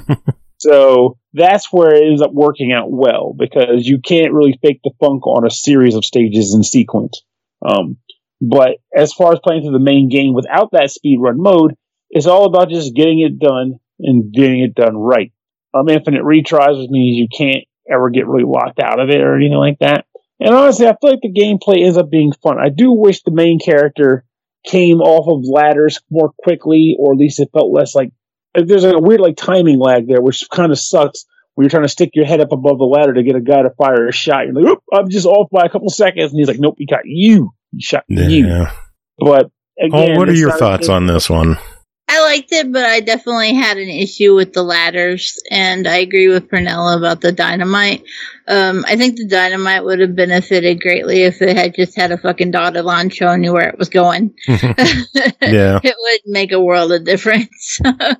So that's where it ends up working out well, because you can't really fake the funk on a series of stages in sequence. Um, but as far as playing through the main game without that speedrun mode, it's all about just getting it done and getting it done right. um, infinite retries, which means you can't ever get really locked out of it or anything like that. And honestly, I feel like the gameplay ends up being fun. I do wish the main character came off of ladders more quickly, or at least it felt less like there's a weird like timing lag there, which kind of sucks when you're trying to stick your head up above the ladder to get a guy to fire a shot. You're like, oop, I'm just off by a couple seconds, and he's like, nope, he got you. He shot yeah. you. But again, oh, what are your thoughts on this one? I liked it, but I definitely had an issue with the ladders, and I agree with Pernella about the dynamite. Um, I think the dynamite would have benefited greatly if it had just had a fucking dotted line showing you where it was going. Yeah. It would make a world of difference.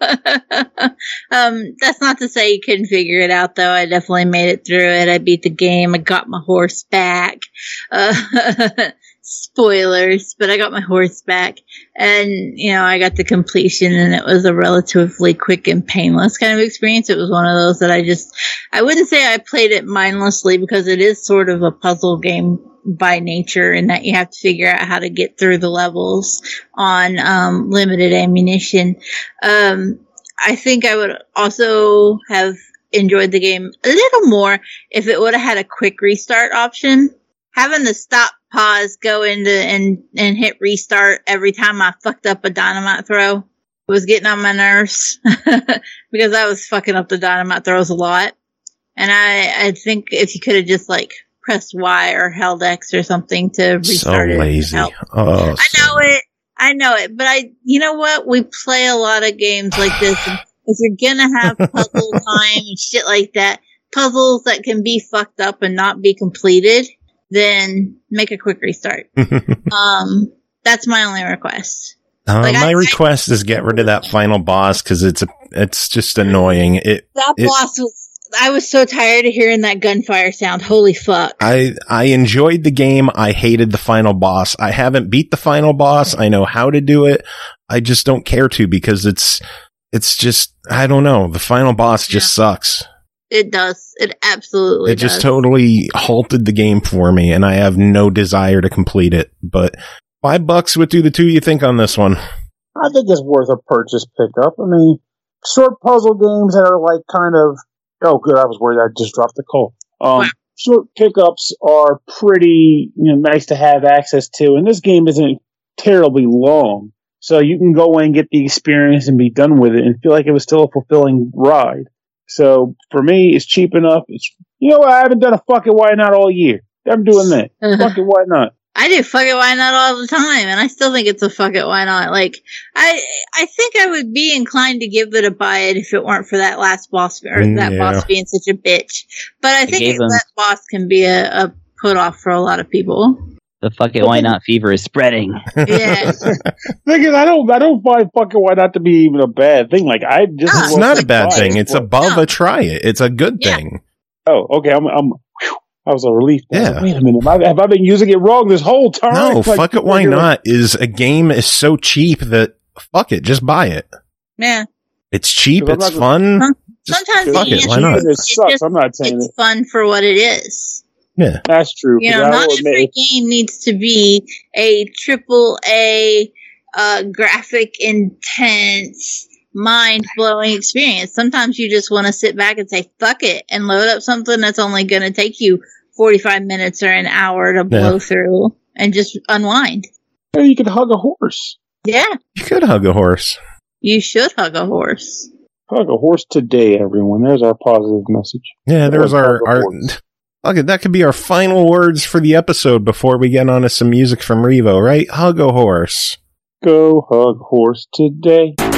um, that's not to say you couldn't figure it out, though. I definitely made it through it. I beat the game. I got my horse back. Uh, spoilers, but I got my horse back, and you know, I got the completion, and it was a relatively quick and painless kind of experience. It was one of those that I just, I wouldn't say I played it mindlessly, because it is sort of a puzzle game by nature, in that you have to figure out how to get through the levels on um, limited ammunition. Um, I think I would also have enjoyed the game a little more if it would have had a quick restart option. Having to stop, pause, go into and, and hit restart every time I fucked up a dynamite throw was getting on my nerves, because I was fucking up the dynamite throws a lot. And I, I think if you could have just like pressed Y or held X or something to restart so it. Lazy. Help. Oh, I so know it. I know it. But I, you know what? We play a lot of games like this. And if you're gonna have puzzle time and shit like that, puzzles that can be fucked up and not be completed, then make a quick restart. um, that's my only request. Uh, like my I, request I, is get rid of that final boss, because it's a, it's just annoying. It that it, boss was. I was so tired of hearing that gunfire sound. Holy fuck! I I enjoyed the game. I hated the final boss. I haven't beat the final boss. I know how to do it. I just don't care to, because it's it's just, I don't know. The final boss just yeah. sucks. It does. It absolutely It does. just totally halted the game for me, and I have no desire to complete it. But five bucks, what do the two you think on this one? I think it's worth a purchase pickup. I mean, short puzzle games that are like kind of, oh good, I was worried I just dropped the call. Um, wow. Short pickups are pretty, you know, nice to have access to, and this game isn't terribly long. So you can go in and get the experience and be done with it and feel like it was still a fulfilling ride. So for me, it's cheap enough. It's, you know what? I haven't done a fucking why not all year. I'm doing that. Fucking why not? I do fuck it why not all the time, and I still think it's a fuck it why not. Like, I I think I would be inclined to give it a buy it if it weren't for that last boss, or that yeah. boss being such a bitch. But I think it, that boss can be a, a put off for a lot of people. The fuck it why not fever is spreading. Yeah. Thing is, I don't I don't find fucking why not to be even a bad thing. Like I just It's not a bad thing. It's above no. a try it. It's a good yeah. thing. Oh, okay. I'm I'm whew, that was a relief. Yeah. Like, wait a minute. Have I, have I been using it wrong this whole time? No, like, fuck it why not is a game is so cheap that fuck it, just buy it. Yeah. It's cheap, it's fun. Huh? Sometimes fuck it, why not? It sucks. Just, I'm not saying it's it. fun for what it is. Yeah, that's true. You know, not every it. game needs to be a triple A, uh, graphic intense, mind blowing experience. Sometimes you just want to sit back and say "fuck it" and load up something that's only going to take you forty-five minutes or an hour to blow yeah. through and just unwind. Yeah, you could hug a horse. Yeah, you could hug a horse. You should hug a horse. Hug a horse today, everyone. There's our positive message. Yeah, there's our our. Okay, that could be our final words for the episode before we get on to some music from Revo, right? Hug a horse. Go hug horse today.